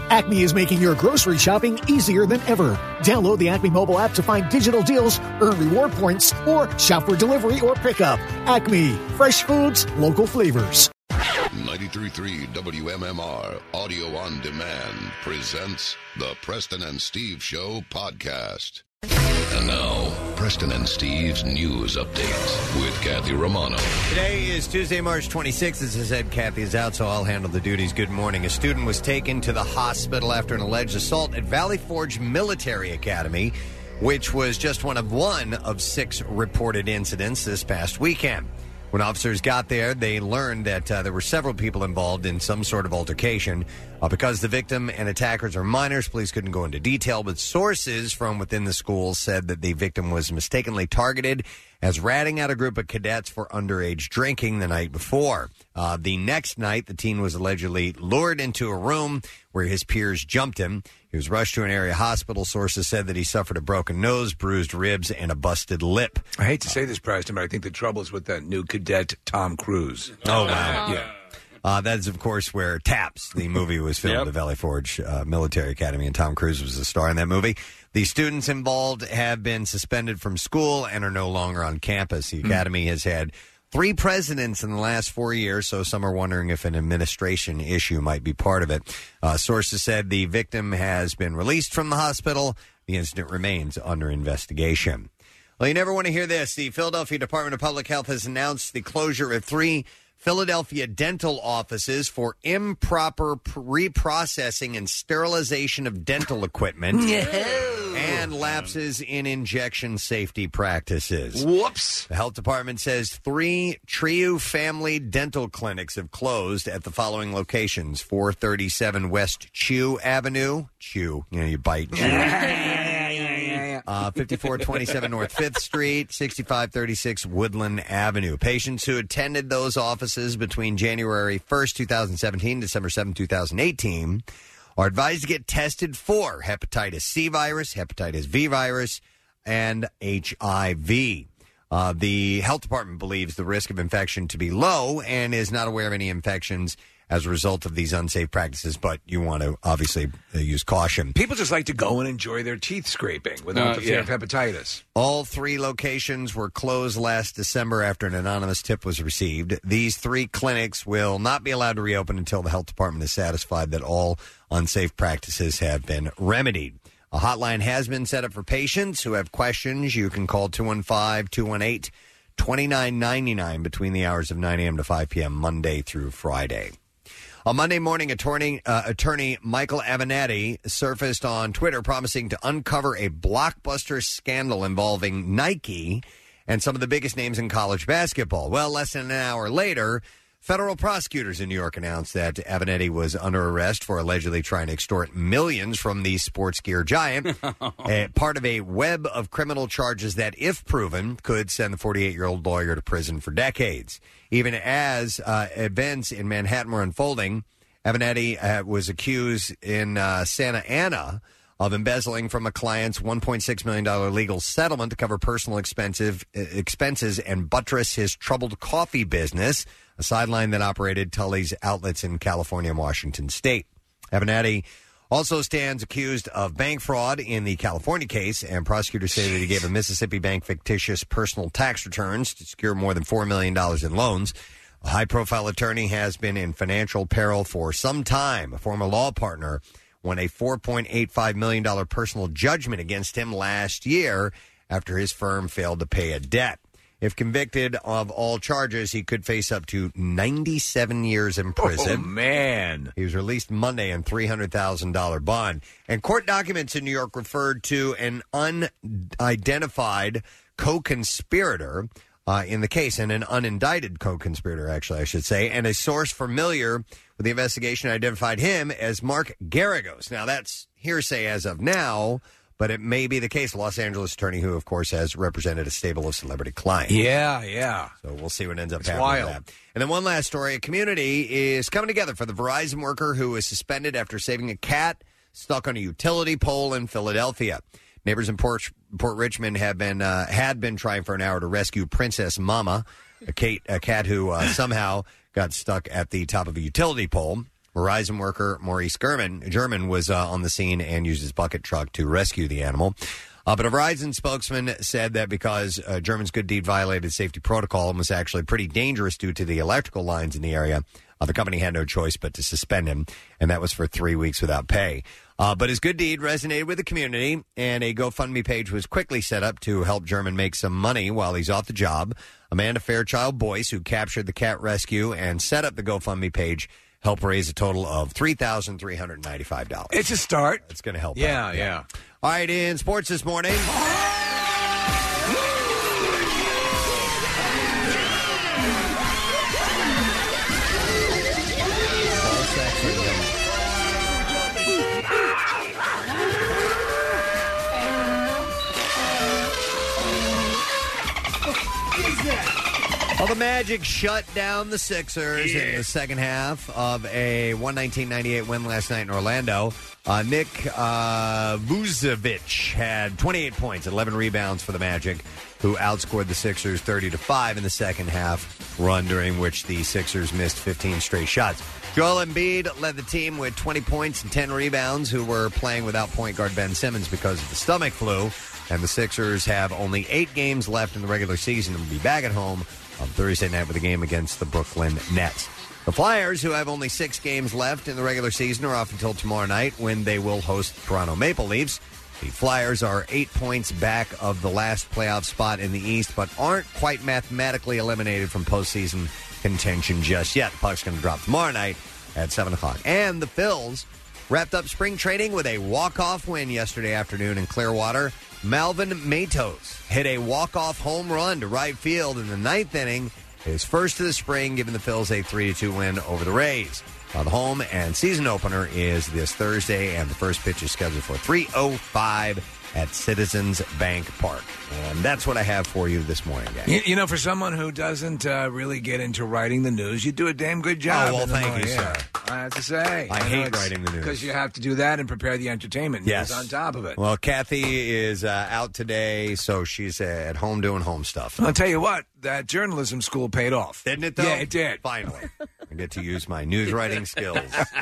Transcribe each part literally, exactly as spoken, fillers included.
Acme is making your grocery shopping easier than ever. Download the Acme mobile app to find digital deals, earn reward points, or shop for delivery or pickup. Acme, fresh foods, local flavors. ninety-three point three W M M R Audio on Demand presents the Preston and Steve Show podcast. And now, Preston and Steve's News Update with Kathy Romano. Today is Tuesday, March twenty-sixth. As I said, Kathy is out, so I'll handle the duties. Good morning. A student was taken to the hospital after an alleged assault at Valley Forge Military Academy, which was just one of one of six reported incidents this past weekend. When officers got there, they learned that uh, there were several people involved in some sort of altercation. Uh, because the victim and attackers are minors, police couldn't go into detail, but sources from within the school said that the victim was mistakenly targeted as ratting out a group of cadets for underage drinking the night before. Uh, the next night, the teen was allegedly lured into a room where his peers jumped him. He was rushed to an area hospital. Sources said that he suffered a broken nose, bruised ribs, and a busted lip. I hate to say this, Preston, but I think the trouble is with that new cadet, Tom Cruise. Oh, wow. Yeah. Uh, that is, of course, where Taps, the movie, was filmed Yep. at Valley Forge uh, Military Academy, and Tom Cruise was the star in that movie. The students involved have been suspended from school and are no longer on campus. The academy has had three presidents in the last four years, so some are wondering if an administration issue might be part of it. Uh, sources said the victim has been released from the hospital. The incident remains under investigation. Well, you never want to hear this. The Philadelphia Department of Public Health has announced the closure of three Philadelphia dental offices for improper reprocessing and sterilization of dental equipment and lapses in injection safety practices. Whoops. The health department says three Triu family dental clinics have closed at the following locations: four thirty-seven West Chew Avenue. Chew, you know, you bite. Chew. Uh, fifty-four twenty-seven North Fifth Street, sixty-five thirty-six Woodland Avenue. Patients who attended those offices between January first, twenty seventeen, December seventh, twenty eighteen are advised to get tested for hepatitis C virus, hepatitis V virus, and H I V. Uh, the health department believes the risk of infection to be low and is not aware of any infections as a result of these unsafe practices, but you want to obviously uh, use caution. People just like to go and enjoy their teeth scraping without Uh, the fear yeah. of hepatitis. All three locations were closed last December after an anonymous tip was received. These three clinics will not be allowed to reopen until the health department is satisfied that all unsafe practices have been remedied. A hotline has been set up for patients who have questions. You can call two one five, two one eight, two nine nine nine between the hours of nine a.m. to five p.m. Monday through Friday. On Monday morning, attorney, uh, attorney Michael Avenatti surfaced on Twitter promising to uncover a blockbuster scandal involving Nike and some of the biggest names in college basketball. Well, less than an hour later, federal prosecutors in New York announced that Avenatti was under arrest for allegedly trying to extort millions from the sports gear giant, uh, part of a web of criminal charges that, if proven, could send the forty-eight-year-old lawyer to prison for decades. Even as uh, events in Manhattan were unfolding, Avenatti uh, was accused in uh, Santa Ana of embezzling from a client's one point six million dollars legal settlement to cover personal expensive, uh, expenses and buttress his troubled coffee business, a sideline that operated Tully's outlets in California and Washington State. Avenatti also stands accused of bank fraud in the California case, and prosecutors say that he gave a Mississippi bank fictitious personal tax returns to secure more than four million dollars in loans. A high-profile attorney has been in financial peril for some time. A former law partner won a four point eight five million dollars personal judgment against him last year after his firm failed to pay a debt. If convicted of all charges, he could face up to ninety-seven years in prison. Oh, man. He was released Monday on three hundred thousand dollars bond. And court documents in New York referred to an unidentified co-conspirator uh, in the case, and an unindicted co-conspirator, actually, I should say, and a source familiar with the investigation identified him as Mark Garagos. Now, that's hearsay as of now, but it may be the case. Los Angeles attorney who, of course, has represented a stable of celebrity clients. Yeah, yeah. So we'll see what ends up It's happening wild. with that. And then one last story. A community is coming together for the Verizon worker who was suspended after saving a cat stuck on a utility pole in Philadelphia. Neighbors in Port, Port Richmond have been uh, had been trying for an hour to rescue Princess Mama, a cat, a cat who uh, somehow got stuck at the top of a utility pole. Verizon worker Maurice German, German was uh, on the scene and used his bucket truck to rescue the animal. Uh, but a Verizon spokesman said that because uh, German's good deed violated safety protocol and was actually pretty dangerous due to the electrical lines in the area, uh, the company had no choice but to suspend him, and that was for three weeks without pay. Uh, but his good deed resonated with the community, and a GoFundMe page was quickly set up to help German make some money while he's off the job. Amanda Fairchild Boyce, who captured the cat rescue and set up the GoFundMe page, helped raise a total of three thousand three hundred ninety-five dollars. It's a start. It's going to help Yeah, out. yeah, yeah. All right, in sports this morning. Well, the Magic shut down the Sixers yeah. in the second half of a one nineteen ninety-eight win last night in Orlando. Uh, Nick uh, Vucevic had twenty-eight points and eleven rebounds for the Magic, who outscored the Sixers thirty to five in the second half run, during which the Sixers missed fifteen straight shots. Joel Embiid led the team with twenty points and ten rebounds, who were playing without point guard Ben Simmons because of the stomach flu. And the Sixers have only eight games left in the regular season and will be back at home on Thursday night with a game against the Brooklyn Nets. The Flyers, who have only six games left in the regular season, are off until tomorrow night when they will host the Toronto Maple Leafs. The Flyers are eight points back of the last playoff spot in the East, but aren't quite mathematically eliminated from postseason contention just yet. The puck's going to drop tomorrow night at seven o'clock. And the Phils wrapped up spring training with a walk-off win yesterday afternoon in Clearwater. Malvin Matos hit a walk-off home run to right field in the ninth inning, his first of the spring, giving the Phils a three to two win over the Rays. Uh, the home and season opener is this Thursday, and the first pitch is scheduled for three oh five at Citizens Bank Park. And that's what I have for you this morning, guys. You, you know, for someone who doesn't uh, really get into writing the news, you do a damn good job. Oh, well, thank morning. you, yeah. sir. I have to say. I you hate know, writing the news. Because you have to do that and prepare the entertainment news yes. on top of it. Well, Kathy is uh, out today, so she's uh, at home doing home stuff. I'll tell you what, that journalism school paid off. Didn't it, though? Yeah, it did. Finally. I get to use my news writing skills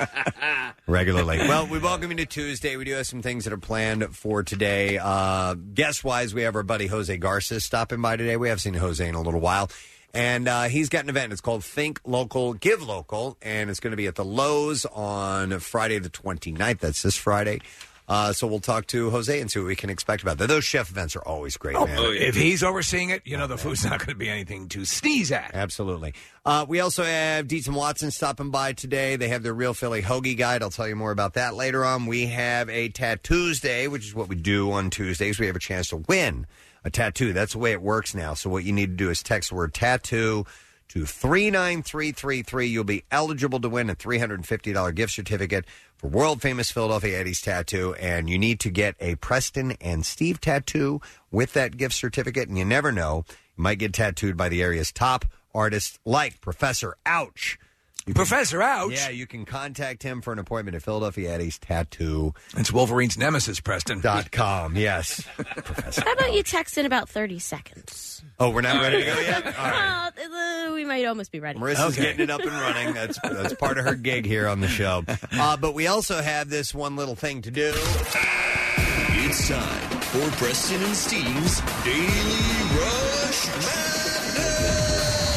regularly. Well, we welcome you to Tuesday. We do have some things that are planned for today. Uh, guest-wise, we have our buddy Jose Garces stopping by today. We haven't seen Jose in a little while. And uh, he's got an event. It's called Think Local, Give Local, and it's going to be at the Lowe's on Friday the twenty-ninth. That's this Friday. Uh, so we'll talk to Jose and see what we can expect about that. Those chef events are always great, oh, man. If he's overseeing it, you know the food's not going to be anything to sneeze at. Absolutely. Uh, we also have Dietz and Watson stopping by today. They have their Real Philly Hoagie Guide. I'll tell you more about that later on. We have a Tattoosday, which is what we do on Tuesdays. We have a chance to win a tattoo. That's the way it works now. So what you need to do is text the word tattoo to three nine three three three. You'll be eligible to win a three hundred fifty dollars gift certificate for world-famous Philadelphia Eddie's Tattoo, and you need to get a Preston and Steve tattoo with that gift certificate, and you never know, you might get tattooed by the area's top artists like Professor Ouch. You Professor can, Ouch? Yeah, you can contact him for an appointment at Philadelphia Eddie's Tattoo. It's Wolverine's nemesis, Preston. Dot com, yes. Professor How about Ouch. You text in about thirty seconds? Oh, we're not ready to go yet? All right. Uh, we might almost be ready. Marissa's okay. getting it up and running. That's that's part of her gig here on the show. Uh, but we also have this one little thing to do. It's time for Preston and Steve's Daily Rush Madness.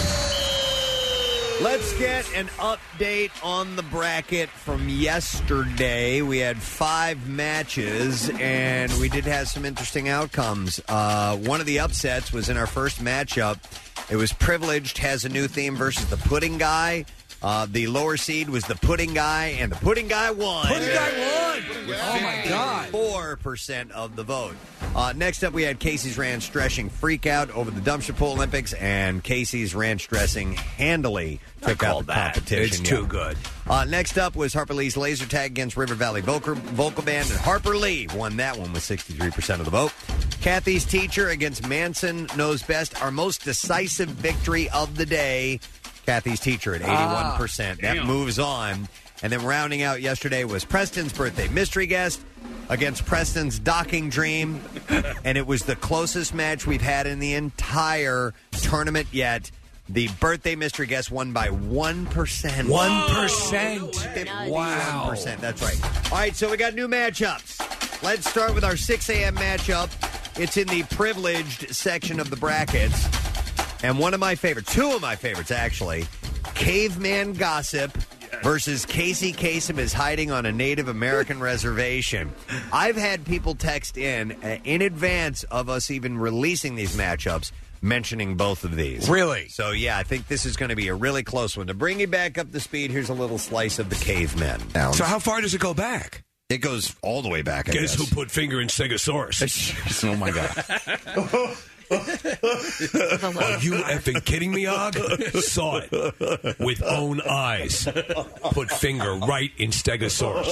Let's get an update on the bracket from yesterday. We had five matches, and we did have some interesting outcomes. Uh, one of the upsets was in our first matchup. It was Privileged Has a New Theme versus the Pudding Guy. Uh, the lower seed was the Pudding Guy, and the Pudding Guy won. Pudding Guy won! Oh, my God. four percent of the vote. Uh, next up, we had Casey's Ranch Dressing Freak Out over the Dumpster Pool Olympics, and Casey's Ranch Dressing handily took out the that. competition. It's yeah. too good. Uh, next up was Harper Lee's Laser Tag against River Valley Vocal, Vocal Band, and Harper Lee won that one with sixty-three percent of the vote. Kathy's Teacher against Manson Knows Best, our most decisive victory of the day. Kathy's Teacher at eighty-one percent. Ah, that moves on. And then rounding out yesterday was Preston's Birthday Mystery Guest against Preston's Docking Dream. And it was the closest match we've had in the entire tournament yet. The birthday mystery guest won by one percent. One percent. Wow. one percent. That's right. All right, so we got new matchups. Let's start with our six a.m. matchup. It's in the privileged section of the brackets. And one of my favorites, two of my favorites, actually, Caveman Gossip versus Casey Kasem is hiding on a Native American reservation. I've had people text in uh, in advance of us even releasing these matchups mentioning both of these. Really? So, yeah, I think this is going to be a really close one. To bring you back up to speed, here's a little slice of the cavemen. So how far does it go back? It goes all the way back, I Guess guess. who put finger in Stegosaurus? Oh, my God. Are you effing kidding me, Og? Saw it with own eyes. Put finger right in Stegosaurus.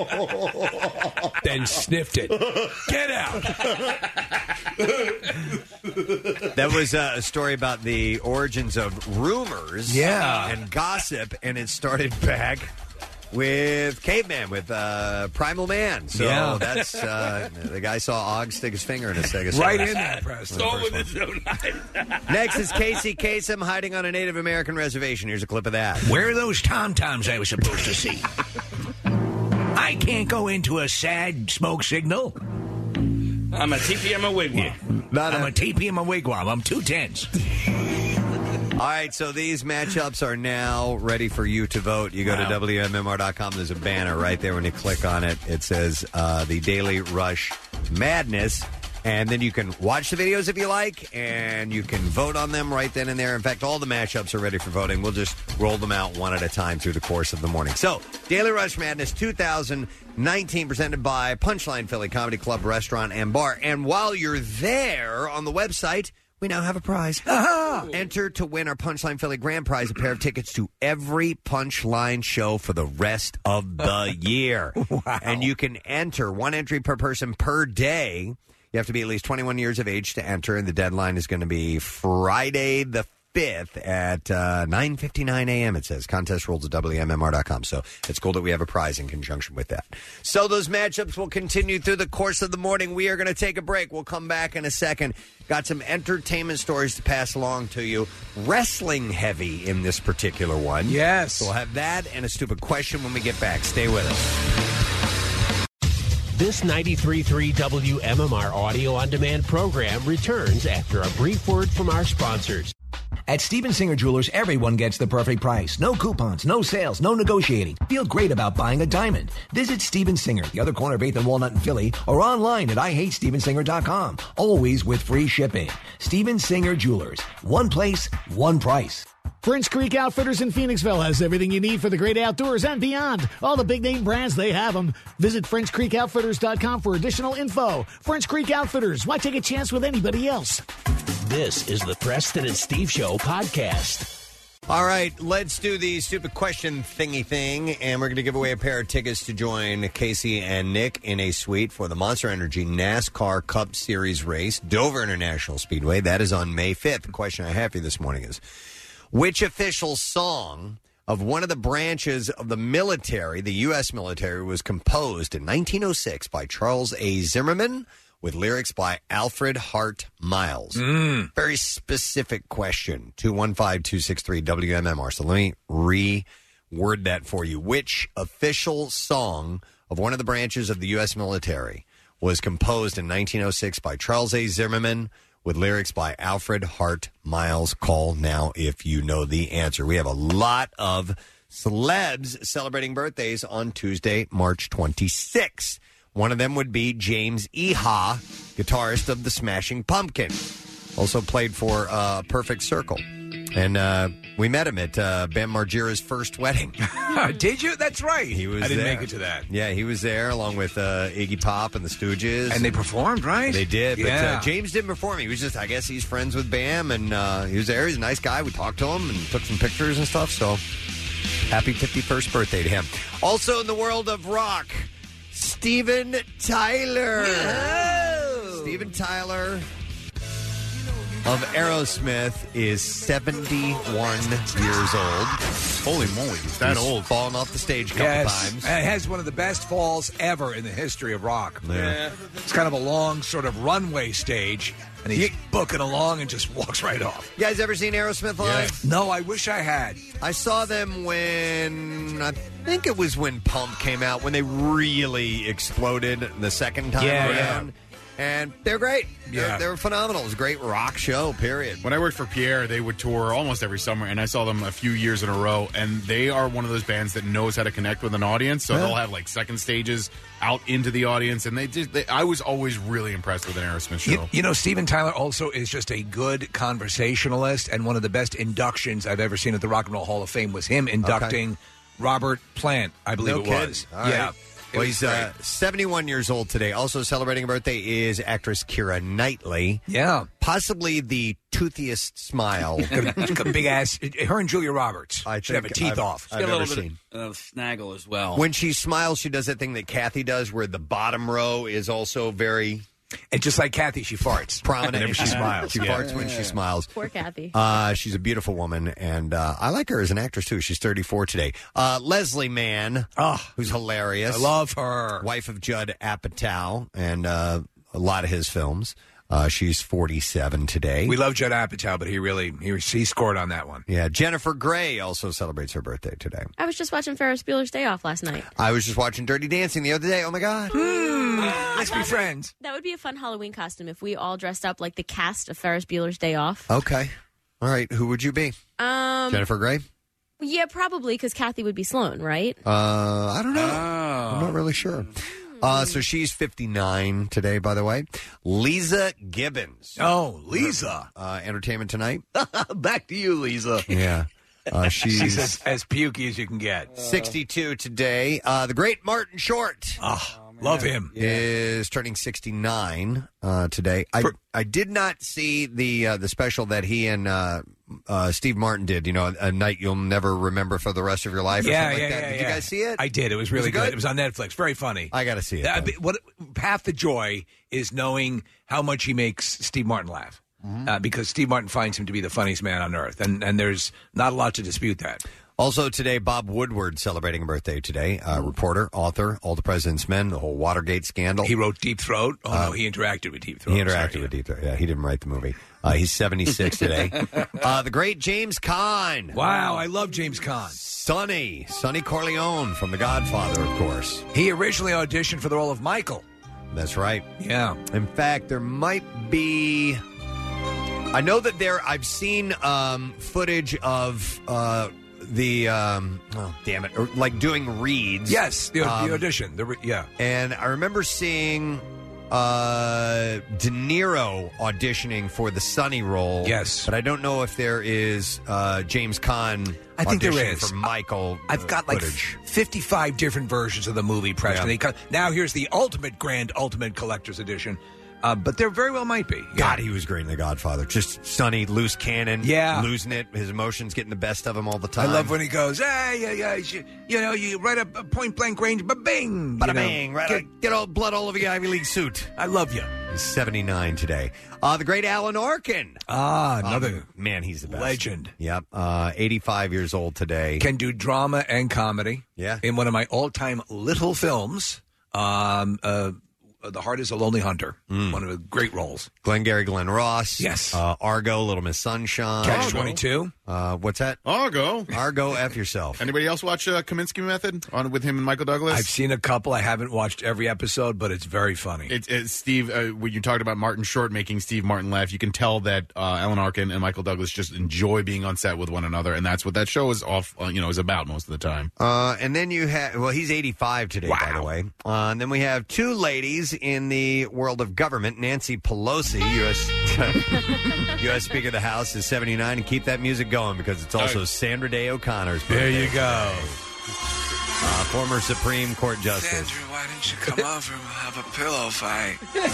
Then sniffed it. Get out. That was uh, a story about the origins of rumors Yeah. and gossip, and it started back with Caveman, with uh, Primal Man. So Yeah. that's, uh, the guy saw Og stick his finger in a Stegosaurus. Right in there, Preston. Oh, with his own eyes. Next is Casey Kasem hiding on a Native American reservation. Here's a clip of that. Where are those tom-toms I was supposed to see? I can't go into a sad smoke signal. I'm a teepee, I'm a wigwam. Not I'm a- a teepee, I'm a wigwam. I'm two tens. All right, so these matchups are now ready for you to vote. You go to W M M R dot com. There's a banner right there. When you click on it, it says uh, the Daily Rush Madness. And then you can watch the videos if you like, and you can vote on them right then and there. In fact, all the matchups are ready for voting. We'll just roll them out one at a time through the course of the morning. So, Daily Rush Madness two thousand nineteen, presented by Punchline Philly Comedy Club, Restaurant, and Bar. And while you're there on the website, we now have a prize. Enter to win our Punchline Philly grand prize, a pair of tickets to every Punchline show for the rest of the year. Wow. And you can enter one entry per person per day. You have to be at least twenty-one years of age to enter, and the deadline is going to be Friday the fifth at uh, nine fifty-nine a.m. It says. Contest rules at W M M R dot com. So it's cool that we have a prize in conjunction with that. So those matchups will continue through the course of the morning. We are going to take a break. We'll come back in a second. Got some entertainment stories to pass along to you. Wrestling heavy in this particular one. Yes. So we'll have that and a stupid question when we get back. Stay with us. This ninety-three point three W M M R audio on demand program returns after a brief word from our sponsors. At Steven Singer Jewelers, everyone gets the perfect price. No coupons, no sales, no negotiating. Feel great about buying a diamond. Visit Steven Singer, the other corner of eighth and Walnut in Philly, or online at I hate steven singer dot com. Always with free shipping. Steven Singer Jewelers. One place, one price. French Creek Outfitters in Phoenixville has everything you need for the great outdoors and beyond. All the big name brands, they have them. Visit French Creek Outfitters dot com for additional info. French Creek Outfitters, why take a chance with anybody else? This is the Preston and Steve Show podcast. All right, let's do the stupid question thingy thing, and we're going to give away a pair of tickets to join Casey and Nick in a suite for the Monster Energy NASCAR Cup Series race, Dover International Speedway. That is on May fifth. The question I have for you this morning is, which official song of one of the branches of the military, the U S military, was composed in nineteen oh six by Charles A. Zimmerman with lyrics by Alfred Hart Miles? Mm. Very specific question. two one five, two six three, W M M R. So let me re-word that for you. Which official song of one of the branches of the U S military was composed in nineteen oh six by Charles A. Zimmerman with lyrics by Alfred Hart Miles? Call now if you know the answer. We have a lot of celebs celebrating birthdays on Tuesday, March twenty-sixth. One of them would be James Iha, guitarist of the Smashing Pumpkins. Also played for uh, Perfect Circle. And uh, we met him at uh, Bam Margera's first wedding. Did you? That's right. He was I didn't there. make it to that. Yeah, he was there along with uh, Iggy Pop and the Stooges. And they performed, right? They did, but Yeah. uh, James didn't perform. He was just, I guess he's friends with Bam, and uh, he was there. He's a nice guy. We talked to him and took some pictures and stuff, so happy fifty-first birthday to him. Also in the world of rock, Steven Tyler. Steven Tyler of Aerosmith is seventy-one years old. Holy moly, he's that He's old. Fallen off the stage a couple Yes. times. And it has one of the best falls ever in the history of rock. Yeah. It's kind of a long sort of runway stage, and he's booking along and just walks right off. You guys ever seen Aerosmith live? No, I wish I had. I saw them when, I think it was when Pump came out, when they really exploded the second time Yeah, around. yeah. And they're great. They're, Yeah. they're phenomenal. It was a great rock show, period. When I worked for Pierre, they would tour almost every summer, and I saw them a few years in a row. And they are one of those bands that knows how to connect with an audience. So Yeah. they'll have like second stages out into the audience, and they just. They, I was always really impressed with an Aerosmith show. You, you know, Steven Tyler also is just a good conversationalist, and one of the best inductions I've ever seen at the Rock and Roll Hall of Fame was him inducting Robert Plant, I believe No it kidding. was. All right. Yeah. It Well, was he's uh, seventy-one years old today. Also celebrating a birthday is actress Keira Knightley. Yeah. Possibly the toothiest smile. She's got a big ass. Her and Julia Roberts I should have a think teeth I've- off. I've Got a never little bit seen. of snaggle as well. When she smiles, she does that thing that Kathy does where the bottom row is also very... And just like Kathy, she farts. Prominent. Whenever she smiles. She Yeah. farts when she smiles. Poor Kathy. Uh, she's a beautiful woman, and uh, I like her as an actress, too. She's thirty-four today. Uh, Leslie Mann, oh, who's hilarious. I love her. Wife of Judd Apatow, and uh, a lot of his films. Uh, she's forty-seven today. We love Judd Apatow, but he really he, he scored on that one. Yeah, Jennifer Grey also celebrates her birthday today. I was just watching Ferris Bueller's Day Off last night. I was just watching Dirty Dancing the other day. Oh, my God. Let's be friends. That would be a fun Halloween costume if we all dressed up like the cast of Ferris Bueller's Day Off. Okay. All right. Who would you be? Um, Jennifer Grey? Yeah, probably because Kathy would be Sloan, right? Uh, I don't know. Oh. I'm not really sure. Uh, so she's fifty-nine today, by the way. Lisa Gibbons. Oh, Lisa. Uh, Entertainment Tonight. Back to you, Lisa. Yeah. Uh, she's She's as, as pukey as you can get. sixty-two today. Uh, the great Martin Short. Oh, love him. Is turning sixty-nine uh, today. I I did not see the uh, the special that he and uh, uh, Steve Martin did. You know, A Night You'll Never Remember for the Rest of Your Life. Or Yeah, something yeah, like that. yeah, Did yeah. you guys see it? I did. It was really Was it good? good? It was on Netflix. Very funny. I got to see it. Uh, though. but what half the joy is knowing how much he makes Steve Martin laugh. Uh, because Steve Martin finds him to be the funniest man on earth, and and there's not a lot to dispute that. Also today, Bob Woodward celebrating a birthday today. Uh, reporter, author, All the President's Men, the whole Watergate scandal. He wrote Deep Throat. Oh Uh, no, he interacted with Deep Throat. He interacted with Deep Throat. Yeah, he didn't write the movie. Uh, he's seventy-six today. Uh, the great James Caan. Wow, I love James Caan. Sonny. Sonny Corleone from The Godfather, of course. He originally auditioned for the role of Michael. That's right. Yeah. In fact, there might be... I know that there... I've seen um, footage of... Uh, the um oh damn it or, like doing reads. Yes, the, um, the audition. The re- yeah, and I remember seeing uh De Niro auditioning for the Sonny role. Yes, but I don't know if there is uh James Caan. I think there auditioning is for Michael. I've got uh, like footage. fifty-five different versions of the movie. Preston. Yeah. They come, now here's the ultimate grand, ultimate collector's edition. Uh, but there very well might be. Yeah. God, he was great in The Godfather. Just Sonny, loose cannon. Yeah. losing it. His emotions getting the best of him all the I time. love when he goes, hey, yeah, yeah, you, you know, you right up a point blank range, ba bing, Bada you know. bang, right? Get, Get all blood all over your Ivy League suit. I love you. He's seventy-nine today. Uh, the great Alan Arkin. Ah, another Um, man, he's the best. legend. Yep. Uh, eighty-five years old today. Can do drama and comedy. Yeah. In one of my all-time little films, um, uh, The Heart is a Lonely Hunter. Mm. One of the great roles. Glengarry Glen Ross. Yes. Uh, Argo, Little Miss Sunshine. Catch twenty-two. Uh, what's that? Argo. Argo, F yourself. Anybody else watch uh, Kaminsky Method on with him and Michael Douglas? I've seen a couple. I haven't watched every episode, but it's very funny. It's, it's Steve. Uh, when you talked about Martin Short making Steve Martin laugh, you can tell that uh, Alan Arkin and Michael Douglas just enjoy being on set with one another, and that's what that show is off. Uh, you know, is about most of the time. Uh, and then you have, well, he's eighty-five today, by the way. Uh, and then we have two ladies in the world of government. Nancy Pelosi, U S U S Speaker of the House, is seventy-nine, and keep that music going because it's also Sandra Day O'Connor's birthday. There you go. Uh, former Supreme Court Justice. Why didn't you come over and we'll have a pillow fight?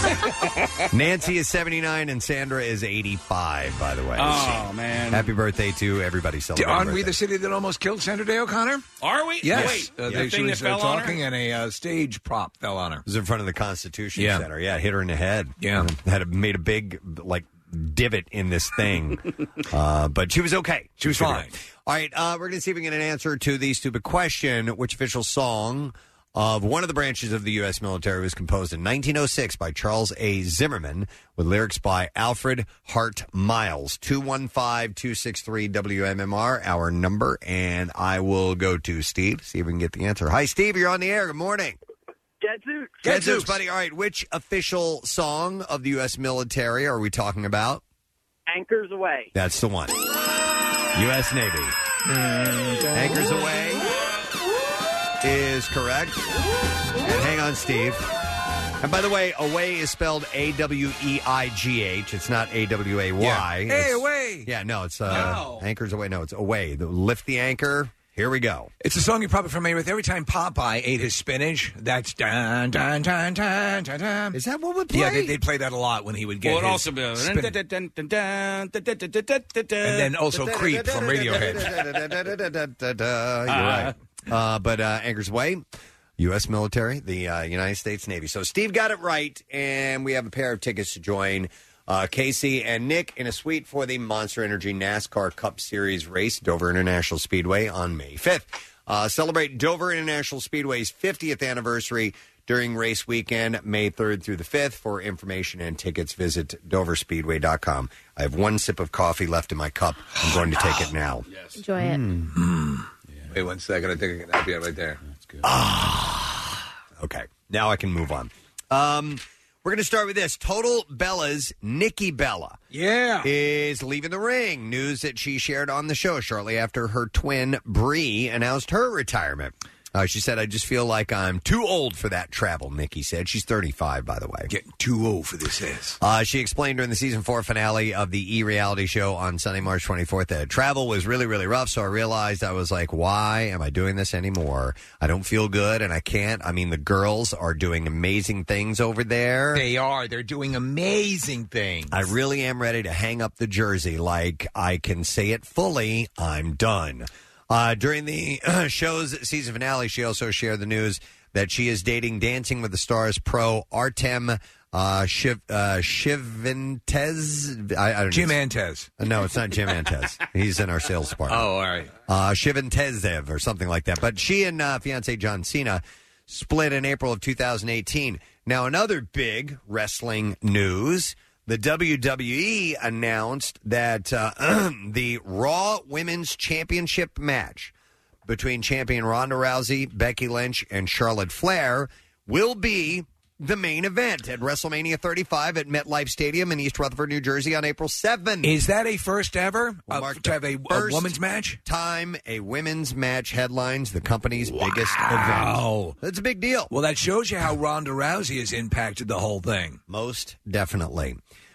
Nancy is seventy-nine and Sandra is eighty-five, by the way. Oh, man. Happy birthday to everybody celebrating Aren't we birthday. the city that almost killed Sandra Day O'Connor? Are we? Yes. Wait, Uh, the they, she thing was that uh, fell on her? talking and a uh, stage prop fell on her. It was in front of the Constitution Yeah. Center. Yeah, hit her in the head. Yeah. And had a, made a big, like, divot in this thing. uh, but she was okay. She was fine. All right, uh, we're going to see if we can get an answer to the stupid question: which official song of one of the branches of the U S military was composed in nineteen oh six by Charles A. Zimmerman with lyrics by Alfred Hart Miles? two one five, two six three, W M M R, our number, and I will go to Steve, see if we can get the answer. Hi, Steve, you're on the air. Good morning. Gadzooks. Gadzooks, buddy. All right, which official song of the U S military are we talking about? Anchors Away. That's the one. U S Navy. Anchors Away is correct. And hang on, Steve. And by the way, away is spelled A W E I G H. It's not A W A Y. Yeah. Hey, It's- away. Yeah, no, it's uh, No. Anchors Away. No, it's away. The, lift the anchor. Here we go. It's a song you're probably familiar with. Every time Popeye ate his spinach, that's dun dun dun dun dun dun. Is that what would play? Yeah, they, they'd play that a lot when he would get Well, it his also be- spin- and then also Creep from Radiohead. You're right. Uh, but uh, Anchors Away, U S military, the uh, United States Navy. So Steve got it right, and we have a pair of tickets to join uh, Casey and Nick in a suite for the Monster Energy NASCAR Cup Series race, Dover International Speedway, on May fifth. Uh, celebrate Dover International Speedway's fiftieth anniversary during race weekend, May third through the fifth. For information and tickets, visit dover speedway dot com. I have one sip of coffee left in my cup. I'm going to take it now. Enjoy it. Mm. Wait one second. I think I can help you out right there. That's good. Ah, okay. Now I can move on. Um, we're going to start with this. Total Bella's Nikki Bella Yeah. is leaving the ring. News that she shared on the show shortly after her twin, Bree, announced her retirement. Uh, she said, I just feel like I'm too old for that travel, Nikki said. She's thirty-five, by the way. Getting too old for this is. Uh, she explained during the season four finale of the E-reality show on Sunday, March twenty-fourth, that travel was really, really rough. So I realized, I was like, why am I doing this anymore? I don't feel good, and I can't. I mean, the girls are doing amazing things over there. They are. They're doing amazing things. I really am ready to hang up the jersey. Like, I can say it fully, I'm done. Uh, during the uh, show's season finale, she also shared the news that she is dating Dancing with the Stars pro Artem uh, Shiv, uh, Shivantez. I, I don't Jim know. Antez. Uh, No, it's not Jim Antez. He's in our sales department. Oh, all right. Uh, Shivantezev or something like that. But she and uh, fiance John Cena split in April of two thousand eighteen. Now, another big wrestling news. The W W E announced that uh, the Raw Women's Championship match between champion Ronda Rousey, Becky Lynch, and Charlotte Flair will be the main event at WrestleMania thirty-five at MetLife Stadium in East Rutherford, New Jersey on April seventh. Is that a first ever Will uh, mark to have a, a first women's match? Time a women's match headlines the company's biggest Wow. event. That's a big deal. Well, that shows you how Ronda Rousey has impacted the whole thing. Most definitely.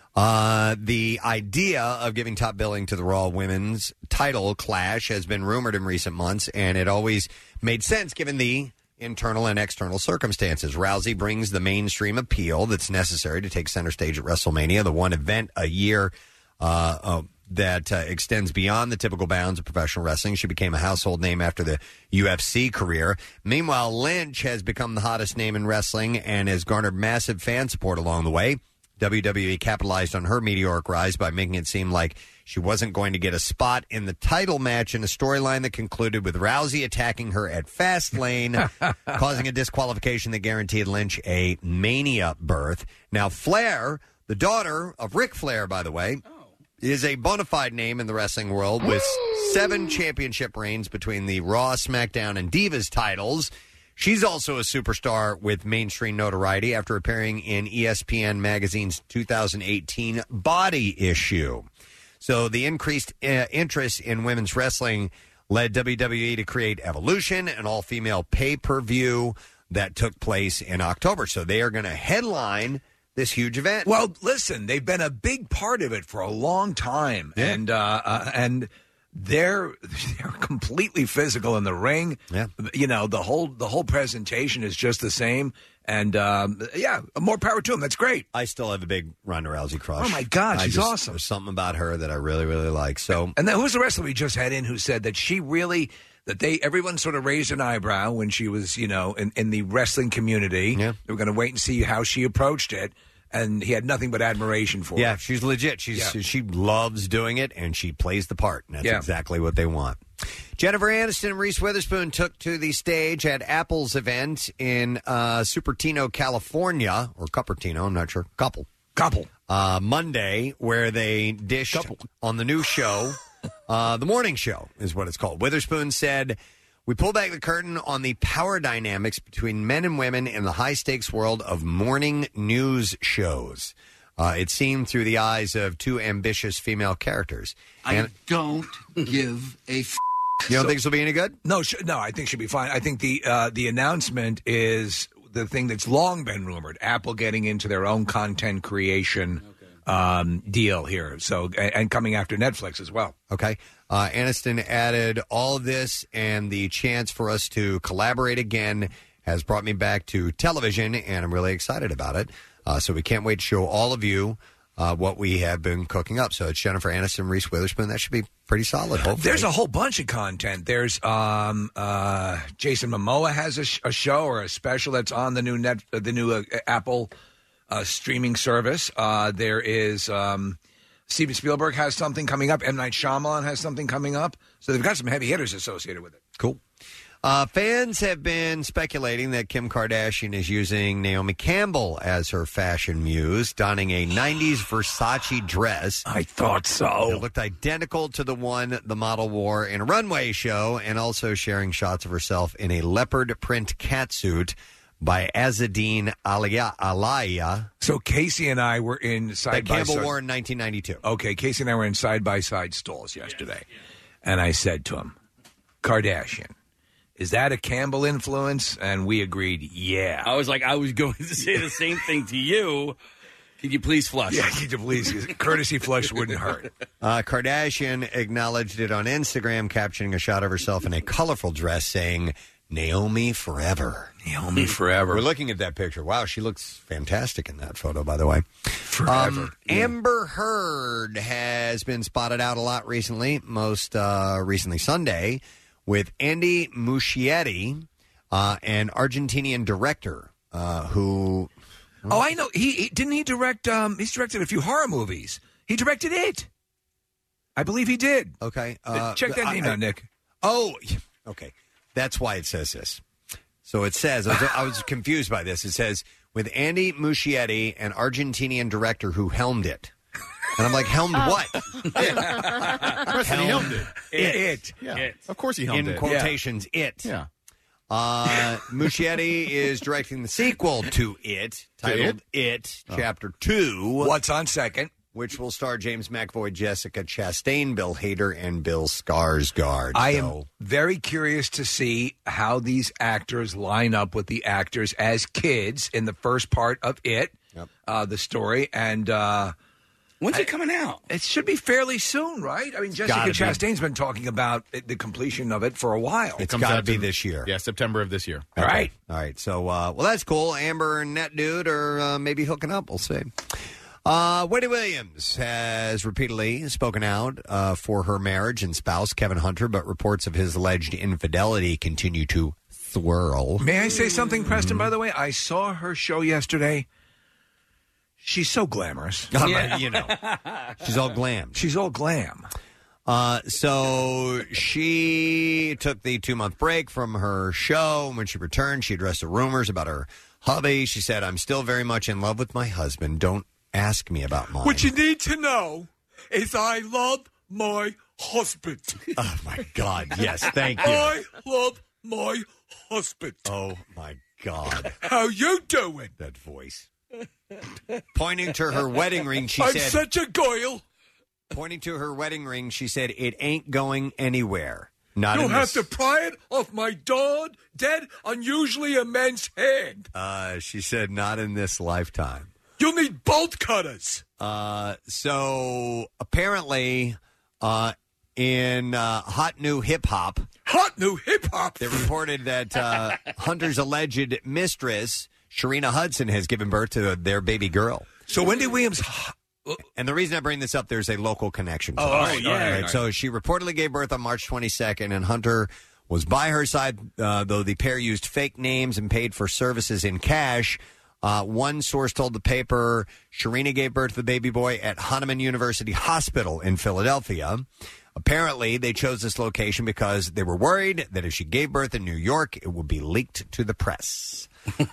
Uh, the idea of giving top billing to the Raw Women's title clash has been rumored in recent months, and it always made sense given the internal and external circumstances. Rousey brings the mainstream appeal that's necessary to take center stage at WrestleMania, the one event a year uh, uh, that uh, extends beyond the typical bounds of professional wrestling. She became a household name after the U F C career. Meanwhile, Lynch has become the hottest name in wrestling and has garnered massive fan support along the way. W W E capitalized on her meteoric rise by making it seem like she wasn't going to get a spot in the title match in a storyline that concluded with Rousey attacking her at Fastlane, causing a disqualification that guaranteed Lynch a Mania berth. Now, Flair, the daughter of Ric Flair, by the way, is a bona fide name in the wrestling world with seven championship reigns between the Raw, SmackDown, and Divas titles. She's also a superstar with mainstream notoriety after appearing in E S P N Magazine's two thousand eighteen Body issue. So the increased uh, interest in women's wrestling led W W E to create Evolution, an all-female pay-per-view that took place in October. So they are going to headline this huge event. Well, listen, they've been a big part of it for a long time, Yeah. and uh, uh, and they're they're completely physical in the ring. Yeah, you know the whole the whole presentation is just the same, and um, yeah, more power to them. That's great. I still have a big Ronda Rousey crush. Oh my God, I she's just- awesome. There's something about her that I really, really like. So, And then who's the wrestler we just had in who said that she really that they everyone sort of raised an eyebrow when she was you know in, in the wrestling community. Yeah. They were going to wait and see how she approached it. and he had nothing but admiration for Yeah, her. she's legit. She's Yeah. she loves doing it, and she plays the part. And that's Yeah. exactly what they want. Jennifer Aniston and Reese Witherspoon took to the stage at Apple's event in uh, Cupertino, California, or Cupertino, I'm not sure. Couple. Couple. Uh, Monday, where they dished on the new show, uh, The Morning Show is what it's called. Witherspoon said, "We pull back the curtain on the power dynamics between men and women in the high-stakes world of morning news shows. Uh, it's seen through the eyes of two ambitious female characters." I don't give a f- You don't think this will be any good? No, sh- no, I think she'll be fine. I think the uh, the announcement is the thing that's long been rumored: Apple getting into their own content creation um, deal here. So, and, and coming after Netflix as well. Okay. Uh, Aniston added, "All of this and the chance for us to collaborate again has brought me back to television, and I'm really excited about it. Uh, so we can't wait to show all of you uh, what we have been cooking up." So it's Jennifer Aniston, Reese Witherspoon. That should be pretty solid, hopefully. There's a whole bunch of content. There's um, uh, Jason Momoa has a, sh- a show or a special that's on the new net, uh, the new uh, Apple uh, streaming service. Uh, there is um, Steven Spielberg has something coming up. M. Night Shyamalan has something coming up. So they've got some heavy hitters associated with it. Cool. Uh, fans have been speculating that Kim Kardashian is using Naomi Campbell as her fashion muse, donning a nineties Versace dress. I thought so. It looked identical to the one the model wore in a runway show, and also sharing shots of herself in a leopard print catsuit by Azzedine Alaya. Alaya. So Casey and I were in side That by Campbell side. wore in nineteen ninety-two. Okay, Casey and I were in side by side stalls yesterday, and I said to him, "Kardashian, is that a Campbell influence?" And we agreed, yeah. I was like, I was going to say the same thing to you. Could you please flush? Yeah, could you please? Courtesy flush wouldn't hurt. Uh, Kardashian acknowledged it on Instagram, captioning a shot of herself in a colorful dress, saying, "Naomi forever." Naomi forever. We're looking at that picture. Wow, she looks fantastic in that photo, by the way. Forever. Um, Amber Heard has been spotted out a lot recently, most uh, recently Sunday, with Andy Muschietti, uh, an Argentinian director uh, who... Oh, I know. He, he didn't he direct. Um, he's directed a few horror movies. He directed it. I believe he did. Okay, uh, check that I- name I- out, Nick. Oh, okay. That's why it says this. So it says, I was, I was confused by this. It says, with Andy Muschietti, an Argentinian director who helmed it. And I'm like, helmed Oh. what? Preston, he helmed it. It. It. Yeah. Of course he helmed In it. quotations, it. Yeah. Uh, Muschietti is directing the sequel to It, titled It, Oh. Chapter two. What's on second? Which will star James McAvoy, Jessica Chastain, Bill Hader, and Bill Skarsgård. I So- am very curious to see how these actors line up with the actors as kids in the first part of It, uh, the story. And uh, when's it coming out? It should be fairly soon, right? I mean, Jessica gotta be. Chastain's been talking about it, the completion of it for a while. It's Comes got to out be to- this year. Yeah, September of this year. All right. All right. So, uh, well, that's cool. Amber and that dude are uh, maybe hooking up. We'll see. Uh, Wendy Williams has repeatedly spoken out uh, for her marriage and spouse, Kevin Hunter, but reports of his alleged infidelity continue to swirl. May I say something, Preston, by the way? I saw her show yesterday. She's so glamorous. Yeah. You know, she's all glam. She's all glam. Uh, so she took the two-month break from her show. And when she returned, she addressed the rumors about her hubby. She said, "I'm still very much in love with my husband. Don't ask me about mine." What you need to know is I love my husband. Oh, my God. Yes, thank you. I love my husband. Oh, my God. How you doing? That voice. Pointing to her wedding ring, she I'm said... such a goyle. Pointing to her wedding ring, she said, "It ain't going anywhere. Not You'll in have this." to pry it off my dead, dead, unusually immense hand. Uh, she said, "Not in this lifetime." You'll need bolt cutters. Uh, so apparently, uh, in uh, hot new hip hop, hot new hip hop, they reported that uh, Hunter's alleged mistress, Sharina Hudson, has given birth to their baby girl. So Wendy Williams. And the reason I bring this up, there's a local connection. To Oh, this. all right, yeah, All yeah, yeah. So she reportedly gave birth on March twenty-second, and Hunter was by her side, uh, though the pair used fake names and paid for services in cash. Uh, one source told the paper Sharina gave birth to the baby boy at Hahnemann University Hospital in Philadelphia. Apparently, they chose this location because they were worried that if she gave birth in New York, it would be leaked to the press.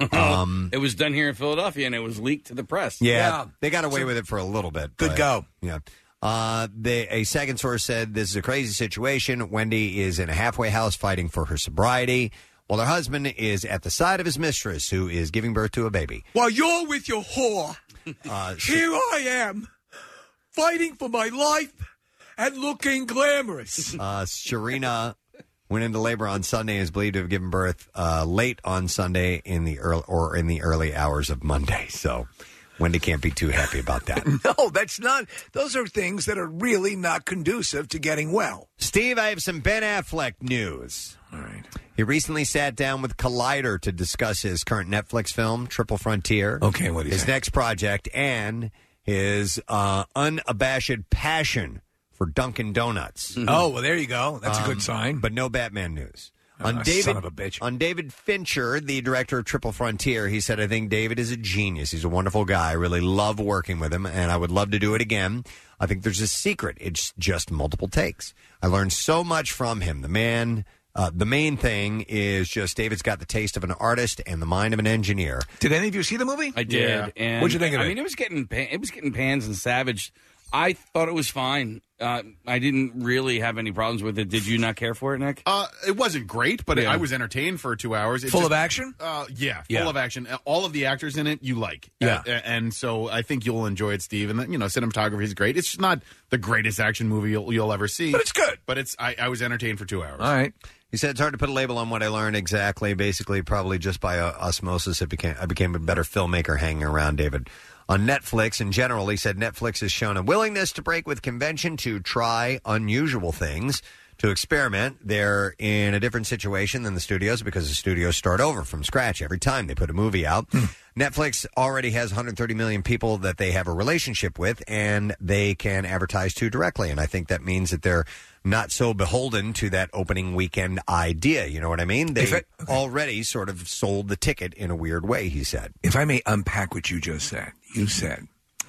Um, it was done here in Philadelphia, and it was leaked to the press. Yeah, they got away with it for a little bit. Good but, go. Yeah. Uh, they, a second source said this is a crazy situation. Wendy is in a halfway house fighting for her sobriety, while her husband is at the side of his mistress, who is giving birth to a baby. While you're with your whore, uh, here I am, fighting for my life and looking glamorous. Uh, Sharina went into labor on Sunday and is believed to have given birth uh, late on Sunday in the early or in the early hours of Monday. So Wendy can't be too happy about that. No, that's not. Those are things that are really not conducive to getting well. Steve, I have some Ben Affleck news. All right. He recently sat down with Collider to discuss his current Netflix film, Triple Frontier. Okay, what do you His say? next project and his uh, unabashed passion for Dunkin' Donuts. Mm-hmm. Oh, well, there you go. That's a Um, good sign. But no Batman news. Oh, on David, son of a bitch. On David Fincher, the director of Triple Frontier, he said, I think David is a genius. He's a wonderful guy. I really love working with him, and I would love to do it again. I think there's a secret. It's just multiple takes. I learned so much from him. The man, uh, the main thing is just David's got the taste of an artist and the mind of an engineer. Did any of you see the movie? I did. Yeah. And What'd you think of I it? mean, it was getting pan- it was getting pans and savaged. I thought it was fine. Uh, I didn't really have any problems with it. Did you not care for it, Nick? Uh, it wasn't great, but Yeah. I was entertained for two hours. It Full just- of action? Uh, yeah, full Yeah. of action. All of the actors in it you like. Yeah. Uh, and so I think you'll enjoy it, Steve. And, you know, cinematography is great. It's not the greatest action movie you'll, you'll ever see. But it's good. But it's I, I was entertained for two hours. All right. He said it's hard to put a label on what I learned exactly. Basically, probably just by uh, osmosis, it became I became a better filmmaker hanging around David. On Netflix in general, he said Netflix has shown a willingness to break with convention, to try unusual things, to experiment. They're in a different situation than the studios because the studios start over from scratch every time they put a movie out. Netflix already has one hundred thirty million people that they have a relationship with, and they can advertise to directly. And I think that means that they're not so beholden to that opening weekend idea. You know what I mean? They If it- already sort of sold the ticket in a weird way, he said. If I may unpack what you just said, you said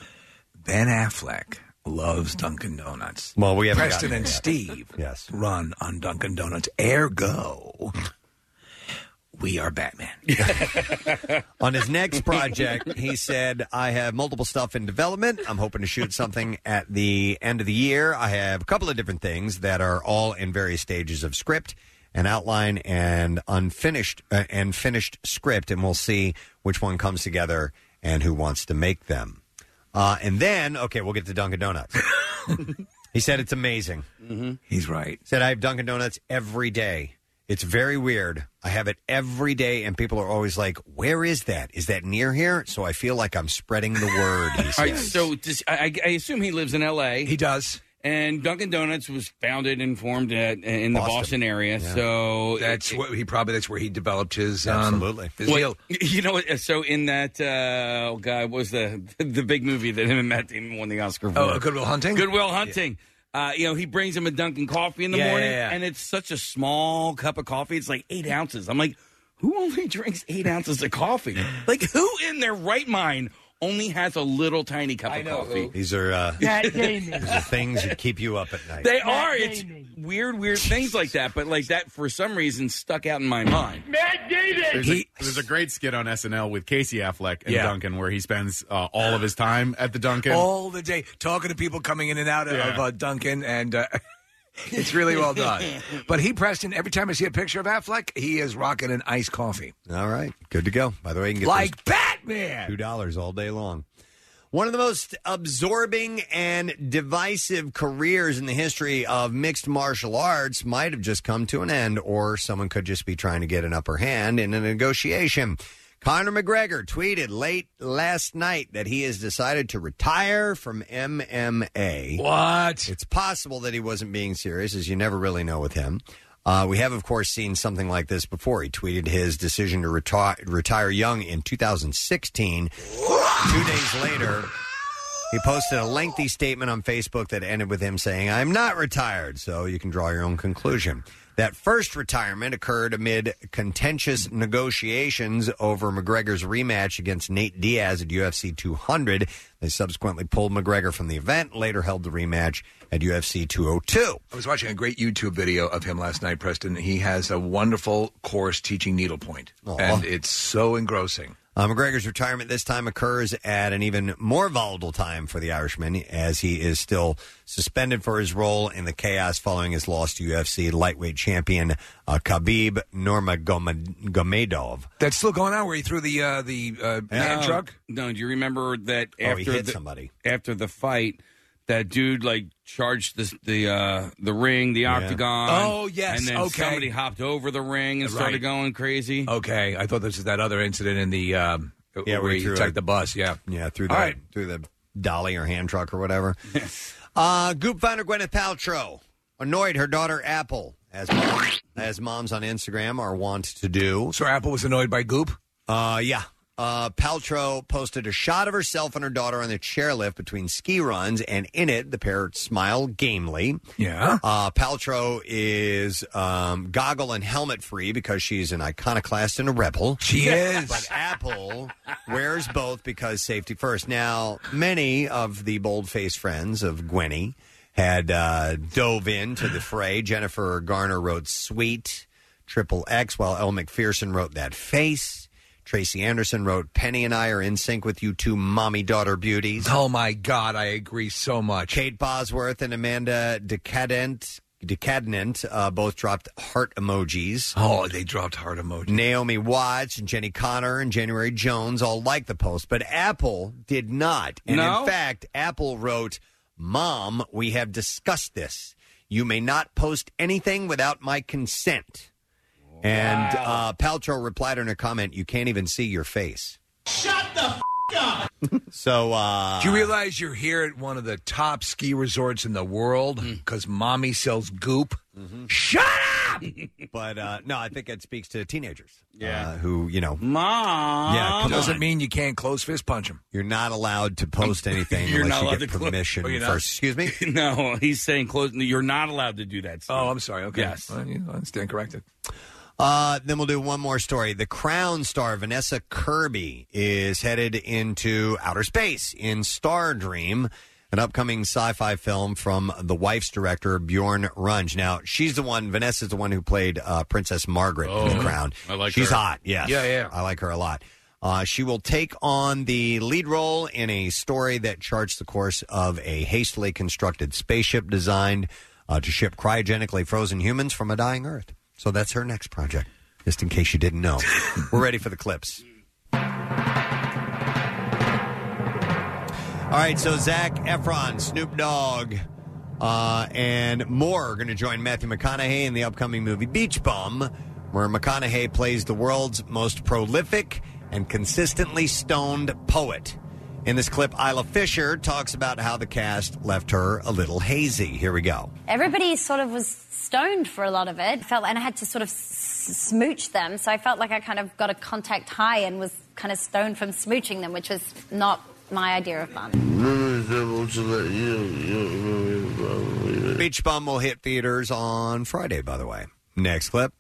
Ben Affleck loves Dunkin' Donuts. Well, we haven't Preston gotten and there yet. Steve Yes. run on Dunkin' Donuts. Ergo, we are Batman. On his next project, he said, I have multiple stuff in development. I'm hoping to shoot something at the end of the year. I have a couple of different things that are all in various stages of script and outline and unfinished uh, and finished script, and we'll see which one comes together and who wants to make them. Uh, and then, okay, we'll get to Dunkin' Donuts. He said it's amazing. Mm-hmm. He's right. Said, I have Dunkin' Donuts every day. It's very weird. I have it every day, and people are always like, where is that? Is that near here? So I feel like I'm spreading the word, he All right, says. so does, I, I assume he lives in L A. He does. And Dunkin' Donuts was founded and formed at, in the Boston. Boston area. Yeah. So That's it- what he probably that's where he developed his um, Absolutely. his Well, deal. you know what? So in that, uh, oh God, what was the the big movie that him and Matt Damon won the Oscar for? Oh, Good Will Hunting? Good Will Hunting. Uh, you know, he brings him a Dunkin' coffee in the Yeah, morning, yeah, yeah. and it's such a small cup of coffee. It's like eight ounces. I'm like, who only drinks eight ounces of coffee? Like, who in their right mind only has a little tiny cup of coffee? These are, uh, Matt these are things that keep you up at night. They are. It's weird, weird things like that. But like that, for some reason, stuck out in my mind. Matt Damon! There's, a, there's a great skit on S N L with Casey Affleck and Yeah. Duncan where he spends uh, all of his time at the Duncan. All the day, talking to people coming in and out of Yeah. uh, Dunkin', and uh, it's really well done. But he, Preston, every time I see a picture of Affleck, he is rocking an iced coffee. All right. Good to go. By the way, you can get Like those Batman! two dollars all day long. One of the most absorbing and divisive careers in the history of mixed martial arts might have just come to an end, or someone could just be trying to get an upper hand in a negotiation. Conor McGregor tweeted late last night that he has decided to retire from M M A. What? It's possible that he wasn't being serious, as you never really know with him. Uh, we have, of course, seen something like this before. He tweeted his decision to reti- retire young in two thousand sixteen. Two days later, He posted a lengthy statement on Facebook that ended with him saying, "I'm not retired," so you can draw your own conclusion. That first retirement occurred amid contentious negotiations over McGregor's rematch against Nate Diaz at U F C two hundred. They subsequently pulled McGregor from the event, later held the rematch at U F C two oh two. I was watching a great YouTube video of him last night, Preston. He has a wonderful course teaching needlepoint, and it's so engrossing. Uh, McGregor's retirement this time occurs at an even more volatile time for the Irishman, as he is still suspended for his role in the chaos following his loss to U F C lightweight champion uh, Khabib Nurmagomedov. That's still going on, where he threw the uh, the uh, hand No, truck? No, do you remember that Oh, he after hit the, somebody. after the fight, that dude like charged the the uh, the ring, the octagon. Oh, yes, and then okay. somebody hopped over the ring and started Right. going crazy. Okay, I thought this was that other incident in the um, Yeah, where where he he threw attacked a- the bus. Yeah, Yeah, through the All right. through the dolly or hand truck or whatever. uh, Goop founder Gwyneth Paltrow annoyed her daughter Apple, as mom, as moms on Instagram are wont to do. So Apple was annoyed by Goop? Uh, yeah. Uh, Paltrow posted a shot of herself and her daughter on the chairlift between ski runs, and in it, the pair smile gamely. Yeah. Uh, Paltrow is um, goggle and helmet free because she's an iconoclast and a rebel. She is. But Apple wears both because safety first. Now, many of the bold-faced friends of Gwenny had uh, dove into the fray. Jennifer Garner wrote Sweet, Triple X, while Elle McPherson wrote That Face. Tracy Anderson wrote, Penny and I are in sync with you two mommy-daughter beauties. Oh, my God, I agree so much. Kate Bosworth and Amanda Decadent, Decadent uh, both dropped heart emojis. Oh, they dropped heart emojis. Naomi Watts and Jenny Connor and January Jones all liked the post, but Apple did not. And No? in fact, Apple wrote, Mom, we have discussed this. You may not post anything without my consent. And uh, Paltrow replied in a comment, you can't even see your face. Shut the f*** up! So, uh... Do you realize you're here at one of the top ski resorts in the world because mommy sells goop? Shut up! But, uh, no, I think it speaks to teenagers. Yeah. Uh, who, you know... Mom. Yeah, come Doesn't on. mean you can't close fist punch him. You're not allowed to post anything You're unless not you allowed get to clo- permission Oh, you're not? first. Excuse me? No, he's saying close. You're not allowed to do that. Steve. Oh, I'm sorry. Okay. Yes. Well, you- I stand corrected. Uh, then we'll do one more story. The Crown star Vanessa Kirby is headed into outer space in Star Dream, an upcoming sci-fi film from the wife's director, Bjorn Runge. Now, she's the one, Vanessa's the one who played uh, Princess Margaret in The Crown. I like She's her. hot, yes. Yeah, yeah. I like her a lot. Uh, she will take on the lead role in a story that charts the course of a hastily constructed spaceship designed uh, to ship cryogenically frozen humans from a dying Earth. So that's her next project, just in case you didn't know. We're ready for the clips. All right, so Zac Efron, Snoop Dogg, uh, and more are going to join Matthew McConaughey in the upcoming movie Beach Bum, where McConaughey plays the world's most prolific and consistently stoned poet. In this clip, Isla Fisher talks about how the cast left her a little hazy. Here we go. Everybody sort of was stoned for a lot of it. Felt, and I had to sort of s- smooch them, so I felt like I kind of got a contact high and was kind of stoned from smooching them, which was not my idea of fun. Beach Bum will hit theaters on Friday, by the way. Next clip.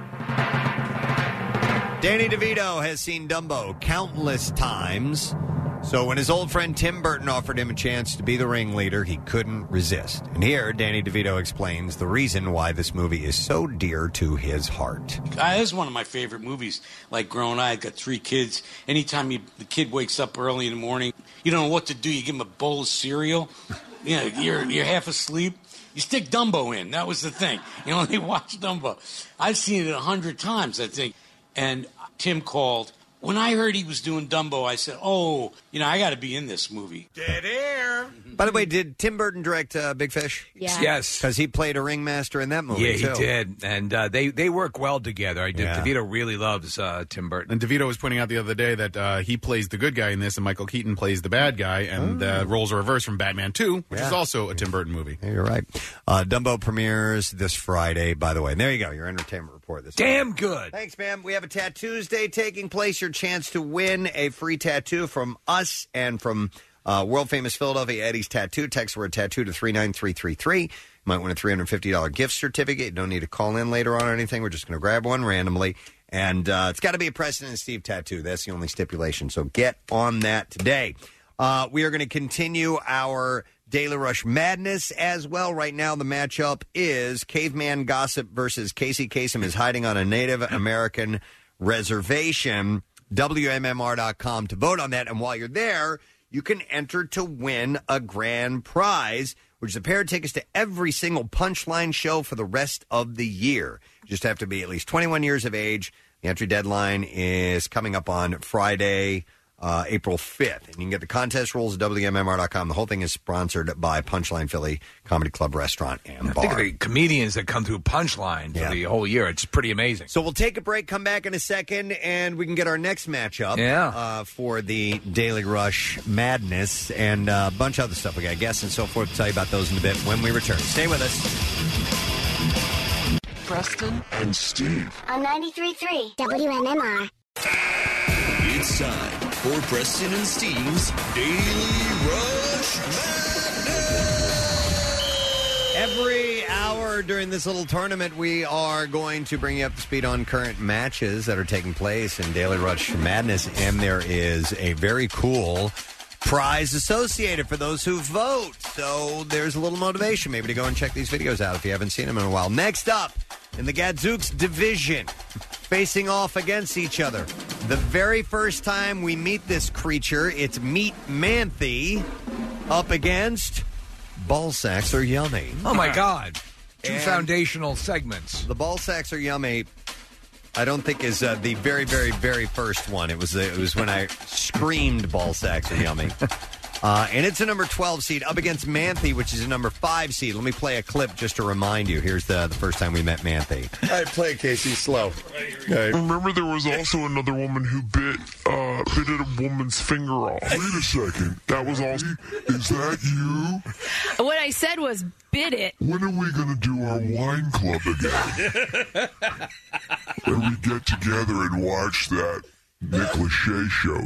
Danny DeVito has seen Dumbo countless times. So when his old friend Tim Burton offered him a chance to be the ringleader, he couldn't resist. And here, Danny DeVito explains the reason why this movie is so dear to his heart. Uh, it's one of my favorite movies. Like growing up, I got three kids. Anytime you, the kid wakes up early in the morning, you don't know what to do. You give him a bowl of cereal. You know, you're you're half asleep. You stick Dumbo in. That was the thing. You know, they watch Dumbo. I've seen it a hundred times, I think. And Tim called. When I heard he was doing Dumbo, I said, oh, you know, I got to be in this movie. Dead air. By the way, did Tim Burton direct uh, Big Fish? Yeah. Yes. Because he played a ringmaster in that movie, Yeah, he too. did. And uh, they, they work well together. I did. Yeah. DeVito really loves uh, Tim Burton. And DeVito was pointing out the other day that uh, he plays the good guy in this, and Michael Keaton plays the bad guy, and the roles are reversed from Batman two, which Yeah. is also a Tim Burton movie. Yeah, you're right. Uh, Dumbo premieres this Friday, by the way. And there you go, your entertainment report this Damn good. Thanks, ma'am. We have a Tattoos Day taking place. Your chance to win a free tattoo from us and from Uh, world-famous Philadelphia Eddie's Tattoo. Text the word tattoo to three nine three three three. You might win a three hundred fifty dollars gift certificate. You don't need to call in later on or anything. We're just going to grab one randomly. And uh, it's got to be a Preston and Steve tattoo. That's the only stipulation. So get on that today. Uh, we are going to continue our Daily Rush Madness as well. Right now, the matchup is Caveman Gossip versus Casey Kasem is hiding on a Native American reservation. W M M R dot com to vote on that. And while you're there, you can enter to win a grand prize, which is a pair of tickets to every single Punchline show for the rest of the year. You just have to be at least twenty-one years of age. The entry deadline is coming up on Friday, uh, April fifth. And you can get the contest rules at W M M R dot com. The whole thing is sponsored by Punchline Philly Comedy Club Restaurant and Bar. Think of the comedians that come through Punchline for Yeah. the whole year. It's pretty amazing. So we'll take a break, come back in a second, and we can get our next matchup Yeah. uh, for the Daily Rush Madness and uh, a bunch of other stuff. We got guests and so forth. We'll tell you about those in a bit when we return. Stay with us. Preston and Steve. On ninety-three point three W M M R. It's time for Preston and Steve's Daily Rush Madness. Every hour during this little tournament, we are going to bring you up to speed on current matches that are taking place in Daily Rush Madness. And there is a very cool prize associated for those who vote. So there's a little motivation maybe to go and check these videos out if you haven't seen them in a while. Next up, in the Gadzooks division, facing off against each other. The very first time we meet this creature, it's Meat Manthe up against Ball Sacks Are Yummy. Oh, my God. Two And foundational segments. The Ball Sacks Are Yummy, I don't think is uh, the very, very, very first one. It was uh, it was when I screamed Ball Sacks Are Yummy. Uh, and it's a number twelve seed up against Manthe, which is a number five seed. Let me play a clip just to remind you. Here's the, the first time we met Manthe. All right, play it, Casey, slow. Okay. Remember, there was also another woman who bit uh, bit at a woman's finger off. Wait a second. That was also... Is that you? What I said was bit it. When are we going to do our wine club again? Where we get together and watch that Nick Lachey show.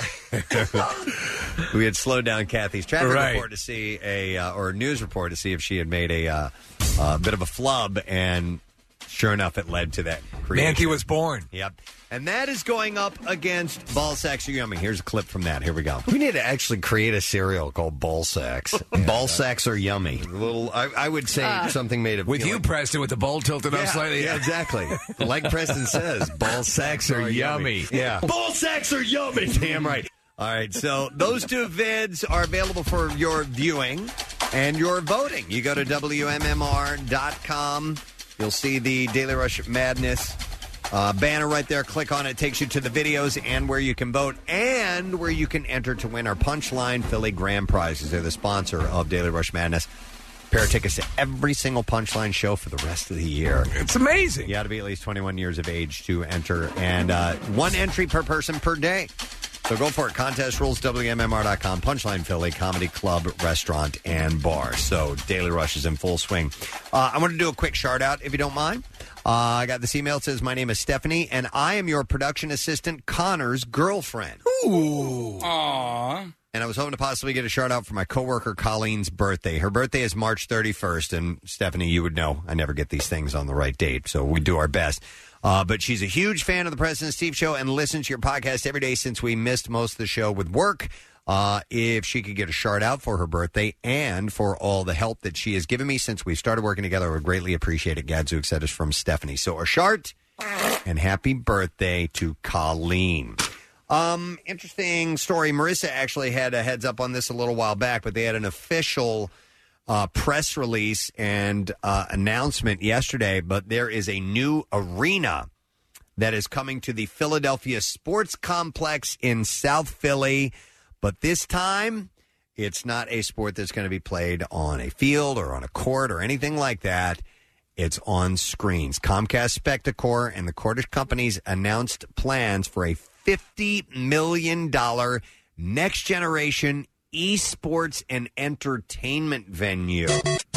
We had slowed down Kathy's traffic Right. report to see a, uh, or news report to see if she had made a uh, uh, bit of a flub, and sure enough, it led to that creation. Manthe was born. Yep. And that is going up against Ball Sacks Are Yummy. Here's a clip from that. Here we go. We need to actually create a cereal called Ball Sacks. Ball Sacks Are Yummy. A little, I, I would say Uh, something made of... With know, you, like- Preston, with the bowl tilted yeah, up slightly. Yeah, exactly. Like Preston says, Ball Sacks Are Yummy. Yeah. Ball sacks are yummy. Damn right. All right, so those two vids are available for your viewing and your voting. You go to W M M R dot com. You'll see the Daily Rush Madness uh, banner right there. Click on it. It takes you to the videos and where you can vote and where you can enter to win our Punchline Philly Grand Prizes. They're the sponsor of Daily Rush Madness. Pair of tickets to every single Punchline show for the rest of the year. It's amazing. You got to be at least twenty-one years of age to enter, and uh, one entry per person per day. So go for it. Contest rules, W M M R dot com. Punchline Philly Comedy Club, Restaurant, and Bar. So Daily Rush is in full swing. Uh, I want to do a quick shout out, if you don't mind. Uh, I got this email. It says, my name is Stephanie, and I am your production assistant, Connor's girlfriend. Ooh. Aww. And I was hoping to possibly get a shout out for my coworker Colleen's birthday. Her birthday is March thirty-first, and Stephanie, you would know I never get these things on the right date, so we do our best. Uh, but she's a huge fan of the President Steve Show and listens to your podcast every day since we missed most of the show with work. Uh, if she could get a shout out for her birthday and for all the help that she has given me since we started working together, I would greatly appreciate it. Gadzooks, that is from Stephanie. So a shart and happy birthday to Colleen. Um, interesting story. Marissa actually had a heads up on this a little while back, but they had an official uh, press release and uh, announcement yesterday. But there is a new arena that is coming to the Philadelphia Sports Complex in South Philly. But this time, it's not a sport that's going to be played on a field or on a court or anything like that. It's on screens. Comcast Spectacor and the Cordish companies announced plans for a fifty million dollars next-generation esports and entertainment venue.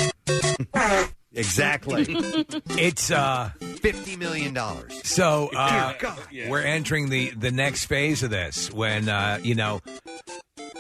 Exactly. It's uh, fifty million dollars. So uh, Dear God. we're entering the, the next phase of this when, uh, you know,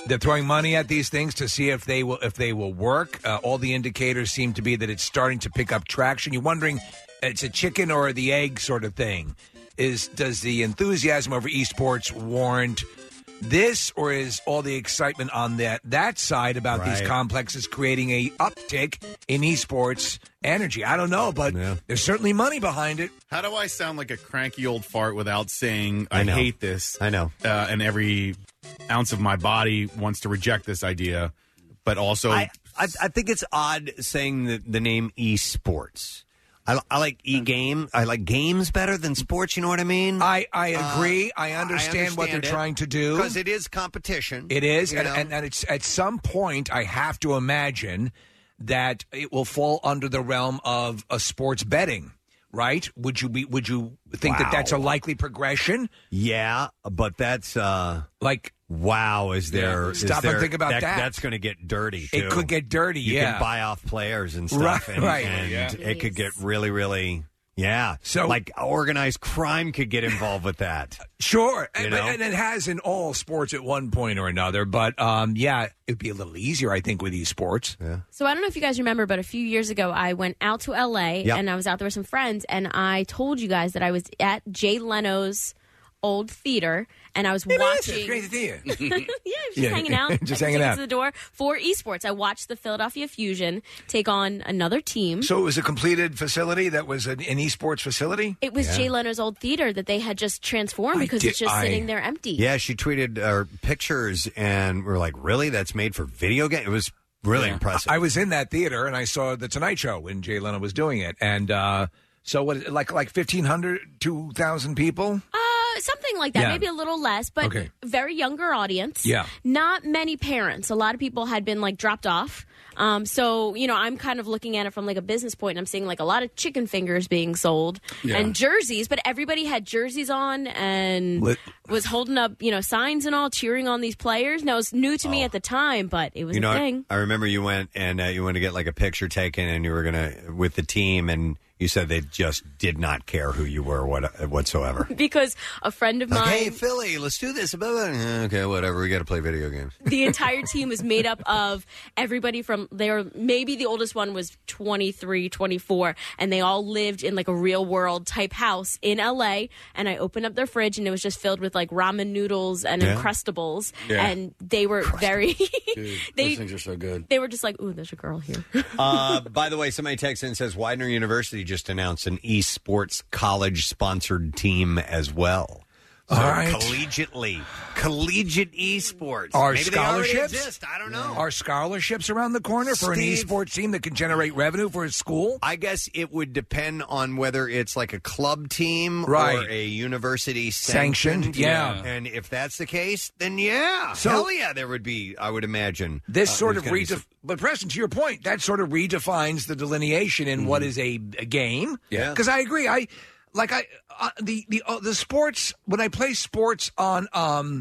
They're throwing money at these things to see if they will if they will work. Uh, all the indicators seem to be that it's starting to pick up traction. You're wondering, it's a chicken or the egg sort of thing. Is does the enthusiasm over esports warrant this, or is all the excitement on that that side about Right. these complexes creating a uptick in esports energy? I don't know, but there's certainly money behind it. How do I sound like a cranky old fart without saying I I, know. hate this? I know. Uh, and every ounce of my body wants to reject this idea, but also I, I, I think it's odd saying the, the name esports. I, I like e-game. I like games better than sports. You know what I mean? I, I Uh, agree. I understand what they're it, trying to do. because it is competition. It is, you and, know? and, and it's at some point I have to imagine that it will fall under the realm of a sports betting, right? Would you be? Would you think that that's a Wow. likely progression? Yeah, but that's uh like wow. Is there? is Stop and there- think about that. That's going to get dirty. It too. could get dirty, You yeah. can buy off players and stuff, Right, and, right. and Yeah. it could get really, really. Yeah, So- like organized crime could get involved with that. Sure, You and, know? and it has in all sports at one point or another. But um, yeah, it'd be a little easier, I think, with esports. Yeah. So I don't know if you guys remember, but a few years ago, I went out to L A Yep. and I was out there with some friends, and I told you guys that I was at Jay Leno's old theater, and I was It is. watching. It's great to see you. yeah, I was just Yeah, hanging out. just I hanging tickets out. to the door for esports. I watched the Philadelphia Fusion take on another team. So it was a completed facility that was an, an esports facility? It was Jay Leno's old theater that they had just transformed I because did- it's just I- sitting there empty. Yeah, she tweeted uh, pictures, and we're like, "Really? That's made for video game?" It was really impressive. I I was in that theater and I saw the Tonight Show when Jay Leno was doing it, and uh, so what? Like like fifteen hundred, two thousand people. Uh, something like that, Yeah. maybe a little less, but Okay. very younger audience. Yeah. Not many parents. A lot of people had been like dropped off. Um, so, you know, I'm kind of looking at it from like a business point, and I'm seeing like a lot of chicken fingers being sold Yeah. and jerseys, but everybody had jerseys on and Lit- was holding up, you know, signs and all, cheering on these players. Now, it was new to me at the time, but it was you know, a I, thing. I remember you went and uh, you went to get like a picture taken, and you were gonna with the team, and you said they just did not care who you were what, whatsoever. Because a friend of Like, mine. hey, Philly, let's do this. Okay, whatever. We got to play video games. The entire team was made up of everybody from there. Maybe the oldest one was twenty-three, twenty-four, and they all lived in like a real world type house in L A. And I opened up their fridge, and it was just filled with like ramen noodles and Yeah. Uncrustables. Yeah. And they were very, Dude, they, those things are so good. they were just like, ooh, there's a girl here. Uh, by the way, somebody texts in and says Widener University just announced an esports college sponsored team as well. So All right. collegiately, collegiate esports. Are Maybe they already scholarships? exist. I don't know. Are scholarships around the corner for an Steve- esports team that can generate revenue for a school? I guess it would depend on whether it's like a club team Right. or a university Sanctioned, sanctioned. yeah. And if that's the case, then yeah. So- Hell yeah, there would be, I would imagine. This uh, sort there's of gonna be redef- but Preston, to your point, that sort of redefines the delineation in what is a, a game. Yeah. because I agree. I like I uh, the the uh, the sports when I play sports on um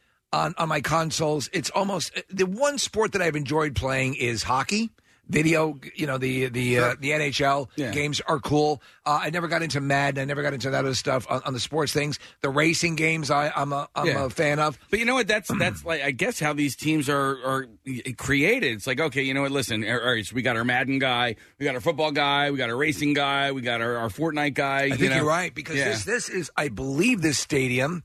on on my consoles. It's almost the one sport that I've enjoyed playing is hockey. Video, you know, the the uh, the N H L Yeah. games are cool. Uh, I never got into Madden. I never got into that other stuff on, on the sports things. The racing games, I, I'm a I'm Yeah. a fan of. But you know what? That's that's like I guess how these teams are are created. It's like, okay, you know what? Listen, all right, so we got our Madden guy, we got our football guy, we got our racing guy, we got our, our Fortnite guy. I you think know? you're right because Yeah. this this is I believe this stadium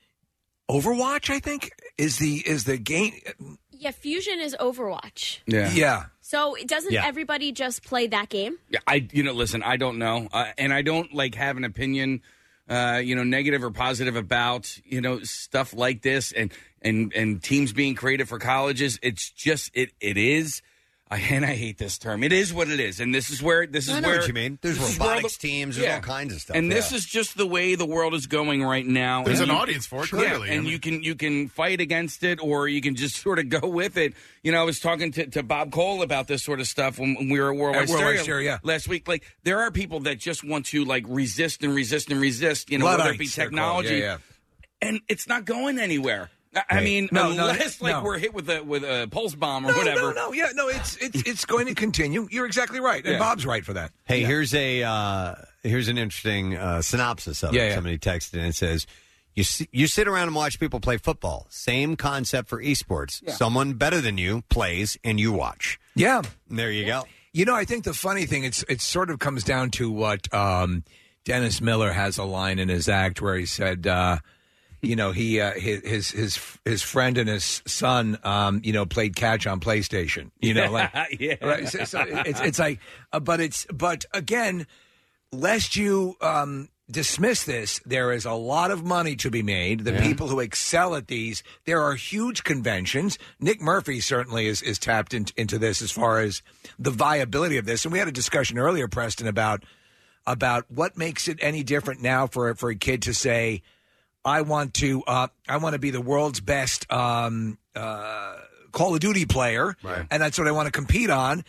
Overwatch I think is the is the game. Yeah, Fusion is Overwatch. Yeah. Yeah. So doesn't Yeah. everybody just play that game? Yeah, I you know, listen, I don't know, uh, and I don't like have an opinion, uh, you know, negative or positive about you know stuff like this, and and and teams being created for colleges. It's just it it is. I, and I hate this term. It is what it is, and this is where this is I know where what you mean. There's this is where all robotics teams, there's all kinds of stuff, and this yeah. is just the way the world is going right now. There's And an you- audience for it, Yeah, clearly. I and mean- you can you can fight against it, or you can just sort of go with it. You know, I was talking to, to Bob Cole about this sort of stuff when, when we were at Worldwide At Worldwide Stereo Stereo, yeah. last week. Like, there are people that just want to like resist and resist and resist. You know, whether it be Luddites, they're called. technology, Yeah, yeah. and it's not going anywhere. I- I Right. mean, No, no, unless like no. we're hit with a with a pulse bomb or No, whatever. no, no, yeah, no. It's it's it's going to continue. You're exactly right, and Yeah. Bob's right for that. Hey, here's a uh, here's an interesting uh, synopsis of Yeah, it. yeah. Somebody texted and it says, You si- you sit around and watch people play football. Same concept for esports. Yeah. Someone better than you plays, and you watch. Yeah. There you go. You know, I think the funny thing, it's it sort of comes down to what um, Dennis Miller has a line in his act where he said, uh, you know, he uh, his his his his friend and his son, um, you know, played catch on PlayStation. You know, like yeah. right? So, so it's it's like, uh, but it's but again, lest you um, dismiss this, there is a lot of money to be made. The Yeah. people who excel at these, there are huge conventions. Nick Murphy certainly is, is tapped in, into this as far as the viability of this. And we had a discussion earlier, Preston, about about what makes it any different now for for a kid to say, I want to uh, I want to be the world's best um, uh, Call of Duty player, Right. and that's what I want to compete on.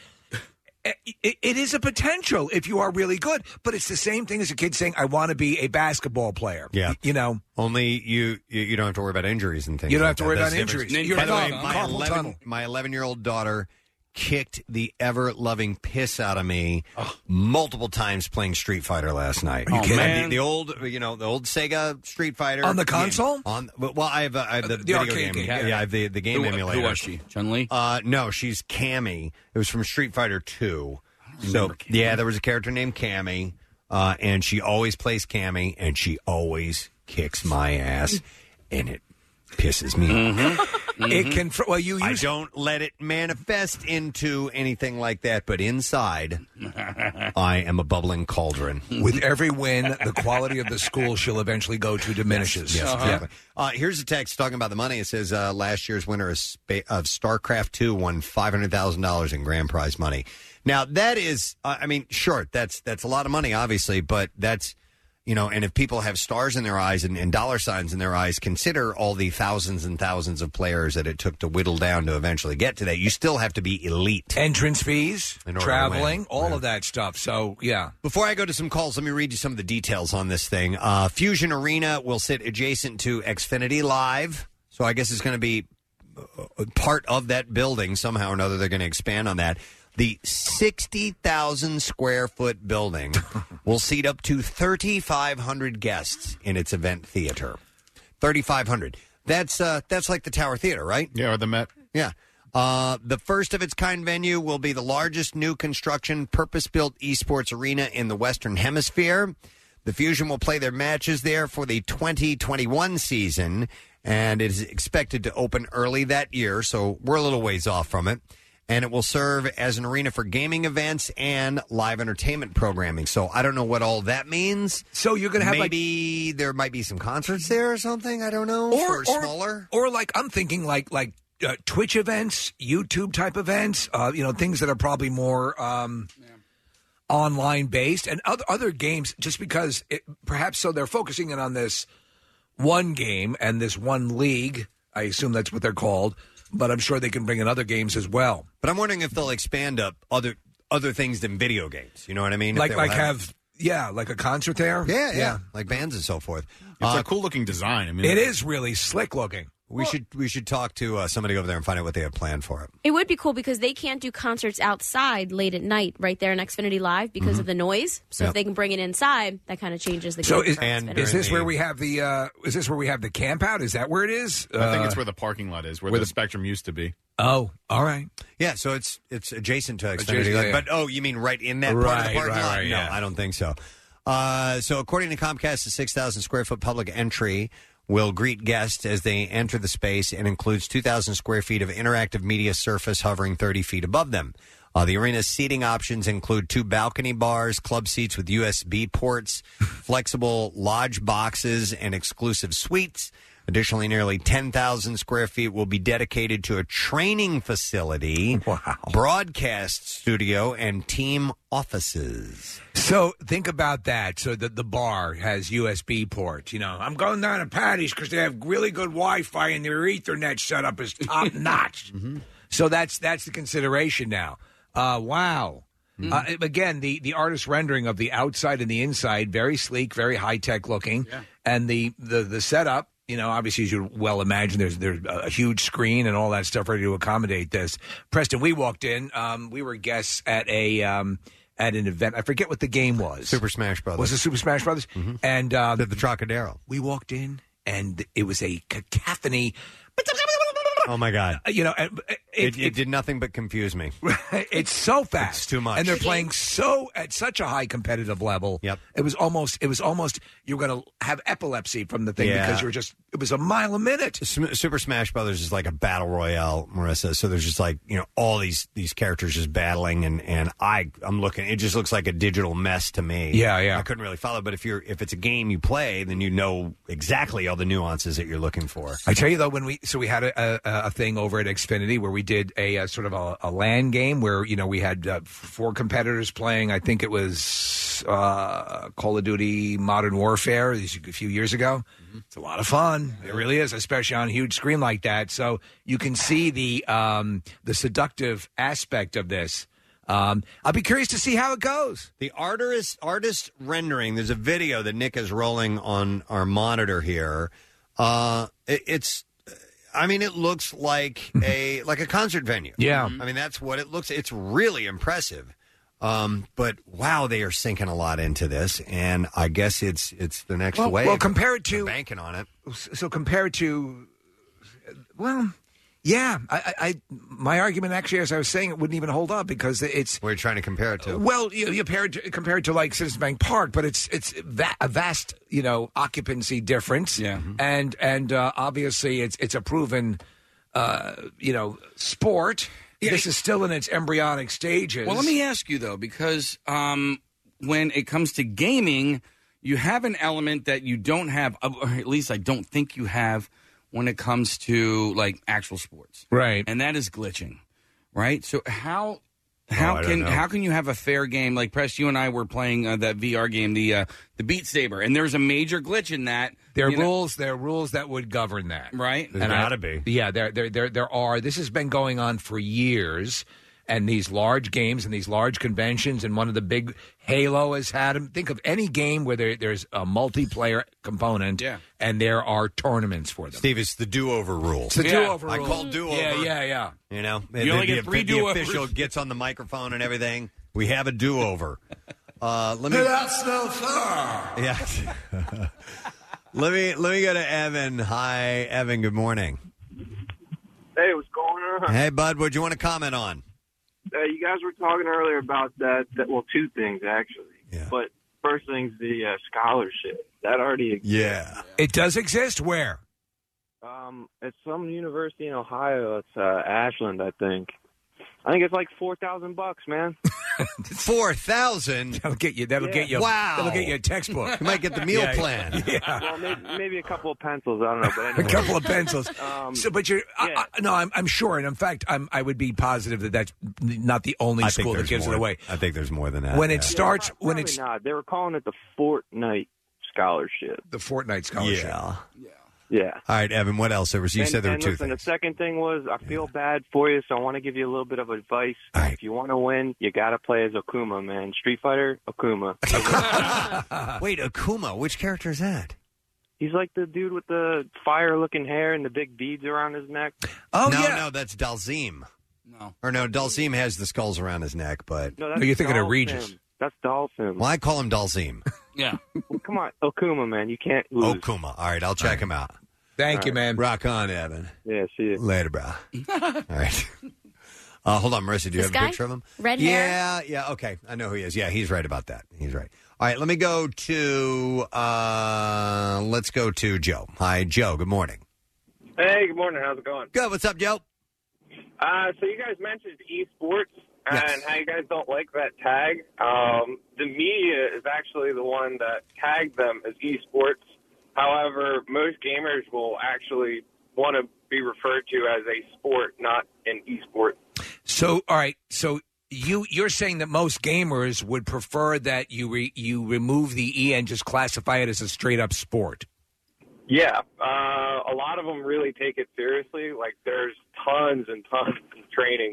It, it is a potential if you are really good, but it's the same thing as a kid saying, I want to be a basketball player. Yeah. You know, Only you you you don't have to worry about injuries and things. You don't like have to that. worry That's about the difference. injuries. You're By the way, not- my carpal 11 tunnel. my eleven-year-old daughter kicked the ever-loving piss out of me multiple times playing Street Fighter last night. Are you Oh, kidding? man. The, the old, you know, the old Sega Street Fighter On the game. console? On well, I have, uh, I have the, The video arcade game. game, yeah. Yeah, I have the the game Who- who emulator. was she? Chun-Li? Uh, no, she's Cammy. It was from Street Fighter Two. So yeah, there was a character named Cammy, uh, and she always plays Cammy, and she always kicks my ass, and it pisses me off. It can. Well, you. I Use, don't let it manifest into anything like that, but inside, I am a bubbling cauldron. with every win, the quality of the school she'll eventually go to diminishes. Yes, Uh-huh. exactly. Uh, here's a text talking about the money. It says uh, last year's winner of, Spa- of StarCraft two won five hundred thousand dollars in grand prize money. Now that is, uh, I mean, sure, that's that's a lot of money, obviously, but that's, you know, and if people have stars in their eyes and, and dollar signs in their eyes, consider all the thousands and thousands of players that it took to whittle down to eventually get to that. You still have to be elite. Entrance fees, In order to traveling, win. all Yeah. of that stuff. So, yeah. Before I go to some calls, let me read you some of the details on this thing. Uh, Fusion Arena will sit adjacent to Xfinity Live, so I guess it's going to be uh, part of that building somehow or another. They're going to expand on that. The sixty thousand square foot building will seat up to thirty-five hundred guests in its event theater. thirty-five hundred. That's uh, that's like the Tower Theater, right? Yeah, or the Met. Yeah. Uh, the first of its kind venue will be the largest new construction purpose-built esports arena in the Western Hemisphere. The Fusion will play their matches there for the twenty twenty-one season, and it is expected to open early that year, so we're a little ways off from it. And it will serve as an arena for gaming events and live entertainment programming. So I don't know what all that means. So you're going to have maybe there might be some concerts there or something. I don't know. Or, or or smaller. Or like I'm thinking like like uh, Twitch events, YouTube type events, uh, you know, things that are probably more um, online based, and other other games. Just because it, perhaps so they're focusing in on this one game and this one league. I assume that's what they're called. But I'm sure they can bring in other games as well. But I'm wondering if they'll expand up other other things than video games. You know what I mean? If Like they'll like have yeah, like a concert there. yeah, yeah, like bands and so forth. It's Uh, a cool looking design. I mean, It is really slick looking. We should we should talk to uh, somebody over there and find out what they have planned for it. It would be cool because they can't do concerts outside late at night right there in Xfinity Live because Mhm. of the noise. So Yep. if they can bring it inside, that kind of changes the So game. is, for Xfinity. is this where we have the uh, is this where we have the camp out? Is that where it is? I think Uh, it's where the parking lot is, where, where the, the- Spectrum used to be. Oh, all right. Yeah, so it's it's adjacent to Xfinity. Adjacent, like- yeah. But oh, you mean right in that part of Right, the parking right, lot? right, no, yeah. I don't think so. Uh, so according to Comcast, the six thousand square foot public entry will greet guests as they enter the space and includes two thousand square feet of interactive media surface hovering thirty feet above them. Uh, the arena's seating options include two balcony bars, club seats with U S B ports, flexible lodge boxes, and exclusive suites. Additionally, nearly ten thousand square feet will be dedicated to a training facility, broadcast studio, and team offices. So think about that. So that the bar has U S B ports. You know, I'm going down to Patty's because they have really good Wi-Fi and their Ethernet setup is top notch. So that's that's the consideration now. Uh, wow. Uh, again, the, the artist rendering of the outside and the inside, very sleek, very high tech looking, and the, the the setup. You know, obviously, as you well imagine, there's there's a huge screen and all that stuff ready to accommodate this. Preston, we walked in. Um, we were guests at a um, at an event. I forget what the game was. Super Smash Brothers. Was it Super Smash Brothers? And um, the, the Trocadero. We walked in, and it was a cacophony. Oh my God! You know, it, It, it, it did nothing but confuse me. it's so fast, It's too much. and they're playing so at such a high competitive level. Yep. It was almost, it was almost you were going to have epilepsy from the thing Yeah. because you were just. It was a mile a minute. Sm- Super Smash Brothers is like a battle royale, Marissa. So there's just like, you know, all these these characters just battling, and and I I'm looking. It just looks like a digital mess to me. Yeah, yeah. I couldn't really follow. But if you're if it's a game you play, then you know exactly all the nuances that you're looking for. I tell you though, when we so we had a, a, a thing over at Xfinity where we did a, a sort of a, a LAN game where you know we had uh, four competitors playing. I think it was uh, Call of Duty Modern Warfare a few years ago. It's a lot of fun. It really is, especially on a huge screen like that. So you can see the um, the seductive aspect of this. Um, I'll be curious to see how it goes. The artist artist rendering. There's a video that Nick is rolling on our monitor here. Uh, it, it's. I mean, it looks like a like a concert venue. Yeah. I mean, that's what it looks. It's really impressive. Um, but wow, they are sinking a lot into this, and I guess it's it's the next Well, wave. well, compared to They're banking on it. So compared to, well, yeah, I, I, I my argument actually, as I was saying, it wouldn't even hold up because it's. What are you trying to compare it to? Well, you, you compare it to, compared to like Citizens Bank Park, but it's it's va- a vast, you know, occupancy difference. Yeah. and and uh, obviously it's it's a proven, uh, you know, sport. Yeah. This is still in its embryonic stages. Well, let me ask you though, because um, when it comes to gaming, you have an element that you don't have, or at least I don't think you have, when it comes to like actual sports, right? And that is glitching, right? So how how Oh, I don't can know. how can you have a fair game? Like Press, you and I were playing uh, that V R game, the uh, the Beat Saber, and there's a major glitch in that. There are you know- rules. There are rules that would govern that, right? There's And I- gotta be. Yeah, there, there, there, there are. This has been going on for years, and these large games and these large conventions, and one of the big Halo has had them. Think of any game where there, there's a multiplayer component, Yeah. and there are tournaments for them. Steve, it's the do-over rule. It's the Yeah. do-over I rule. call do-over. Yeah, yeah, yeah. You know, You only the, get the- three the do-overs. official gets on the microphone and everything. We have a do-over. Uh, let me. That's no fair. Yeah. let me let me go to Evan. Hi, Evan. Good morning. Hey, what's going on? Hey, bud. What do you want to comment on? Uh, you guys were talking earlier about that, that. Well, two things actually. Yeah. But first thing's the uh, scholarship that already exists. Yeah. It does exist. Where? Um, at some university in Ohio, it's uh, Ashland, I think. I think it's like four thousand bucks, man. Four thousand. That'll get you. That'll Yeah. get you. Wow. That'll get you a textbook. You might get the meal Yeah, plan. Yeah. Well, maybe, maybe a couple of pencils. I don't know, but A anyway. couple of pencils. Um, so, but you're I, yeah. I, no. I'm, I'm sure, and in fact, I'm, I would be positive that that's not the only I think school that there's gives more. it away. I think there's more than that. When yeah. it starts, Yeah, when probably it's not. They were calling it the Fortnite scholarship. the Fortnite scholarship. Yeah. Yeah. All right, Evan. What else? There was. You and, said there were and two listen, things. the second thing was I feel bad for you, so I want to give you a little bit of advice. right. If you want to win, you got to play as Akuma, man. Street Fighter, Akuma. Wait, Akuma. Which character is that? He's like the dude with the fire-looking hair and the big beads around his neck. Oh no, yeah. no, that's Dalzim. No. Or no, Dalzim has the skulls around his neck, but No, that's No, you're thinking of Dolphin. Regis. That's Dolphin. well, I call him Dalzim. Yeah. Well, come on, Okuma, man. You can't lose. Okuma. All right, I'll check him out. Thank you, man. Rock on, Evan. Yeah, see you. Later, bro. All right. Uh, hold on, Marissa. Do you This have guy? a picture of him? Red hair? Yeah, yeah. Okay, I know who he is. Yeah, he's right about that. He's right. All right, let me go to. Uh, let's go to Joe. Hi, Joe. Good morning. Hey, good morning. How's it going? Good. What's up, Joe? Uh, so you guys mentioned esports and Yes. how you guys don't like that tag. Um, the media is actually the one that tagged them as esports. However, most gamers will actually want to be referred to as a sport, not an esport. So, all right. So you you're saying that most gamers would prefer that you re, you remove the E and just classify it as a straight up sport. Yeah, uh, a lot of them really take it seriously. Like, there's tons and tons of training.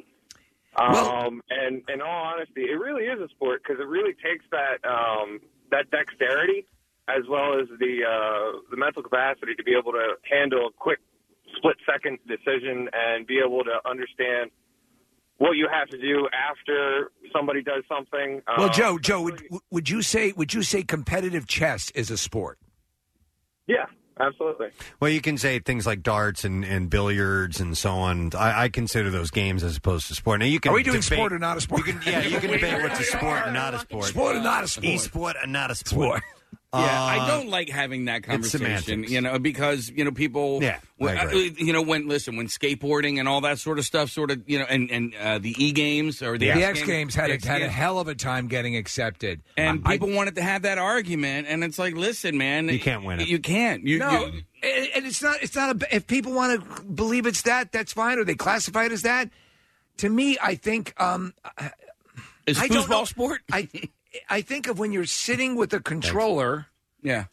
Um, and in all honesty, it really is a sport because it really takes that um, that dexterity as well as the uh, the mental capacity to be able to handle a quick split second decision and be able to understand what you have to do after somebody does something. Well, Um, Joe, Joe, would, would you say would you say competitive chess is a sport? Yeah, absolutely. Well, you can say things like darts and, and billiards and so on. I, I consider those games as opposed to sport. Now, you can Are we doing debate- sport or not a sport? You can, yeah, you can debate what's a sport and not a sport. Sport and not a sport. E-sport and not a sport. Yeah, I Uh, don't like having that it's conversation, semantics. you know, because, you know, people, Yeah, when- I agree. uh, you know, when, listen, when skateboarding and all that sort of stuff sort of, you know, and, and uh, the E-games or the, The, X X Games had, the a, X had a Games, hell of a time getting accepted. and I- people wanted to have that argument, and it's like, listen, man. You can't win it. You can't. You, no, you- and and it's not. It's not a. If people want to believe it's that, that's fine. Or they classify it as that. To me, I think. Um, Is I don't know. foosball sport? I I think of when you're sitting with a controller. Yeah.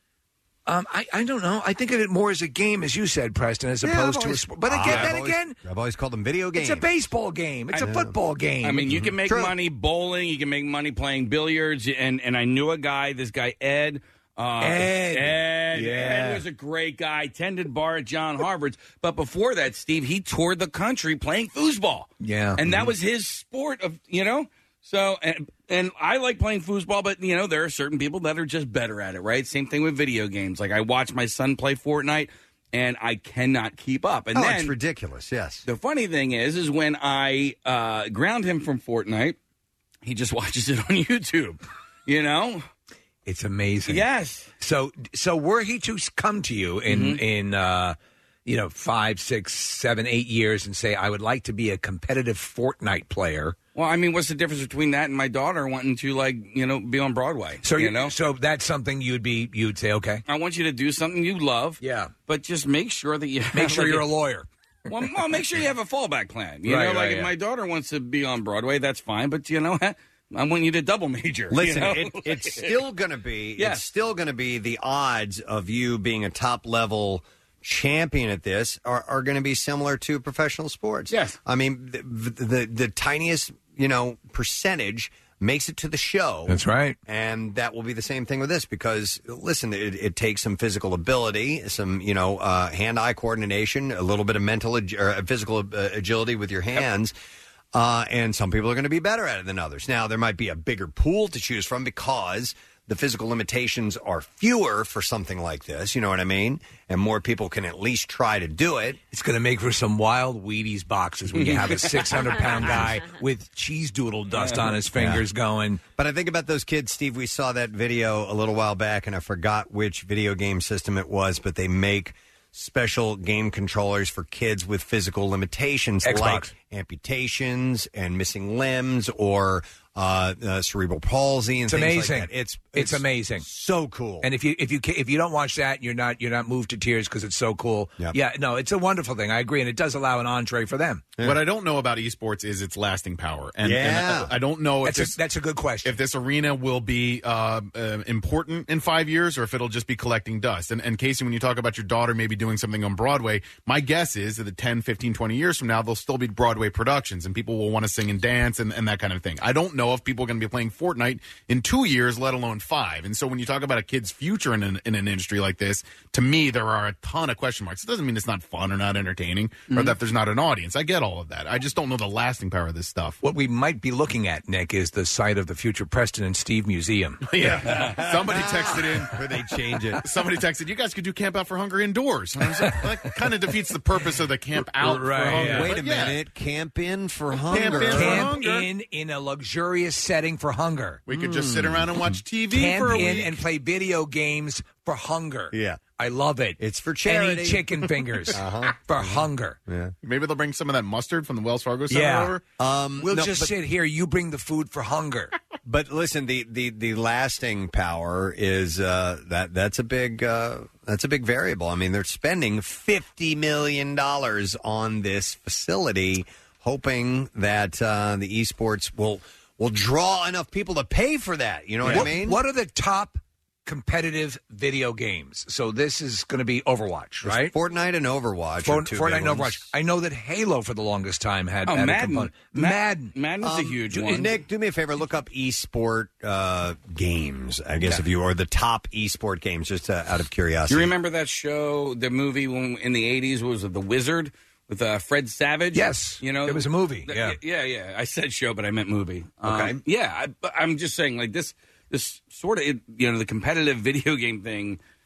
Um, I, I don't know. I think of it more as a game, as you said, Preston, as Yeah, opposed I've to a always- sport. But Ah, again, I've then always- again, I've always called them video games. it's a baseball game. It's a football game. I mean, you can make True. money bowling. You can make money playing billiards. And and I knew a guy, this guy Ed. Uh, Ed. Ed. Yeah. Ed was a great guy. Tended bar at John Harvard's. But before that, Steve, he toured the country playing foosball. Yeah, and that Mhm. was his sport of you know. So and and I like playing foosball, but you know there are certain people that are just better at it, right? Same thing with video games. Like I watch my son play Fortnite, and I cannot keep up. And oh, then it's ridiculous, yes. the funny thing is, is when I uh, ground him from Fortnite, he just watches it on YouTube. You know, It's amazing. Yes. So so were he to come to you in Mhm. in uh, you know five, six, seven, eight years and say, I would like to be a competitive Fortnite player. Well, I mean, what's the difference between that and my daughter wanting to, like, you know, be on Broadway? So you you know, so that's something you'd be you'd say, okay. I want you to do something you love. Yeah. But just make sure that you Make have, sure like, you're a lawyer. Well, well, make sure you have a fallback plan. You Right, know, like right, if yeah. my daughter wants to be on Broadway, that's fine. But you know, I want you to double major. you Listen, know? it, it's still going to be. Yeah. It's still going to be the odds of you being a top level champion at this are, are going to be similar to professional sports. Yes, I mean the, the the tiniest you know percentage makes it to the show. That's right. And that will be the same thing with this because, listen, it, it takes some physical ability, some, you know, uh, hand-eye coordination, a little bit of mental ag- or physical uh, agility with your hands. Uh, and some people are going to be better at it than others. Now, there might be a bigger pool to choose from because the physical limitations are fewer for something like this. You know what I mean? And more people can at least try to do it. It's going to make for some wild Wheaties boxes when you have a six hundred pound guy with cheese doodle dust on his fingers Yeah. going. But I think about those kids, Steve. We saw that video a little while back, and I forgot which video game system it was, but they make special game controllers for kids with physical limitations Xbox. like amputations and missing limbs or uh, uh, cerebral palsy and It's things amazing. like that. It's, It's amazing. So cool. And if you if you ca- if you don't watch that, you're not you're not moved to tears because it's so cool. Yep. Yeah, no, it's a wonderful thing. I agree, and it does allow an entree for them. What I don't know about esports is its lasting power, and, Yeah. and I, I don't know if That's a- this, that's a good question. If this arena will be uh, uh, important in five years, or if it'll just be collecting dust. And, and Casey, when you talk about your daughter maybe doing something on Broadway, my guess is that the ten, fifteen, twenty years from now, there'll still be Broadway productions, and people will want to sing and dance and, and that kind of thing. I don't know if people are going to be playing Fortnite in two years, let alone five. And so when you talk about a kid's future in an, in an industry like this, to me, there are a ton of question marks. It doesn't mean it's not fun or not entertaining or Mhm. that there's not an audience. I get all of that. I just don't know the lasting power of this stuff. What we might be looking at, Nick, is the site of the future Preston and Steve Museum. Yeah. Somebody texted in. Where they change it. Somebody texted, you guys could do Camp Out for Hunger indoors. And I was like, that kind of defeats the purpose of the Camp Out for Hunger. Wait But a yeah. minute. Camp in for Camp hunger. in for Camp hunger. in in a luxurious setting for hunger. We could just sit around and watch T V Camp for a in week. and play video games for hunger. Yeah. I love it. It's for And charity. eat chicken fingers Uh-huh. for hunger. Yeah. Maybe they'll bring some of that mustard from the Wells Fargo Center Yeah. over. Um, We'll no, just but- sit here. You bring the food for hunger. But listen, the the the lasting power is uh, that that's a big uh, that's a big variable. I mean, they're spending fifty million dollars on this facility, hoping that uh, the esports will will draw enough people to pay for that. You know what, what I mean? What are the top competitive video games? So this is going to be Overwatch, There's right? Fortnite and Overwatch. For, are two Fortnite big and ones. Overwatch. I know that Halo for the longest time had, Oh, had a Madden. component. Ma- Madden. Madden's a Um, huge do- one. Nick, do me a favor. Look up esport uh, games. I guess if you or the top esport games, just uh, out of curiosity. You remember that show, the movie when, in the eighties, was it The Wizard with uh, Fred Savage? Yes. You know, It was a movie, th- yeah. yeah, yeah. I said show, but I meant movie. Okay. Um, yeah, I, but I'm just saying, like this, this sort of, it, you know, the competitive video game thing. Yeah.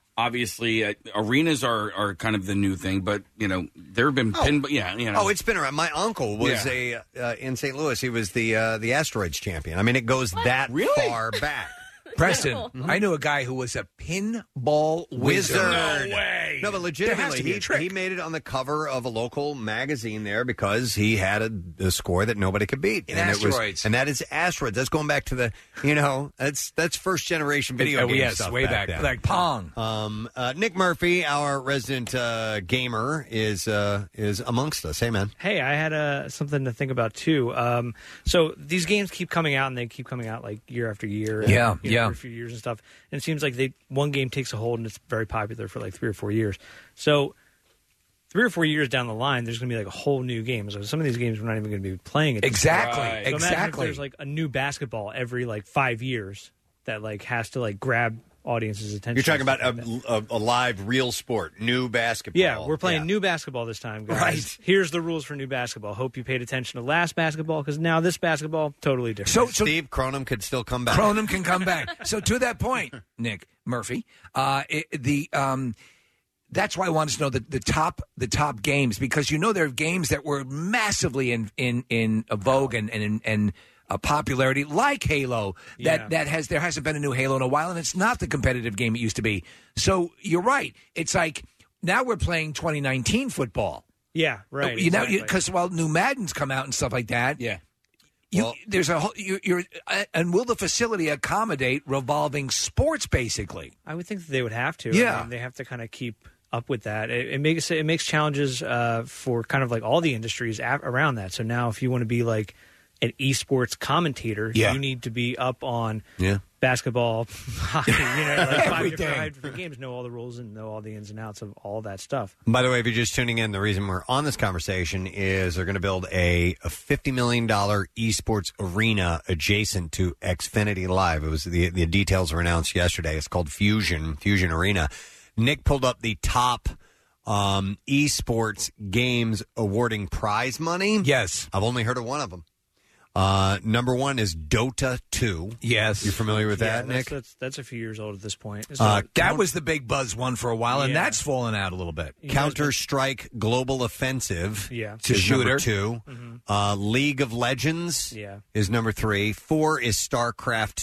obviously, uh, arenas are, are kind of the new thing, but, you know, there have been Oh. pin, yeah, you know. Oh, it's been around. My uncle was Yeah. a uh, in Saint Louis. He was the uh, the asteroids champion. I mean, it goes that far back. Preston, Mhm. I knew a guy who was a pinball wizard. Wizard. No way. No, but There has legitimately, to be a he, trick. he made it on the cover of a local magazine there because he had a, a score that nobody could beat. In and asteroids. It was, and that is asteroids. That's going back to the, you know, that's that's first generation video Oh, game yes, stuff way back, then. like Pong. Um, uh, Nick Murphy, our resident uh, gamer, is uh, is amongst us. Hey, man. Hey, I had uh, something to think about too. Um, so these games keep coming out, and they keep coming out like year after year. And, Yeah, you know, yeah. for a few years and stuff. And it seems like they one game takes a hold, and it's very popular for like three or four years. So three or four years down the line, there's going to be like a whole new game. So some of these games we're not even going to be playing at this Exactly, point. So imagine if exactly. there's like a new basketball every like five years that like has to like grab audience's attention. You're talking and about stuff a, a, a live, real sport, new basketball. Yeah, we're playing new basketball this time, guys. Right. Here's the rules for new basketball. Hope you paid attention to last basketball because now this basketball totally different. So, so Steve Cronum could still come back. Cronum can come back. So to that point, Nick Murphy, uh, it, the um, that's why I wanted to know the, the top the top games because you know there are games that were massively in in in vogue and and and uh, popularity, like Halo. That Yeah. that has there hasn't been a new Halo in a while, and it's not the competitive game it used to be. So you're right. It's like now we're playing twenty nineteen football. Yeah, right. You know, exactly. because while new Maddens come out and stuff like that, yeah. You, there's a whole, you're, you're uh, and will the facility accommodate revolving sports? Basically, I would think that they would have to. Yeah. I mean, they have to kind of keep up with that. It, it makes it makes challenges uh, for kind of like all the industries a- around that. So now, if you want to be like an esports commentator, Yeah. you need to be up on Yeah. basketball, hockey, you know, like five Everything. different, five different games, know all the rules and know all the ins and outs of all that stuff. By the way, if you're just tuning in, the reason we're on this conversation is they're going to build a, a fifty million dollars esports arena adjacent to Xfinity Live. It was the, the details were announced yesterday. It's called Fusion, Fusion Arena. Nick pulled up the top um, esports games awarding prize money. Yes. I've only heard of one of them. Uh, number one is Dota two. Yes. You're familiar with Yeah, that, that's, Nick? That's, that's a few years old at this point. So Uh, that was the big buzz one for a while, and Yeah. that's fallen out a little bit. Counter Strike Global Offensive Yeah. It's a is shooter. number 2 Uh, League of Legends Yeah. is number three. Four is StarCraft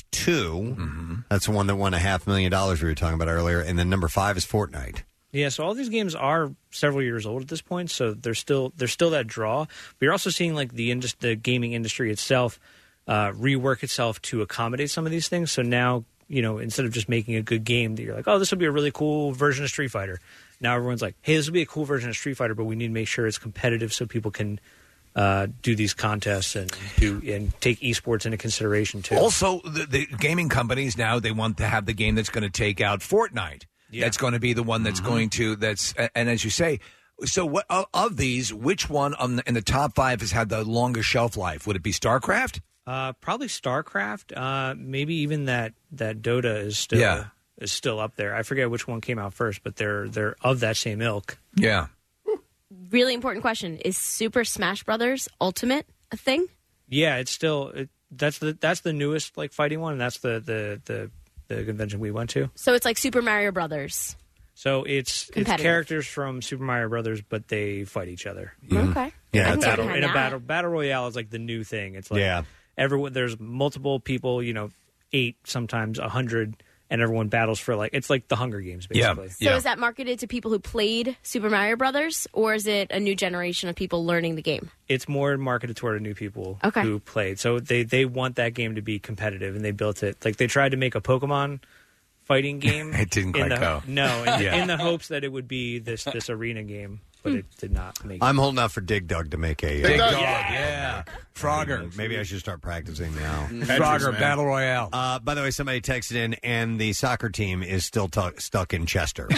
two. That's the one that won a half million dollars we were talking about earlier. And then number five is Fortnite. Yeah, so all these games are several years old at this point, so there's still there's still that draw. But you're also seeing like the indus- the gaming industry itself uh, rework itself to accommodate some of these things. So now, you know, instead of just making a good game that you're like, oh, this will be a really cool version of Street Fighter. Now everyone's like, hey, this will be a cool version of Street Fighter, but we need to make sure it's competitive so people can uh, do these contests and do and take esports into consideration too. Also, the, the gaming companies now they want to have the game that's going to take out Fortnite. That's going to be the one that's going to that's and as you say. So, what of, of these? Which one on the, in the top five has had the longest shelf life? Would it be StarCraft? Uh, probably StarCraft. Uh, maybe even that, that Dota is still Yeah. is still up there. I forget which one came out first, but they're they're of that same ilk. Yeah. Really important question: is Super Smash Brothers Ultimate a thing? Yeah, it's still it, that's the that's the newest like fighting one, and that's the the the, the convention we went to. So it's like Super Mario Brothers. So it's it's Competitive. characters from Super Mario Brothers, but they fight each other. Okay. Yeah, I can it's get battle, behind in a that. battle battle royale is like the new thing. It's like Yeah. everyone there's multiple people, you know, eight sometimes a hundred, and everyone battles for like it's like the Hunger Games basically. So is that marketed to people who played Super Mario Brothers, or is it a new generation of people learning the game? It's more marketed toward new people Okay. who played. So they they want that game to be competitive, and they built it like they tried to make a Pokemon fighting game. It didn't in quite the, go. No, in, Yeah. in the hopes that it would be this this arena game, but it did not make. I'm holding out for Dig Dug to make a. Dig uh, Dug, yeah. Frogger. Maybe I should start practicing now. Frogger Battle Royale. Uh, by the way, somebody texted in, and the soccer team is still tu stuck in Chester.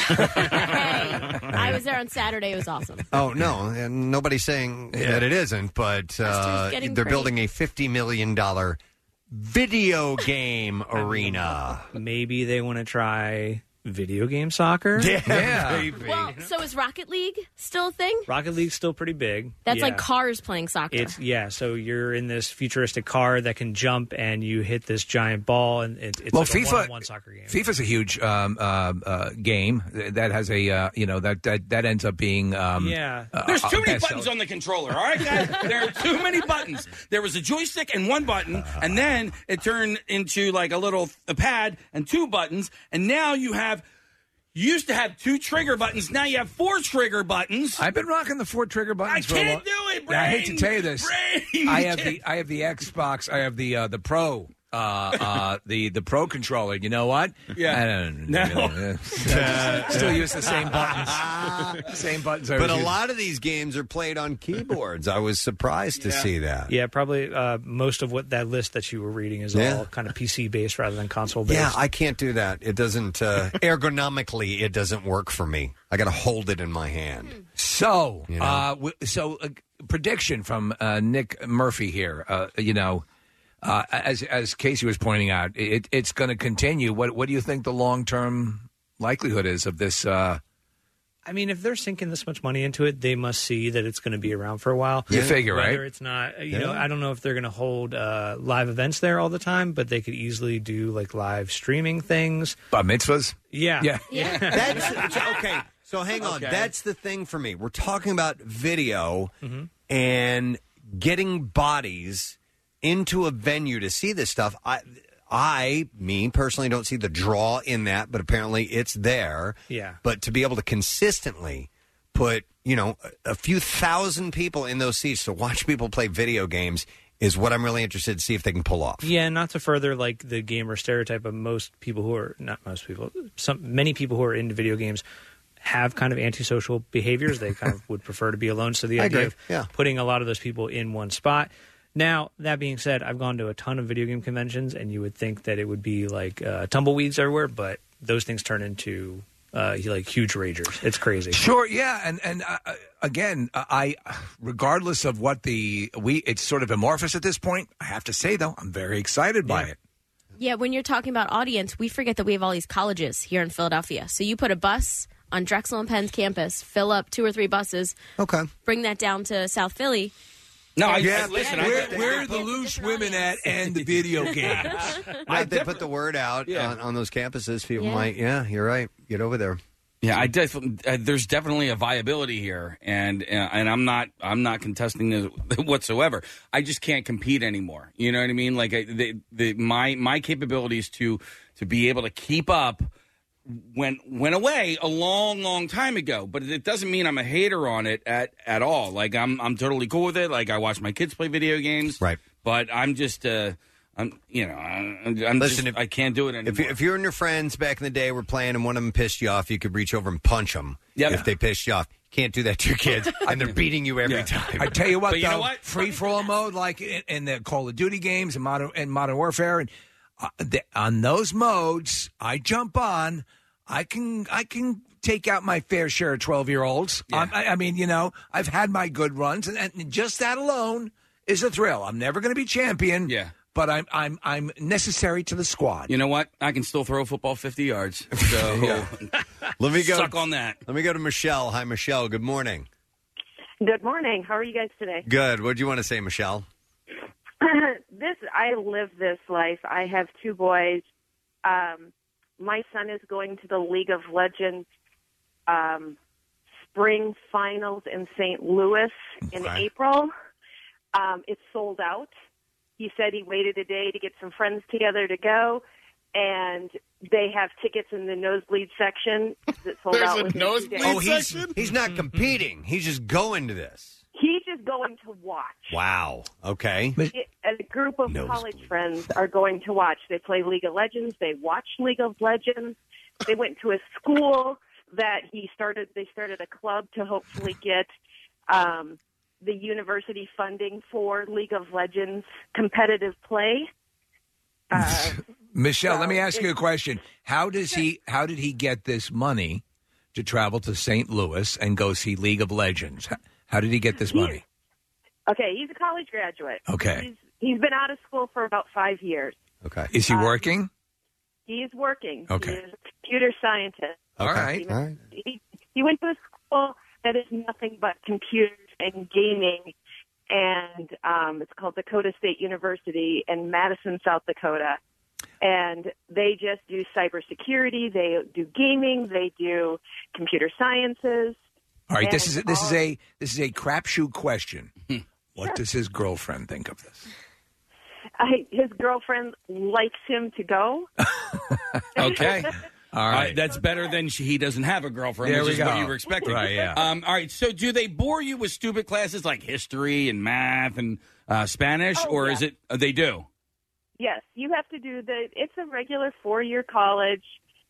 I was there on Saturday. It was awesome. Oh no, and nobody's saying Yeah. that it isn't, but uh, getting they're great. building a fifty million dollar video game arena. Maybe they want to try video game soccer. Yeah. Well, so is Rocket League still a thing? Rocket League's still pretty big. That's Yeah. like cars playing soccer. It's yeah. So you're in this futuristic car that can jump, and you hit this giant ball, and it, it's well, like FIFA, a one-on-one soccer game. FIFA's a huge um, uh, uh, game that has a uh, you know that, that that ends up being um, yeah. uh, There's a too many bestseller. buttons on the controller, all right, guys? There are too many buttons. There was a joystick and one button, and then it turned into like a little a pad and two buttons, and now you have. You used to have two trigger buttons. Now you have four trigger buttons. I've been rocking the four trigger buttons. I for a can't long- do it, Yeah, I hate to brain, tell you this. brain. I have the I have the Xbox. I have the uh, the Pro. Uh, uh, the the Pro controller. You know what? Yeah. I don't No. know. Still use the same buttons. Same buttons. I But was a using. lot of these games are played on keyboards. I was surprised to see that. Yeah, probably uh, most of what that list that you were reading is Yeah. all kind of P C based rather than console based. Yeah, I can't do that. It doesn't uh, ergonomically. It doesn't work for me. I got to hold it in my hand. So, You know? uh, w- so uh, prediction from uh, Nick Murphy here. Uh, you know, uh, as as Casey was pointing out, it, it's going to continue. What what do you think the long term likelihood is of this? Uh, I mean, if they're sinking this much money into it, they must see that it's going to be around for a while. You figure, right? Whether it's not, you know, Yeah. I don't know if they're going to hold uh, live events there all the time, but they could easily do like live streaming things. Bar mitzvahs? Yeah. Yeah. Yeah. That's okay. So hang on. Okay. That's the thing for me. We're talking about video Mm-hmm. and getting bodies into a venue to see this stuff. I, I, me personally, don't see the draw in that, but apparently it's there. Yeah. But to be able to consistently put, you know, a, a few thousand people in those seats to watch people play video games is what I'm really interested to see if they can pull off. Yeah, not to further like the gamer stereotype of most people who are not most people, some many people who are into video games have kind of antisocial behaviors. They kind of would prefer to be alone. So the I idea agree. of Yeah. putting a lot of those people in one spot. Now, that being said, I've gone to a ton of video game conventions, and you would think that it would be like uh, tumbleweeds everywhere, but those things turn into uh, like huge ragers. It's crazy. Sure, yeah, and and uh, again, I regardless of what the we, it's sort of amorphous at this point. I have to say though, I'm very excited by it. Yeah, when you're talking about audience, we forget that we have all these colleges here in Philadelphia. So you put a bus on Drexel and Penn's campus, fill up two or three buses, Okay. bring that down to South Philly. No, I, Yeah, I, listen. where, I, where are the loose women at and the video games? I they put the word out Yeah. on, on those campuses. People Yeah. might, yeah, you're right. Get over there. Yeah, I def- uh, there's definitely a viability here, and uh, and I'm not I'm not contesting this whatsoever. I just can't compete anymore. You know what I mean? Like I, the, the my my capabilities to to be able to keep up went went away a long long time ago. But it doesn't mean I'm a hater on it at at all. Like I'm I'm totally cool with it. Like I watch my kids play video games, Right. But I'm just uh I'm you know I'm, I'm Listen, just, if- I can't do it anymore. If, you, if you and your friends back in the day were playing and one of them pissed you off, you could reach over and punch them Yep. if they pissed you off. You can't do that to your kids, and they're beating you every Yeah. time. I tell you what, But you know though, what? free for all mode, like in, in the Call of Duty games and Modern and Modern Warfare, and uh, the, on those modes, I jump on. I can I can take out my fair share of twelve year olds. I, I mean, you know, I've had my good runs, and, and just that alone is a thrill. I'm never going to be champion. Yeah. But I'm I'm I'm necessary to the squad. You know what? I can still throw a football fifty yards. So Let me go. suck on that. Let me go to Michelle. Hi, Michelle. Good morning. Good morning. How are you guys today? Good. What do you want to say, Michelle? this I live this life. I have two boys. Um, my son is going to the League of Legends um, spring finals in Saint Louis in Okay. April. Um, it's sold out. He said he waited a day to get some friends together to go, and they have tickets in the nosebleed section that sold There's out a within two nosebleed days. Oh, he's section? he's not competing. He's just going to this. He's just going to watch. Wow. Okay. It- a group of Nosebleed. college friends are going to watch. They play League of Legends. They watch League of Legends. They went to a school that he started. They started a club to hopefully get um, the university funding for League of Legends competitive play. Uh, Michelle, So let me ask you a it's- question. How does he how did he get this money to travel to Saint Louis and go see League of Legends? How, how did he get this money? okay, he's a college graduate. Okay. He's, he's been out of school for about five years. Okay. Is he Um, working? He is working. Okay. He is a computer scientist. All right. He, All right. He, he went to a school that is nothing but computers and gaming, and um, it's called Dakota State University in Madison, South Dakota. And they just do cybersecurity, they do gaming, they do computer sciences. All right, this is this all, is a this is a crapshoot question. What Sure. does his girlfriend think of this? I, his girlfriend likes him to go. Okay. All right. Uh, that's better than she, he doesn't have a girlfriend, There which we is what go. you were expecting. Right, yeah. Um, all right, so do they bore you with stupid classes like history and math and uh, Spanish, Oh, or yeah. is it uh, they do? Yes, you have to do the. It's a regular four-year college.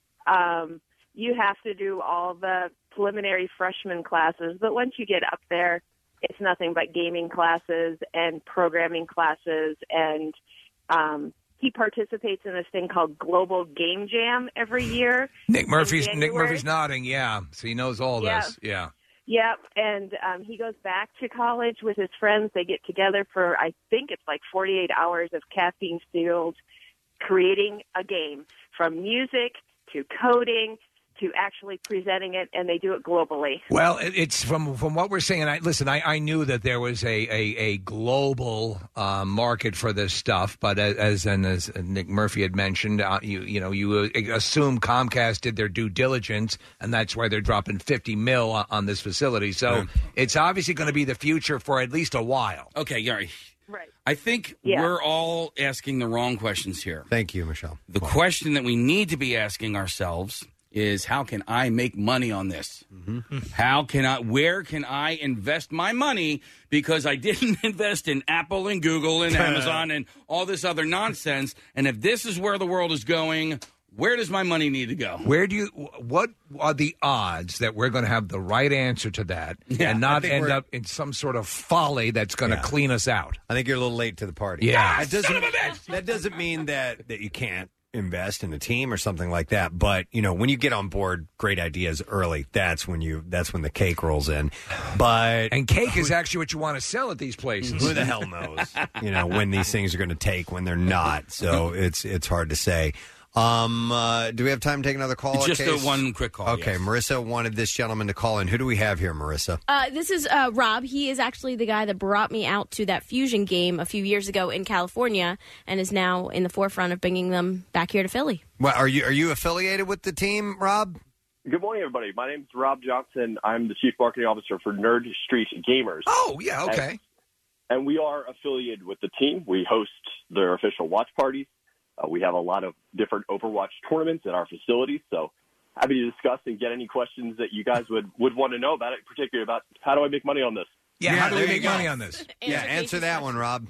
Um, you have to do all the preliminary freshman classes, but once you get up there, it's nothing but gaming classes and programming classes. And um, he participates in this thing called Global Game Jam every year. Nick Murphy's in Nick January. Murphy's nodding. Yeah, so he knows all Yeah. this. Yeah. Yep, and um, he goes back to college with his friends. They get together for, I think it's like forty-eight hours of caffeine-fueled creating a game, from music to coding to actually presenting it, and they do it globally. Well, it- it's from from what we're saying. I listen. I, I knew that there was a a, a global uh, market for this stuff, but as as, and as Nick Murphy had mentioned, uh, you you know you uh, assume Comcast did their due diligence, and that's why they're dropping fifty mil on, on this facility. So it's obviously going to be the future for at least a while. Okay, yeah. Right. I think Yeah. we're all asking the wrong questions here. Thank you, Michelle. The question that we need to be asking ourselves is, how can I make money on this? How can I, where can I invest my money? Because I didn't invest in Apple and Google and Amazon and all this other nonsense. And if this is where the world is going, where does my money need to go? Where do you? What are the odds that we're going to have the right answer to that Yeah, and I not think end we're- up in some sort of folly that's going to Yeah. clean us out? I think you're a little late to the party. Yeah. that doesn't, that doesn't mean that, that you can't invest in a team or something like that. But you know, when you get on board great ideas early, that's when you that's when the cake rolls in. But and cake is actually what you want to sell at these places. Who the hell knows? You know, when these things are going to take, when they're not. So it's it's hard to say. Um, uh, do we have time to take another call? Just a Case? one quick call, Okay, yes. Marissa wanted this gentleman to call in. Who do we have here, Marissa? Uh, this is uh, Rob. He is actually the guy that brought me out to that Fusion game a few years ago in California, and is now in the forefront of bringing them back here to Philly. Well, are you are you affiliated with the team, Rob? Good morning, everybody. My name is Rob Johnson. I'm the Chief Marketing Officer for Nerd Street Gamers. Oh, yeah, okay. And, and we are affiliated with the team. We host their official watch parties. Uh, we have a lot of different Overwatch tournaments at our facilities, so happy to discuss and get any questions that you guys would, would want to know about it, particularly about how do I make money on this? Yeah, how do we there you make go. money on this? Yeah, answer that one, Rob.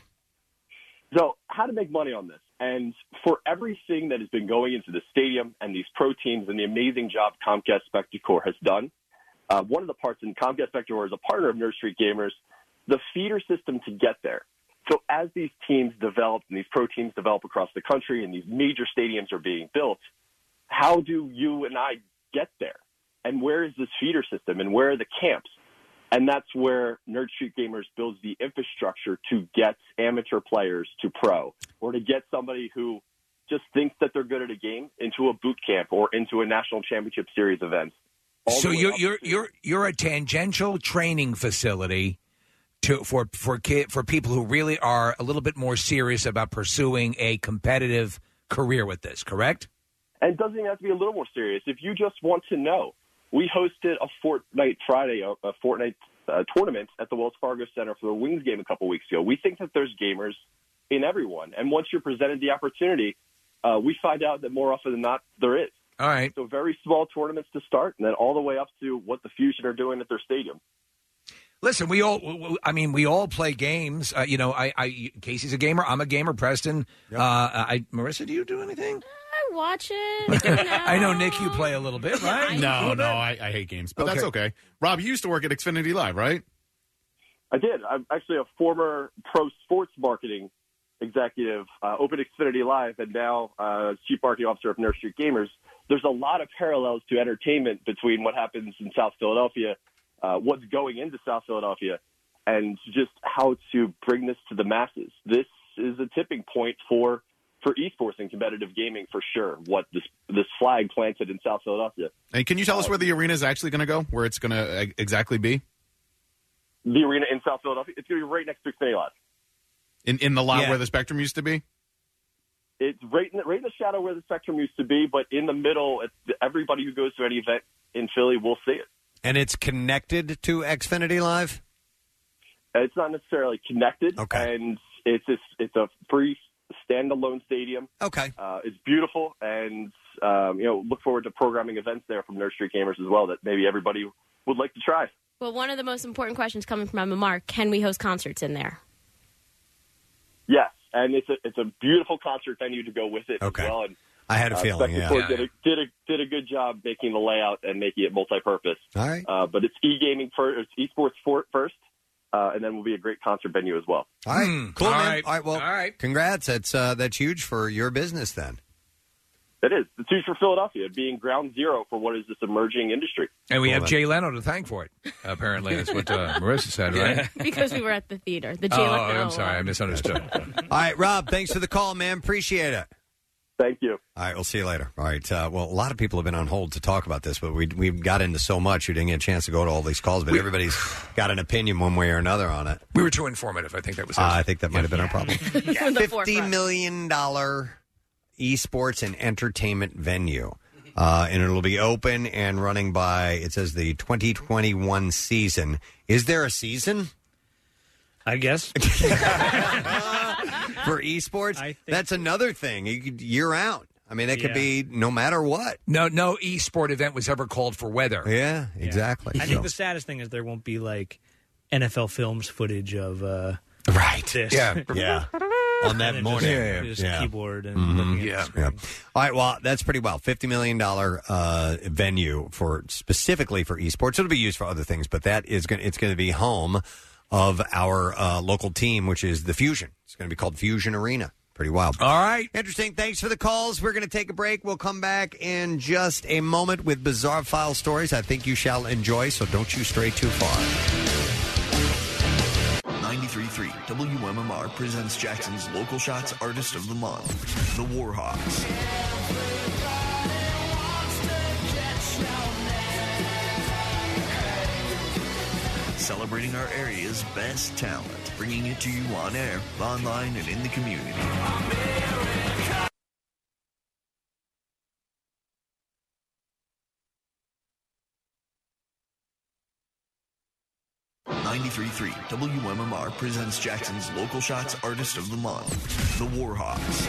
So how to make money on this. And for everything that has been going into the stadium and these pro teams and the amazing job Comcast Spectacor has done, uh, one of the parts in Comcast Spectacor is a partner of Nerd Street Gamers, the feeder system to get there. So as these teams develop and these pro teams develop across the country and these major stadiums are being built, how do you and I get there? And where is this feeder system and where are the camps? And that's where Nerd Street Gamers builds the infrastructure to get amateur players to pro, or to get somebody who just thinks that they're good at a game into a boot camp or into a national championship series event. All So the way you're up you're you're you're a tangential training facility to for for kid, for people who really are a little bit more serious about pursuing a competitive career with this. Correct? And it doesn't even have to be a little more serious. If you just want to know, we hosted a Fortnite Friday, a, a Fortnite uh, tournament at the Wells Fargo Center for the Wings game a couple weeks ago. We think that there's gamers in everyone. And once you're presented the opportunity, uh, we find out that more often than not, there is. All right. So very small tournaments to start, and then all the way up to what the Fusion are doing at their stadium. Listen, we all, I mean, we all play games. Uh, you know, I, I, Casey's a gamer. I'm a gamer. Preston. Uh, I, Marissa, do you do anything? I watch it. I know, Nick, you play a little bit, right? No, no, I, I hate games, but that's okay. Rob, you used to work at Xfinity Live, right? I did. I'm actually a former pro sports marketing executive, uh, opened Xfinity Live, and now uh, Chief Marketing Officer of Nerd Street Gamers. There's a lot of parallels to entertainment between what happens in South Philadelphia, uh, what's going into South Philadelphia, and just how to bring this to the masses. This is a tipping point for for esports and competitive gaming for sure. What this this flag planted in South Philadelphia. And can you tell us where the arena is actually going to go? Where it's going to uh, exactly be? The arena in South Philadelphia. It's going to be right next to Xfinity Live. In in the lot Yeah. where the Spectrum used to be? It's right in, the, right in the shadow where the Spectrum used to be, but in the middle, it's, everybody who goes to any event in Philly will see it. And it's connected to Xfinity Live? It's not necessarily connected, okay. and it's it's, it's a free standalone stadium. Okay, uh, it's beautiful, and um, you know, look forward to programming events there from Nurse Street Gamers as well that maybe everybody would like to try. Well, one of the most important questions coming from M M R, can we host concerts in there? Yes, and it's a it's a beautiful concert venue to go with it Okay. as well. And I had a uh, feeling, yeah. Spectacor Yeah, did, a, did a did a good job making the layout and making it multi-purpose. All right, uh, but it's e-gaming first, it's esports for, first, uh, and then will be a great concert venue as well. All right, cool, All man. right. All right, well, All right. congrats. That's uh, that's huge for your business then. It is. It's huge for Philadelphia, being ground zero for what is this emerging industry. And we have Jay Leno to thank for it. Apparently, that's what uh, Marissa said, right? Because we were at the theater. The Oh, Jay I'm sorry, I misunderstood. All right, Rob, thanks for the call, man. Appreciate it. Thank you. All right, we'll see you later. All right. Uh, well, a lot of people have been on hold to talk about this, but we we got into so much we didn't get a chance to go to all these calls. But everybody's got an opinion one way or another on it. We were too informative. I think that was. Uh, I think that might have been our problem. From the Fifty forefront. million dollar esports and entertainment venue, uh, and it'll be open and running by. It says the twenty twenty-one season. Is there a season? I guess. For esports, that's another thing. You could year round. I mean, it could Yeah. be no matter what. No, no e-sport event was ever called for weather. Yeah, exactly. I think the saddest thing is there won't be like N F L films footage of uh, right. This. Yeah, yeah. On that And it morning, just, just yeah. keyboard and Mhm. looking at yeah. the screen. yeah. All right. Well, that's pretty well. Fifty million dollar uh, venue for specifically for esports. It'll be used for other things, but that is going. It's going to be home of our uh, local team, which is the Fusion. It's going to be called Fusion Arena. Pretty wild. All right. Interesting. Thanks for the calls. We're going to take a break. We'll come back in just a moment with bizarre file stories I think you shall enjoy, so don't you stray too far. ninety-three point three W M M R presents Jackson's Local Shots Artist of the Month, the Warhawks. Celebrating our area's best talent, bringing it to you on air, online, and in the community. ninety-three point three W M M R presents Jackson's Local Shots Artist of the Month, the Warhawks.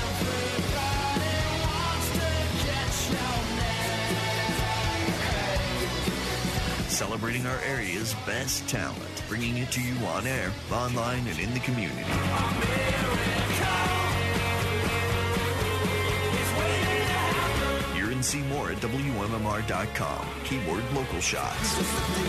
Celebrating our area's best talent, bringing it to you on air, online, and in the community. Hear and see more at W M M R dot com. Keyword Local Shots.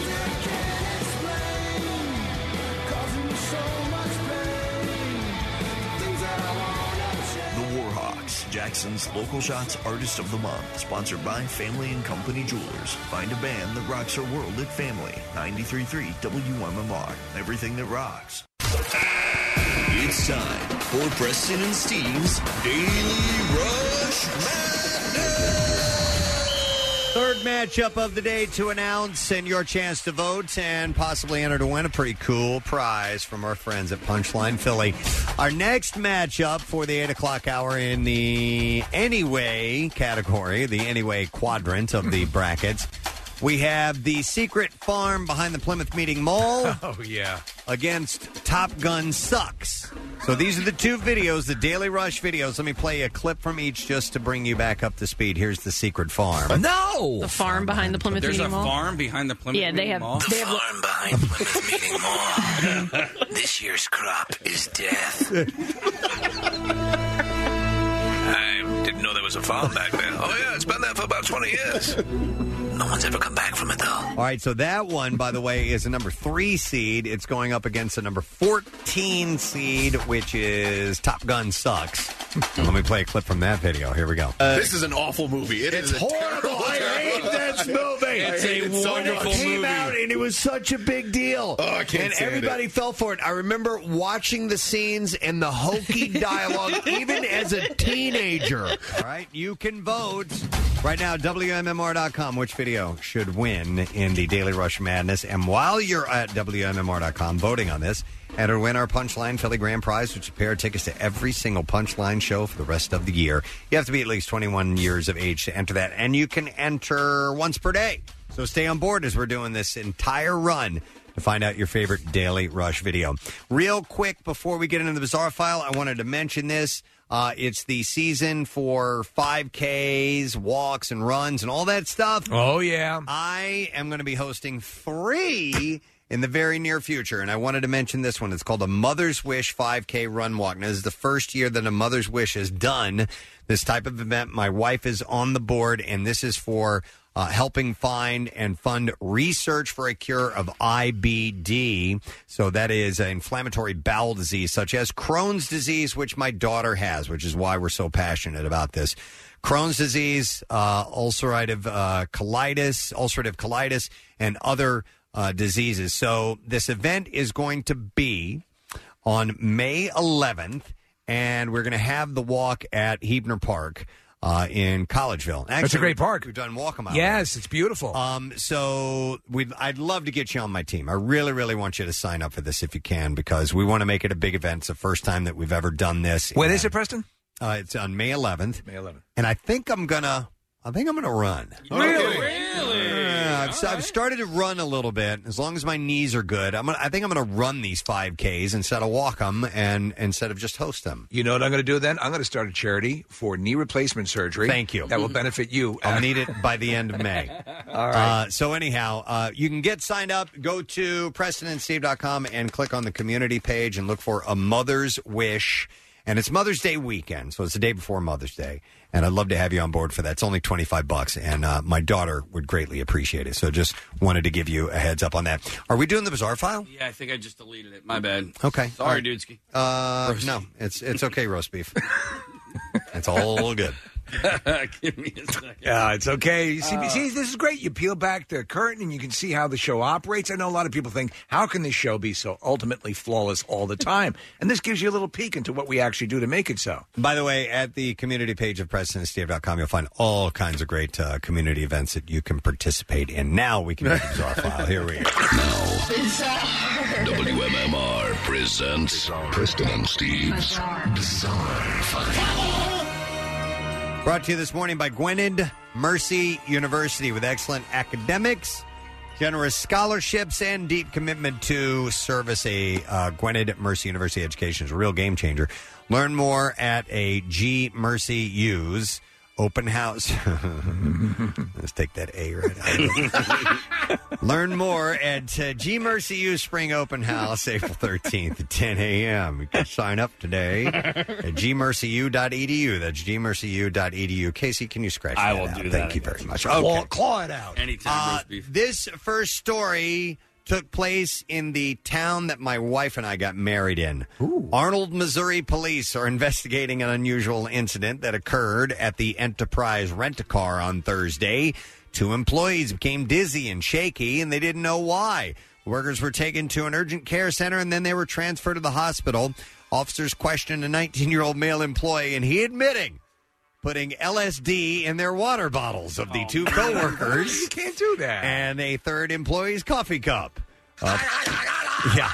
The Warhawks, Jackson's Local Shots Artist of the Month, sponsored by Family and Company Jewelers. Find a band that rocks our world at Family. ninety-three point three W M M R. Everything that rocks. It's time for Preston and Steve's Daily Rush Madness. Third matchup of the day to announce, and your chance to vote and possibly enter to win a pretty cool prize from our friends at Punchline Philly. Our next matchup for the eight o'clock hour in the Anyway category, the Anyway quadrant of the brackets, we have the secret farm behind the Plymouth Meeting Mall. Oh, yeah. Against Top Gun Sucks. So these are the two videos, the Daily Rush videos. Let me play a clip from each just to bring you back up to speed. Here's the secret farm. No! The farm behind the Plymouth There's Meeting a Mall. farm behind the Plymouth Yeah, they Meeting have- Mall? they have- Farm behind Plymouth Meeting Mall. This year's crop is death. I didn't know there was a farm back there. Oh, yeah, it's been there for about twenty years. No one's ever come back from it, though. All right, so that one, by the way, is a number three seed. It's going up against a number fourteen seed, which is Top Gun Sucks. And let me play a clip from that video. Here we go. this is an awful movie. It it's is a horrible. terrible, I hate terrible- that this movie. It's a It wonderful came movie. out and it was such a big deal. Oh, I can't And stand everybody it. fell for it. I remember watching the scenes and the hokey dialogue, even as a teenager. All right, you can vote right now. W M M R dot com. Which video should win in the Daily Rush Madness? And while you're at W M M R dot com voting on this, enter to win our Punchline Philly Grand Prize, which is a pair of tickets to every single Punchline show for the rest of the year. You have to be at least twenty-one years of age to enter that, and you can enter once per day. So stay on board as we're doing this entire run to find out your favorite Daily Rush video. Real quick, before we get into the Bizarre File, I wanted to mention this. Uh, it's the season for five Ks, walks, and runs, and all that stuff. Oh, yeah. I am going to be hosting three in the very near future, and I wanted to mention this one. It's called a Mother's Wish five K Run Walk. Now, this is the first year that a Mother's Wish has done this type of event. My wife is on the board, and this is for uh, helping find and fund research for a cure of I B D. So that is an inflammatory bowel disease, such as Crohn's disease, which my daughter has, which is why we're so passionate about this. Crohn's disease, uh, ulcerative uh, colitis, ulcerative colitis, and other uh, diseases. So this event is going to be on May eleventh, and we're going to have the walk at Hebner Park uh, in Collegeville. Actually, That's a great park. We've done walk 'em out. Yes, it's beautiful. Um, so we'd, I'd love to get you on my team. I really, really want you to sign up for this if you can, because we want to make it a big event. It's the first time that we've ever done this. When is it, Preston? Uh, it's on May eleventh. May eleventh. And I think I'm gonna, I think I'm gonna run. Really? Really? Yeah, I've, I've started to run a little bit. As long as my knees are good, I'm gonna, I think I'm gonna run these five Ks instead of walk them, and instead of just host them. You know what I'm going to do then? I'm going to start a charity for knee replacement surgery. Thank you. That will benefit you. I'll need it by the end of May. All right. Uh, so anyhow, uh, you can get signed up. Go to Preston and Steve dot com and click on the community page and look for A Mother's Wish. And it's Mother's Day weekend, so it's the day before Mother's Day. And I'd love to have you on board for that. It's only twenty-five bucks, and uh, my daughter would greatly appreciate it. So just wanted to give you a heads up on that. Are we doing the Bizarre File? Yeah, I think I just deleted it. My bad. Okay. Sorry, All right. Dudesky. Uh, no, it's it's okay, roast beef. It's all good. Give me a second. Yeah, it's okay. You see, Uh, see, this is great. You peel back the curtain and you can see how the show operates. I know a lot of people think, how can this show be so ultimately flawless all the time? And this gives you a little peek into what we actually do to make it so. By the way, at the community page of Preston and Steve dot com, you'll find all kinds of great uh, community events that you can participate in. Now we can do the Bizarre File. Here we go. W M M R presents Preston and Steve's Bizarre File. Brought to you this morning by Gwynedd Mercy University, with excellent academics, generous scholarships, and deep commitment to service. A uh, Gwynedd Mercy University education is a real game changer. Learn more at a G Mercy U's open house. Let's take that A right out of it. Learn more at uh, G Mercy U's Spring Open House, April thirteenth at ten a.m. You can sign up today at g mercy u dot e d u. That's g mercy u dot e d u. Casey, can you scratch I that will out? do Thank that. you very much. Claw, Okay. claw it out. Anytime, Uh, roast beef. this first story took place in the town that my wife and I got married in. Arnold, Missouri police are investigating an unusual incident that occurred at the Enterprise Rent-A-Car on Thursday. Two employees became dizzy and shaky, and they didn't know why. Workers were taken to an urgent care center, and then they were transferred to the hospital. Officers questioned a nineteen-year-old male employee, and he admitting putting L S D in their water bottles of the two coworkers. You can't do that. And a third employee's coffee cup. Uh, yeah.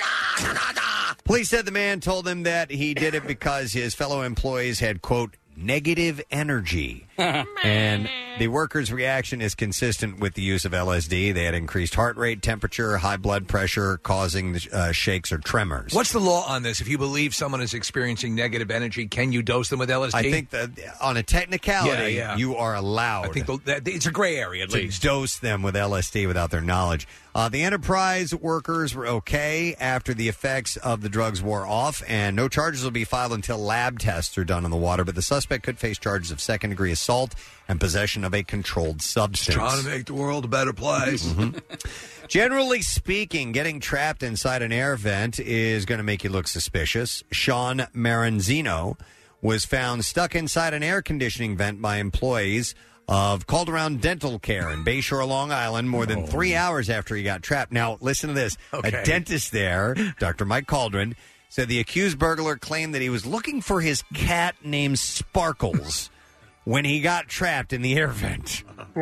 Police said the man told them that he did it because his fellow employees had, quote, negative energy. And the workers' reaction is consistent with the use of L S D. They had increased heart rate, temperature, high blood pressure, causing uh, shakes or tremors. What's the law on this? If you believe someone is experiencing negative energy, can you dose them with L S D? I think that on a technicality, Yeah, yeah. you are allowed. I think the, that, it's a gray area at to least. dose them with L S D without their knowledge. Uh, the Enterprise workers were okay after the effects of the drugs wore off, and no charges will be filed until lab tests are done on the water. But the suspect could face charges of second-degree assault and possession of a controlled substance. Trying to make the world a better place. Mm-hmm. Generally speaking, getting trapped inside an air vent is going to make you look suspicious. Sean Maranzino was found stuck inside an air conditioning vent by employees of Calderon Dental Care in Bayshore, Long Island, more than three hours after he got trapped. Now, listen to this. Okay. A dentist there, Doctor Mike Calderon, said the accused burglar claimed that he was looking for his cat named Sparkles when he got trapped in the air vent.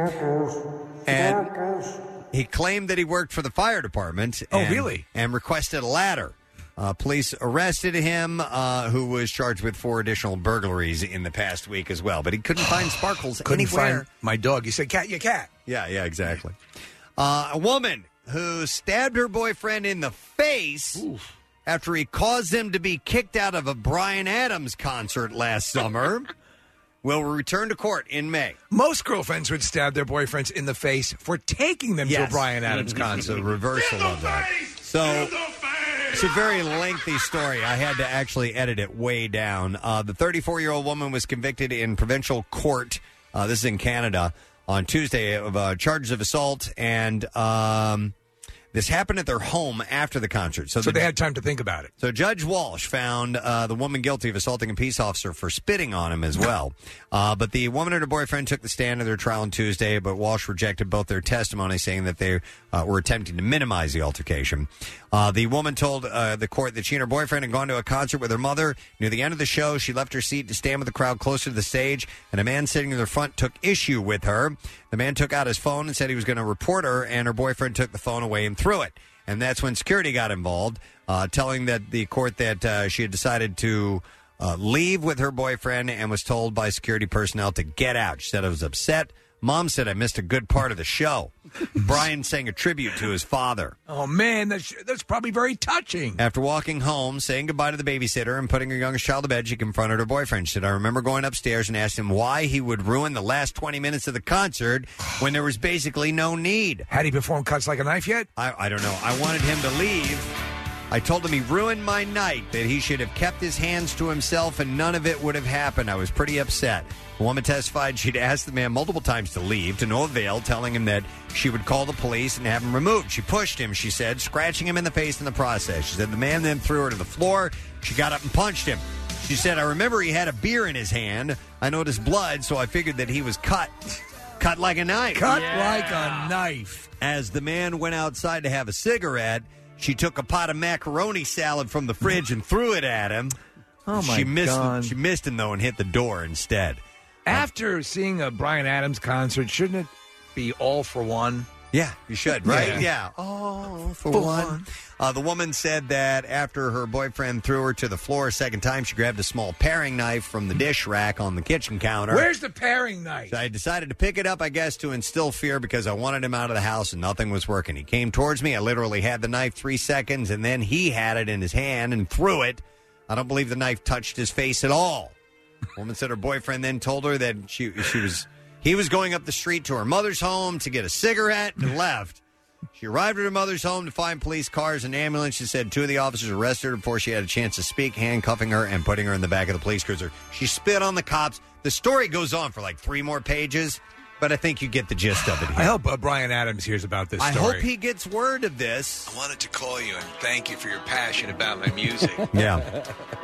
And he claimed that he worked for the fire department. Oh, and, really? And requested a ladder. Uh, police arrested him, uh, who was charged with four additional burglaries in the past week as well. But he couldn't find Sparkles Couldn't anywhere. find my dog. You said, cat, your cat. Yeah, yeah, exactly. Uh, a woman who stabbed her boyfriend in the face Oof. after he caused them to be kicked out of a Bryan Adams concert last summer will return to court in May. Most girlfriends would stab their boyfriends in the face for taking them Yes. to a Bryan Adams concert. It's a reversal of that. So it's a very lengthy story. I had to actually edit it way down. Uh, the thirty-four-year-old woman was convicted in provincial court, uh, this is in Canada, on Tuesday of uh, charges of assault, and um, this happened at their home after the concert. So, So the, they had time to think about it. So Judge Walsh found uh, the woman guilty of assaulting a peace officer for spitting on him as well. Uh, but the woman and her boyfriend took the stand at their trial on Tuesday, but Walsh rejected both their testimony, saying that they uh, were attempting to minimize the altercation. Uh, the woman told uh, the court that she and her boyfriend had gone to a concert with her mother. Near the end of the show, she left her seat to stand with the crowd closer to the stage, and a man sitting in the front took issue with her. The man took out his phone and said he was going to report her, and her boyfriend took the phone away and threw it. And that's when security got involved, uh, telling that the court that uh, she had decided to uh, leave with her boyfriend and was told by security personnel to get out. She said, I was upset. Mom said I missed a good part of the show. Brian sang a tribute to his father. Oh, man, that's, that's probably very touching. After walking home, saying goodbye to the babysitter, and putting her youngest child to bed, she confronted her boyfriend. She said, I remember going upstairs and asked him why he would ruin the last twenty minutes of the concert when there was basically no need. Had he performed Cuts Like a Knife yet? I, I don't know. I wanted him to leave. I told him he ruined my night, that he should have kept his hands to himself and none of it would have happened. I was pretty upset. The woman testified she'd asked the man multiple times to leave, to no avail, telling him that she would call the police and have him removed. She pushed him, she said, scratching him in the face in the process. She said the man then threw her to the floor. She got up and punched him. She said, I remember he had a beer in his hand. I noticed blood, so I figured that he was cut. Cut like a knife. Cut like a knife. As the man went outside to have a cigarette, she took a pot of macaroni salad from the fridge and threw it at him. Oh, my she missed God. Him, she missed him, though, and hit the door instead. After seeing a Bryan Adams concert, shouldn't it be all for one? Yeah, you should, right? Yeah. Yeah. Oh, for, For one. one. Uh, the woman said that after her boyfriend threw her to the floor a second time, she grabbed a small paring knife from the dish rack on the kitchen counter. Where's the paring knife? So I decided to pick it up, I guess, to instill fear because I wanted him out of the house and nothing was working. He came towards me. I literally had the knife three seconds, and then he had it in his hand and threw it. I don't believe the knife touched his face at all. The woman said her boyfriend then told her that she she was he was going up the street to her mother's home to get a cigarette and left. She arrived at her mother's home to find police cars and ambulance. She said two of the officers arrested her before she had a chance to speak, handcuffing her and putting her in the back of the police cruiser. She spit on the cops. The story goes on for like three more pages, but I think you get the gist of it here. I hope uh, Bryan Adams hears about this I story. hope he gets word of this. I wanted to call you and thank you for your passion about my music. Yeah.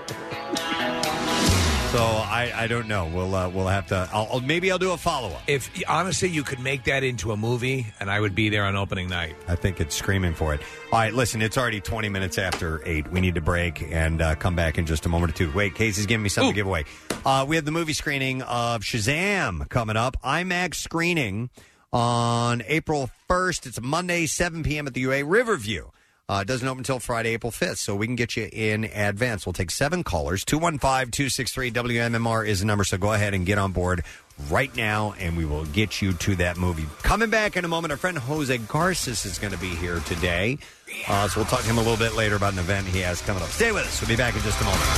So I, I don't know. We'll uh, we'll have to. I'll, I'll- maybe I'll do a follow up. If honestly, you could make that into a movie, and I would be there on opening night. I think it's screaming for it. All right, listen, it's already twenty minutes after eight. We need to break and uh, come back in just a moment or two. Wait, Casey's giving me something Ooh. to give away. Uh, we have the movie screening of Shazam coming up. IMAX screening on April first. It's a Monday, seven p.m. at the U A Riverview. Uh, it doesn't open until Friday, April fifth, so we can get you in advance. We'll take seven callers. two one five, two six three, W M M R is the number, so go ahead and get on board right now, and we will get you to that movie. Coming back in a moment, our friend Jose Garces is going to be here today, uh, so we'll talk to him a little bit later about an event he has coming up. Stay with us. We'll be back in just a moment.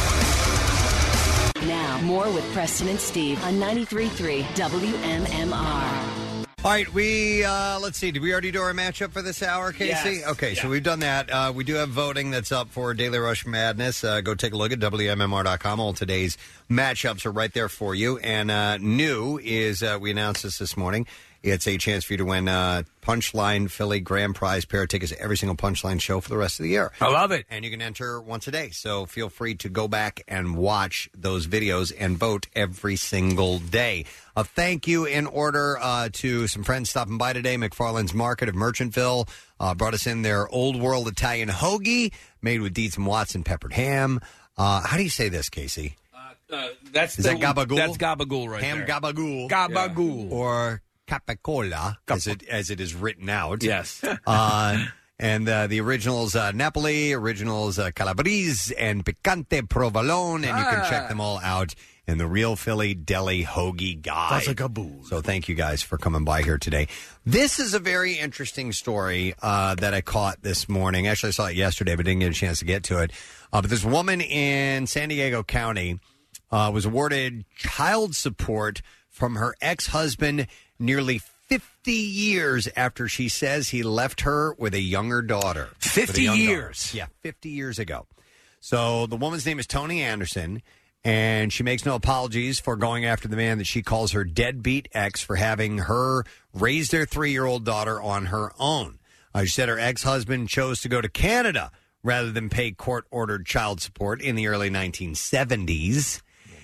Now, more with Preston and Steve on ninety-three point three W M M R. All right, we, uh, let's see, did we already do our matchup for this hour, Casey? Yes. Okay, Yeah. so we've done that. Uh, we do have voting that's up for Daily Rush Madness. Uh, go take a look at W M M R dot com. All today's matchups are right there for you. And uh, new is, uh, we announced this this morning, It's a chance for you to win uh, Punchline Philly Grand Prize pair of tickets to every single Punchline show for the rest of the year. I love it. And you can enter once a day. So feel free to go back and watch those videos and vote every single day. A thank you in order uh, to some friends stopping by today. McFarland's Market of Merchantville uh, brought us in their Old World Italian hoagie made with Dietz and Watson peppered ham. Uh, how do you say this, Casey? Uh, that's Is the, that gabagool? That's gabagool right ham there. gabagool. Gabagool. Or capicola, as it, as it is written out. Yes. uh, and uh, the originals uh, Napoli, originals uh, Calabrese, and Picante Provolone, and you can Ah. check them all out in the Real Philly Deli Hoagie Guide. That's a gabool. So thank you guys for coming by here today. This is a very interesting story uh, that I caught this morning. Actually, I saw it yesterday, but didn't get a chance to get to it. Uh, but this woman in San Diego County uh, was awarded child support from her ex-husband nearly fifty years after she says he left her with a younger daughter. fifty With a young daughter. years? Yeah, fifty years ago. So the woman's name is Toni Anderson, and she makes no apologies for going after the man that she calls her deadbeat ex for having her raise their three-year-old daughter on her own. Uh, she said her ex-husband chose to go to Canada rather than pay court-ordered child support in the early nineteen seventies.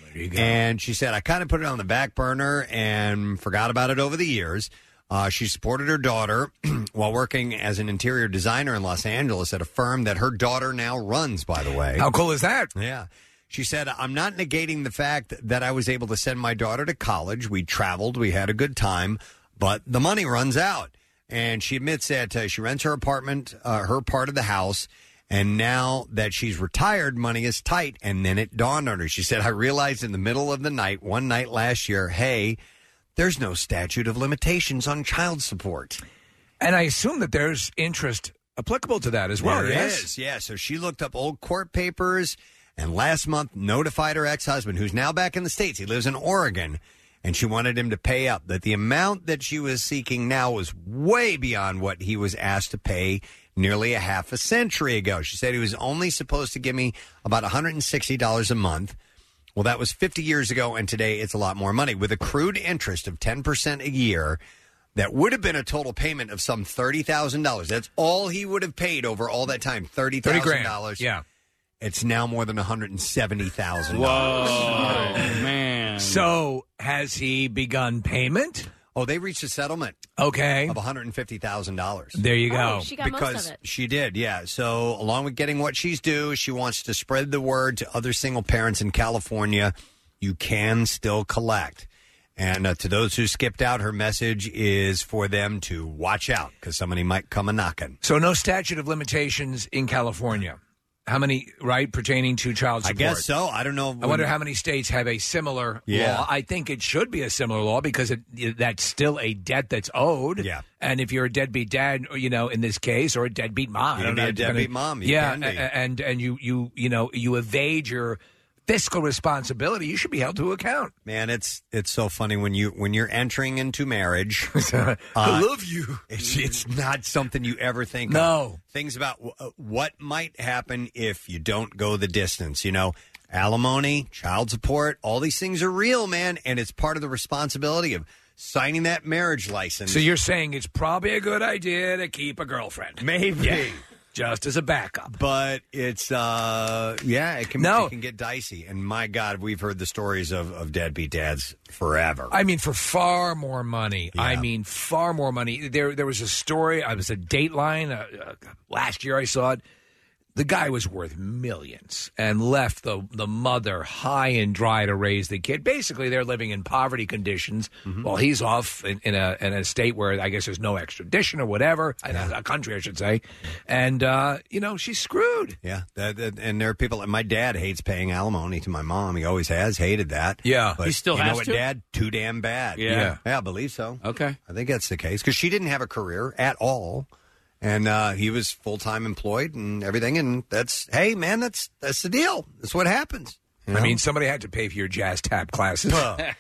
And she said, I kind of put it on the back burner and forgot about it over the years. Uh, she supported her daughter while working as an interior designer in Los Angeles at a firm that her daughter now runs, by the way. How cool is that? Yeah. She said, I'm not negating the fact that I was able to send my daughter to college. We traveled. We had a good time. But the money runs out. And she admits that uh, she rents her apartment, uh, her part of the house. And now that she's retired, money is tight. And then it dawned on her. She said, I realized in the middle of the night, one night last year, hey, there's no statute of limitations on child support. And I assume that there's interest applicable to that as well, There yes? is, yeah. So she looked up old court papers and last month notified her ex-husband, who's now back in the States. He lives in Oregon. And she wanted him to pay up. That the amount that she was seeking now was way beyond what he was asked to pay nearly a half a century ago. She said he was only supposed to give me about one hundred sixty dollars a month. Well, that was fifty years ago, and today it's a lot more money. With accrued interest of ten percent a year, that would have been a total payment of some thirty thousand dollars. That's all he would have paid over all that time, thirty thousand dollars. Yeah. It's now more than one hundred seventy thousand Whoa, dollars. man. So has he begun payment? Oh, they reached a settlement. Okay. Of one hundred fifty thousand dollars. There you go. Oh, she got because most of it. she did, yeah. So along with getting what she's due, she wants to spread the word to other single parents in California. You can still collect. And uh, to those who skipped out, her message is for them to watch out because somebody might come a knocking. So no statute of limitations in California. How many, right, pertaining to child I support? guess so. I don't know. I wonder how many states have a similar Yeah. law. I think it should be a similar law because it, that's still a debt that's owed. Yeah. And if you're a deadbeat dad, you know, in this case, or a deadbeat mom, You I don't can be know, a depending- deadbeat mom. You yeah, can be. a- and and you you you know you evade your fiscal responsibility, you should be held to account. Man, it's it's so funny when you when you're entering into marriage. I uh, love you. It's it's not something you ever think of. No. Things about w- uh, what might happen if you don't go the distance. You know, alimony, child support, all these things are real, man, and it's part of the responsibility of signing that marriage license. So you're saying it's probably a good idea to keep a girlfriend, maybe. Yeah. Just as a backup. But it's, uh, yeah, it can, No. it can get dicey. And my God, we've heard the stories of, of deadbeat dads forever. I mean, for far more money. Yeah. I mean, far more money. There, there was a story. I was a Dateline uh, uh, last year. I saw it. The guy was worth millions and left the the mother high and dry to raise the kid. Basically, they're living in poverty conditions while he's off in, in a in a state where I guess there's no extradition or whatever, a country I should say. And uh, you know, she's screwed. Yeah, that, that- and there are people. And my dad hates paying alimony to my mom. He always has hated that. Yeah. but He still you has know what, to? Dad? Too damn bad. Yeah. Yeah. yeah, I believe so. Okay. I think that's the case because she didn't have a career at all, and uh, he was full time employed and everything. And that's hey, man, that's that's the deal. That's what happens. You I know? mean, somebody had to pay for your jazz tap classes.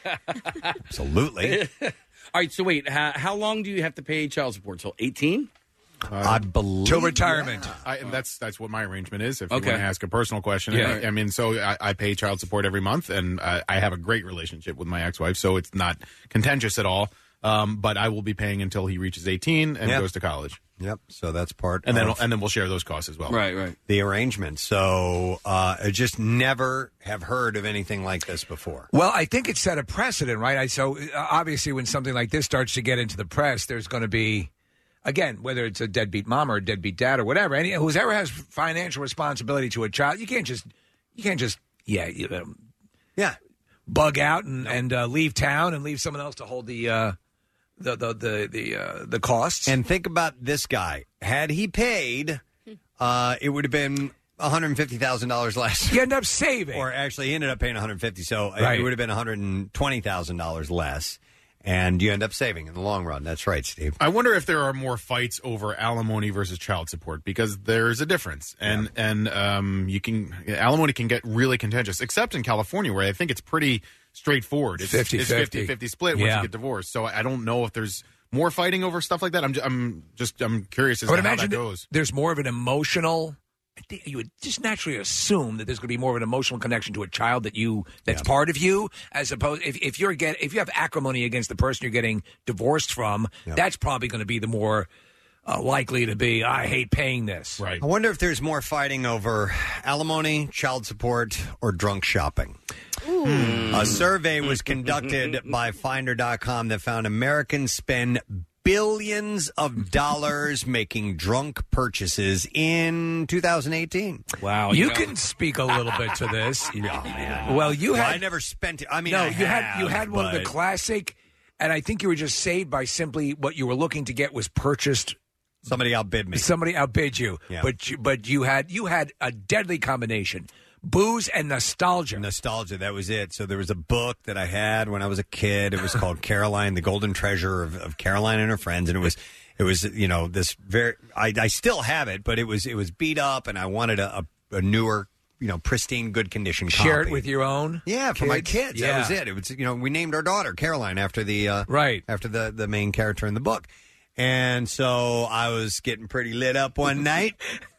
absolutely. All right, so wait, how, how long do you have to pay child support? Till eighteen? I believe Till retirement. I, and that's that's what my arrangement is. If Okay. you want to ask a personal question, Yeah. I, I mean, so I, I pay child support every month, and I, I have a great relationship with my ex-wife, so it's not contentious at all. Um, but I will be paying until he reaches eighteen and Yep. goes to college. Yep. So that's part And then of and then we'll share those costs as well. Right, right. the arrangement. So uh, I just never have heard of anything like this before. Well, I think it set a precedent, right? I, so uh, obviously, when something like this starts to get into the press, there's going to be, again, whether it's a deadbeat mom or a deadbeat dad or whatever, any whoever has financial responsibility to a child, you can't just, you can't just, yeah, you know, yeah, bug out and and uh, leave town and leave someone else to hold the uh, the the the the, uh, the costs. And think about this guy. Had he paid, uh, it would have been one hundred fifty thousand dollars less. You end up saving. Or actually, he ended up paying one hundred fifty thousand dollars. So Right. it would have been one hundred twenty thousand dollars less. And you end up saving in the long run. That's right, Steve. I wonder if there are more fights over alimony versus child support, because there's a difference, and and um, you can alimony can get really contentious, except in California, where I think it's pretty straightforward. It's fifty it's fifty. fifty-fifty split once Yeah. you get divorced. So I don't know if there's more fighting over stuff like that. I'm just, I'm just I'm curious as I would to how imagine that that goes. there's more of an emotional. I think you would just naturally assume that there's going to be more of an emotional connection to a child that you that's part of you, as opposed if if you're get if you have acrimony against the person you're getting divorced from, that's probably going to be the more uh, likely to be. I hate paying this. Right. I wonder if there's more fighting over alimony, child support, or drunk shopping. A survey was conducted by Finder dot com that found Americans spend billions of dollars making drunk purchases in two thousand eighteen. Wow. You can speak a little bit to this. Oh, man. Well, you Well, had I never spent it. I mean, no, I you had you have, had one of the but- classic, and I think you were just saved by simply what you were looking to get was purchased. Somebody outbid me. Somebody outbid you. Yeah. But you, but you had you had a deadly combination: booze and nostalgia. Nostalgia, that was it. So there was a book that I had when I was a kid. It was called Caroline, the Golden Treasure of, of Caroline and her friends, and it was it was you know this very. I, I still have it, but it was it was beat up, and I wanted a, a, a newer, you know, pristine, good condition copy. Share it with your own. Yeah, for my kids. Yeah. That was it. It was you know we named our daughter Caroline after the uh, right after the the main character in the book, and so I was getting pretty lit up one night.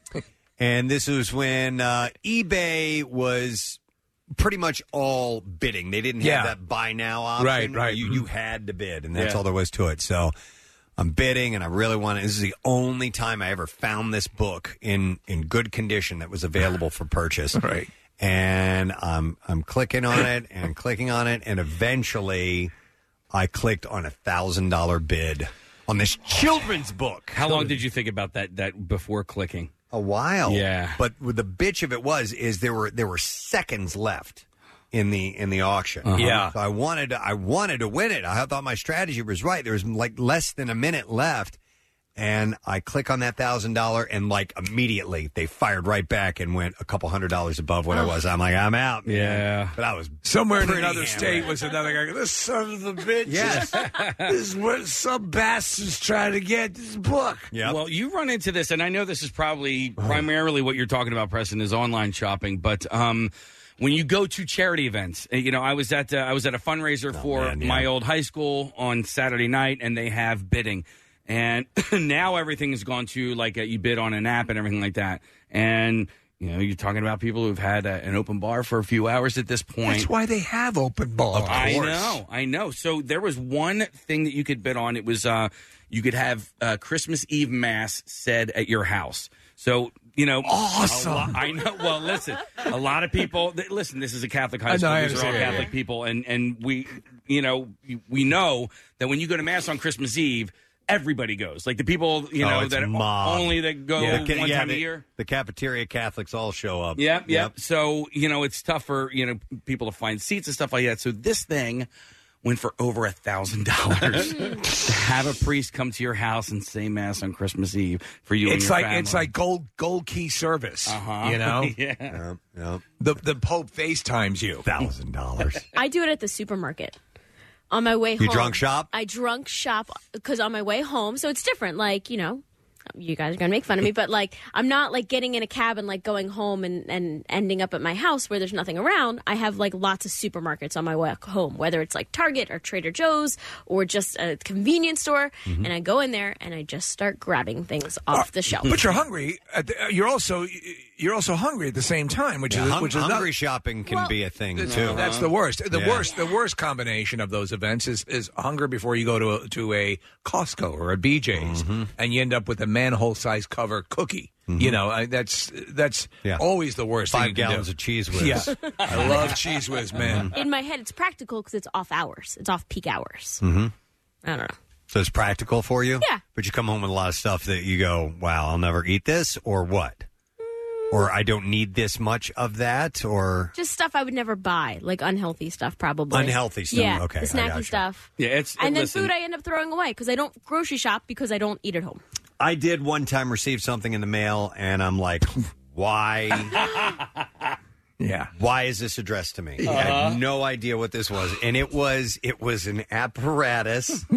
And this was when uh, eBay was pretty much all bidding. They didn't have Yeah. that buy now option. Right, right. You, you had to bid, and that's Yeah. all there was to it. So I'm bidding, and I really want to. This is the only time I ever found this book in, in good condition that was available for purchase. Right. And I'm I'm clicking on it and clicking on it, and eventually I clicked on a thousand dollar bid on this children's book. How long did you think about that that before clicking? A while. Yeah. But with the bitch of it was is there were there were seconds left in the in the auction. Uh-huh. Yeah. So I wanted to, I wanted to win it. I thought my strategy was right. There was like less than a minute left. And I click on that thousand dollar, and like immediately they fired right back and went a couple hundred dollars above what I was. I'm like, I'm out. Man. Yeah. But I was Somewhere in pretty another hammered. state was another guy. This son of a bitch. Yes. this is what some bastards trying to get this book. Yeah. Well, you run into this, and I know this is probably primarily what you're talking about, Preston, is online shopping. But um, when you go to charity events, uh, you know, I was at uh, I was at a fundraiser for man, yeah. my old high school on Saturday night, and they have bidding. And now everything has gone to like a, you bid on an app and everything like that. And you know, you're talking about people who've had a, an open bar for a few hours at this point. That's why they have open bar. I know, I know. So there was one thing that you could bid on. It was uh, you could have uh, Christmas Eve mass said at your house. So you know, awesome. a lo- I know. Well, listen, a lot of people. Th- listen, this is a Catholic high I know, school. I These are all understand, Catholic yeah. people, and and we, you know, we know that when you go to mass on Christmas Eve, everybody goes. Like the people, you Oh, know, it's that mob. only that go Yeah, one yeah, time the, a year. The cafeteria Catholics all show up. Yep, yep. So, you know, it's tough for, you know, people to find seats and stuff like that. So this thing went for over a thousand dollars to have a priest come to your house and say mass on Christmas Eve for you. It's and your like family. it's like gold gold key service. Uh-huh. You know, yeah. Yep, yep. the the Pope FaceTimes you. Thousand dollars. I do it at the supermarket. On my way You home. drunk shop? I drunk shop because on my way home, so it's different. Like, you know, you guys are going to make fun of me, but like I'm not like getting in a cab and like going home and, and ending up at my house where there's nothing around. I have like lots of supermarkets on my way home, whether it's like Target or Trader Joe's or just a convenience store. Mm-hmm. And I go in there and I just start grabbing things off the shelf. But you're hungry. At the, you're also you're also hungry at the same time, which Yeah, is hung- which is hungry not, shopping can Well, be a thing it's- too. That's the worst. The Yeah. worst. The worst combination of those events is is hunger before you go to a, to a Costco or a B J's, Mm-hmm. and you end up with a manhole size cover cookie. You know, I, that's that's always the worst. Five thing you can gallons do. of Cheese Whiz. Yeah, I love Cheese Whiz, man. In my head, it's practical because it's off hours. It's off peak hours. Mm-hmm. I don't know. So it's practical for you? Yeah. But you come home with a lot of stuff that you go, wow, I'll never eat this, or what? Or I don't need this much of that, or Just stuff I would never buy, like unhealthy stuff, probably. Unhealthy stuff, Yeah, okay, the I snacky gotcha. stuff. Yeah, it's And then listen. food I end up throwing away because I don't grocery shop because I don't eat at home. I did one time receive something in the mail, and I'm like, why? Yeah. Why is this addressed to me? I Uh-huh. had no idea what this was, and it was it was an apparatus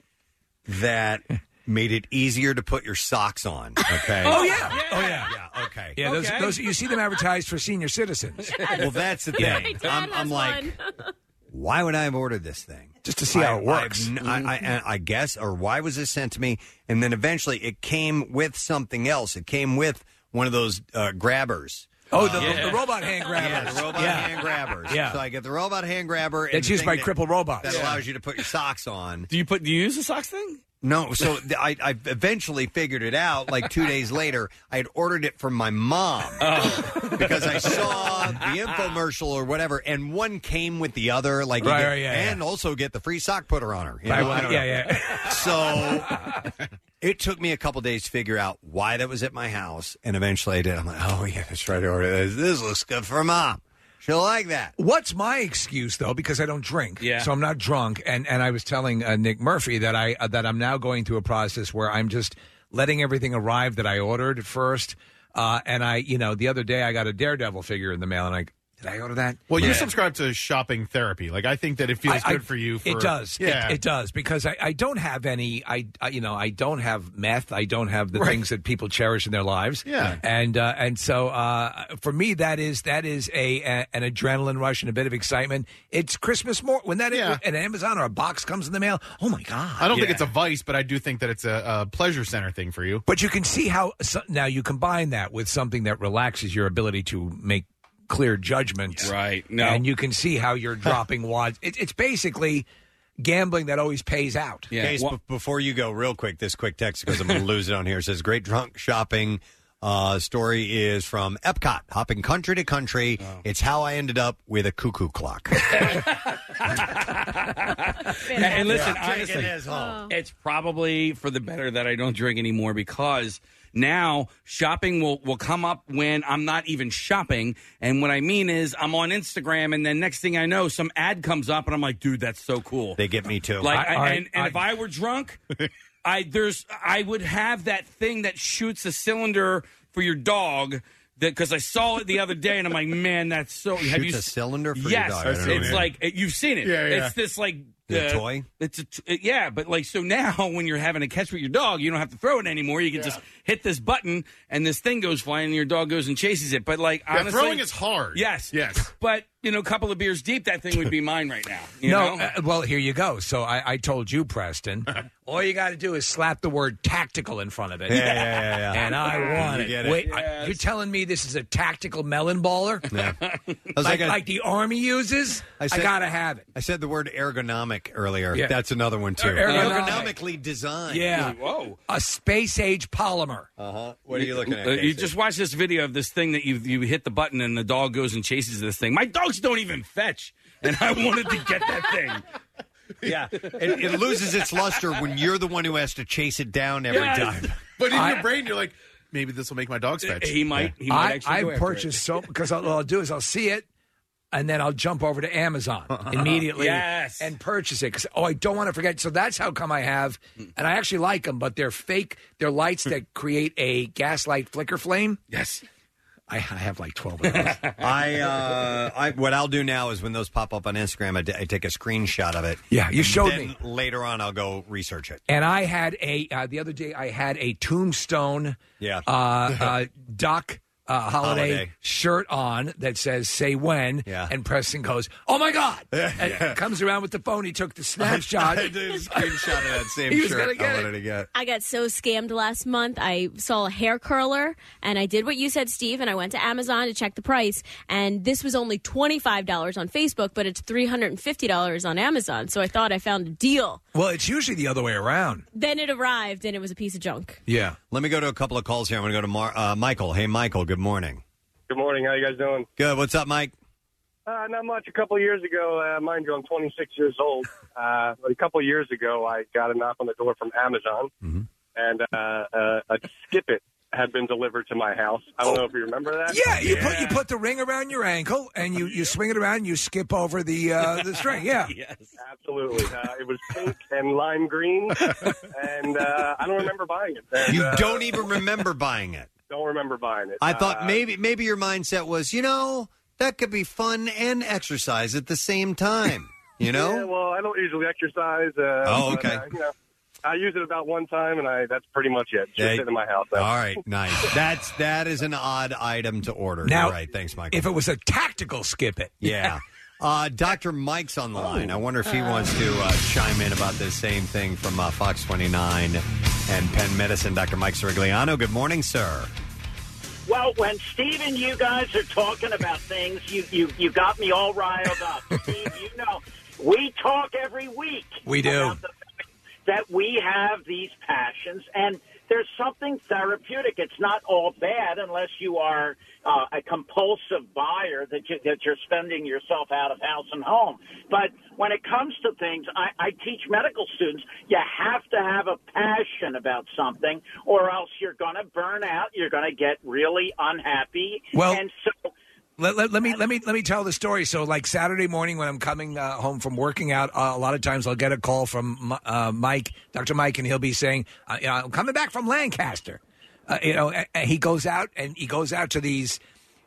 that made it easier to put your socks on. Okay. Oh yeah. Oh yeah. Yeah. Okay. Yeah, those, Okay. those you see them advertised for senior citizens. Well, that's the Yeah. thing. I'm, I'm like, why would I have ordered this thing? Just to see how I- it works. I've n- I, I, I guess, or why was this sent to me? And then eventually it came with something else. It came with one of those uh, grabbers. Oh, the, Uh, the robot hand grabber. Yeah, the robot Yeah. hand grabbers. Yeah. So I get the robot hand grabber. and That's the used thing by that- crippled robots. That Yeah. allows you to put your socks on. Do you put? Do you use the socks thing? No, so th- I, I eventually figured it out. Like two days later, I had ordered it from my mom because I saw the infomercial or whatever, and one came with the other. Like, you Right, get- right, yeah, and also get the free sock putter on her. You Right, know, well, I don't yeah, know. yeah. So it took me a couple days to figure out why that was at my house, and eventually I did. I'm like, oh yeah, that's right. I ordered this. This looks good for mom. She'll like that. What's my excuse though? Because I don't drink, Yeah. so I'm not drunk. And and I was telling uh, Nick Murphy that I uh, that I'm now going through a process where I'm just letting everything arrive that I ordered first. Uh, and I, you know, the other day I got a Daredevil figure in the mail, and I did I order that? Well, you Yeah. subscribe to shopping therapy. Like I think that it feels I- I- good for you. For, it does. Yeah, It, it does because I, I don't have any. I, I you know I don't have meth. I don't have the Right. things that people cherish in their lives. Yeah. And uh, and so uh, for me that is that is a, a an adrenaline rush and a bit of excitement. It's Christmas more when that Yeah. an Amazon or a box comes in the mail. Oh my god! I don't think Yeah. it's a vice, but I do think that it's a, a pleasure center thing for you. But you can see how so, now you combine that with something that relaxes your ability to make clear judgments. Right. No. And you can see how you're dropping wads. It, it's basically gambling that always pays out. Case, b- before you go, real quick, this quick text because I'm going to lose it on here. It says, great drunk shopping uh, story is from Epcot, hopping country to country. It's how I ended up with a cuckoo clock. And, and listen, Yeah. Take it honestly, as home. it's probably for the better that I don't drink anymore because now shopping will, will come up when I'm not even shopping. And what I mean is I'm on Instagram, and then next thing I know, some ad comes up, and I'm like, dude, that's so cool. They get me too. Like, I- I, I- and, and I- if I were drunk, I there's I would have that thing that shoots a cylinder for your dog. Because I saw it the other day, and I'm like, man, that's so. have Shoots you a s- cylinder for your yes, dog. I don't know it's what like it- you've seen it. Yeah, yeah. It's this like The uh, toy? It's a t- uh, yeah, but like so now when you're having a catch with your dog, you don't have to throw it anymore. You can just hit this button, and this thing goes flying, and your dog goes and chases it. But like Yeah, honestly, throwing is hard. Yes, Yes. But you know, a couple of beers deep, that thing would be mine right now. You no, know? uh, well, here you go. So I, I told you, Preston, all you got to do is slap the word tactical in front of it. Yeah, yeah, yeah, yeah. And I want You it. get it. Wait, I- you're telling me this is a tactical melon baller? Yeah. Like, like a- like the Army uses? I, said- got to have it. I said the word ergonomic earlier. Yeah. That's another one too. Ergonomic. Ergonomically designed. Yeah. Whoa. A space age polymer. Uh huh. What are you looking at? Uh, you Casey? just watch this video of this thing that you you hit the button and the dog goes and chases this thing. My dogs don't even fetch, and I wanted to get that thing. Yeah, it, it loses its luster when you're the one who has to chase it down every Yes. time. But in I- your brain, you're like, maybe this will make my dogs fetch. He might. He might I, actually. go I've after purchased so because all I'll do is I'll see it, and then I'll jump over to Amazon immediately Yes. and purchase it because oh I don't want to forget. So that's how come I have, and I actually like them, but they're fake. They're lights that create a gaslight flicker flame. Yes. I, I have like twelve of those. I, uh, I what I'll do now is when those pop up on Instagram, I, d- I take a screenshot of it. Yeah, you showed then me. Later on, I'll go research it. And I had a uh, the other day. I had a Tombstone, Yeah. uh, uh, Doc uh, holiday, Holiday. shirt on that says "Say When." Yeah. And Preston goes, "Oh my God!" Yeah. And comes around with the phone. He took the snapshot. I did a screenshot of that same He was shirt gonna get I it. wanted to get. I got so scammed last month. I saw a hair curler, and I did what you said, Steve, and I went to Amazon to check the price, and this was only twenty-five dollars on Facebook, but it's three hundred fifty dollars on Amazon, so I thought I found a deal. Well, it's usually the other way around. Then it arrived, and it was a piece of junk. Yeah. Let me go to a couple of calls here. I'm going to go to Mar- uh, Michael. Hey, Michael. Good morning. Good morning. How you guys doing? Good. What's up, Mike? Uh, not much. A couple of years ago, uh, mind you, I'm twenty-six years old. Uh, but a couple of years ago, I got a knock on the door from Amazon, Mm-hmm. and uh, uh, a Skip It had been delivered to my house. I don't know if you remember that. Yeah, you put you put the ring around your ankle and you, you swing it around. and You skip over the uh, the string. Yeah. Absolutely. Uh, it was pink and lime green, and uh, I don't remember buying it. And, You uh, don't even remember buying it. Don't remember buying it. I thought Uh, maybe maybe your mindset was, you know, that could be fun and exercise at the same time. You know? Yeah, well, I don't usually exercise. Uh, Oh, but, okay. uh, you know, I use it about one time, and I that's pretty much it. Just Yeah. sit in my house. All right, nice. That's that is an odd item to order. Now, You're right. Thanks, Michael. If it was a tactical skip it. Yeah. Uh, Doctor Mike's on the line. I wonder if he wants to uh, chime in about this same thing from uh, Fox twenty-nine and Penn Medicine. Doctor Mike Sirigliano, good morning, sir. Well, when Steve and you guys are talking about things, you, you, you got me all riled up. Steve, you know, we talk every week. We do. about the fact that we have these passions, and there's something therapeutic. It's not all bad unless you are uh, a compulsive buyer that, you, that you're spending yourself out of house and home. But when it comes to things, I, I teach medical students, you have to have a passion about something, or else you're going to burn out. You're going to get really unhappy. Well- and so Let, let, let me let me let me tell the story. So, like Saturday morning when I'm coming uh, home from working out, uh, a lot of times I'll get a call from uh, Mike, Doctor Mike, and he'll be saying, uh, you know, "I'm coming back from Lancaster." Uh, you know, and, and he goes out and he goes out to these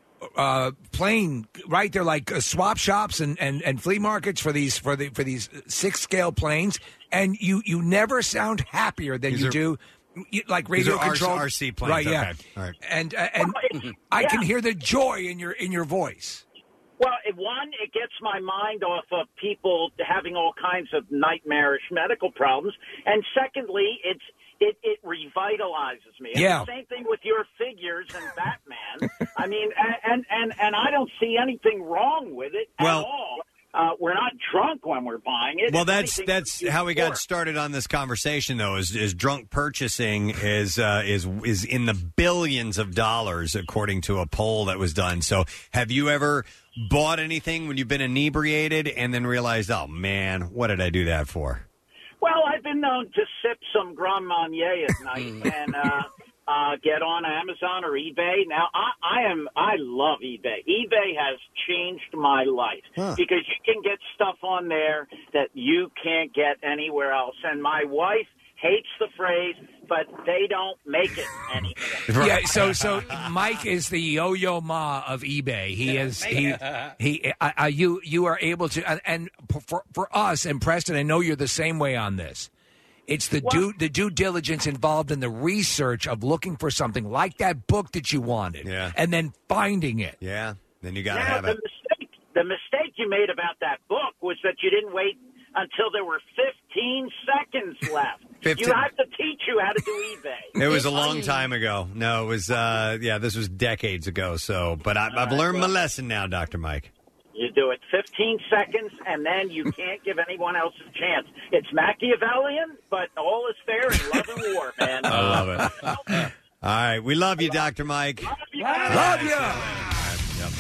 uh, plane, right? They're like uh, swap shops and, and, and flea markets for these for the for these six scale planes, and you you never sound happier than These you are- do. You- Like These radio are R C control, R C planes, right? Yeah, okay. All right. and uh, and I can hear the joy in your in your voice. Well, it, one, it gets my mind off of people having all kinds of nightmarish medical problems, and secondly, it's it, it revitalizes me. And Yeah. the same thing with your figures and Batman. I mean, and, and and I don't see anything wrong with it at Well- all. Uh, we're not drunk when we're buying it. Well, If that's anything, that's it's how we more. got started on this conversation, though. Is, is drunk purchasing is uh, is is in the billions of dollars, according to a poll that was done. So, have you ever bought anything when you've been inebriated and then realized, oh man, what did I do that for? Well, I've been known to sip some Grand Marnier at night and uh, uh, get on Amazon or eBay. Now, I, I am I love eBay. eBay has changed my life Huh. because you can get stuff on there that you can't get anywhere else. And my wife hates the phrase, but they don't make it anymore. Yeah, so so Mike is the yo-yo ma of eBay. He is he he. I, I, you you are able to and, and for for us and Preston, I know you're the same way on this. It's the due the due diligence involved in the research of looking for something like that book that you wanted, Yeah. and then finding it. Yeah, then you got to Now, have the it. mistake, the mistake you made about that book was that you didn't wait until there were fifteen seconds left. fifteen You have to teach you how to do eBay. It was a long time ago. No, it was uh, yeah, this was decades ago. So, but I, I've learned my lesson now, Doctor Mike. You do it fifteen seconds, and then you can't give anyone else a chance. It's Machiavellian, but all is fair in love and war, man. I love it. All right, we love you, Doctor Mike. Love you. Yep.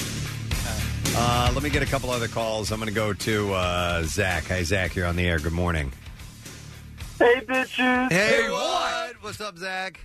Uh, let me get a couple other calls. I'm going to go to uh, Zach. Hi, Zach. You're on the air. Good morning. Hey, bitches. Hey, what? What's up, Zach?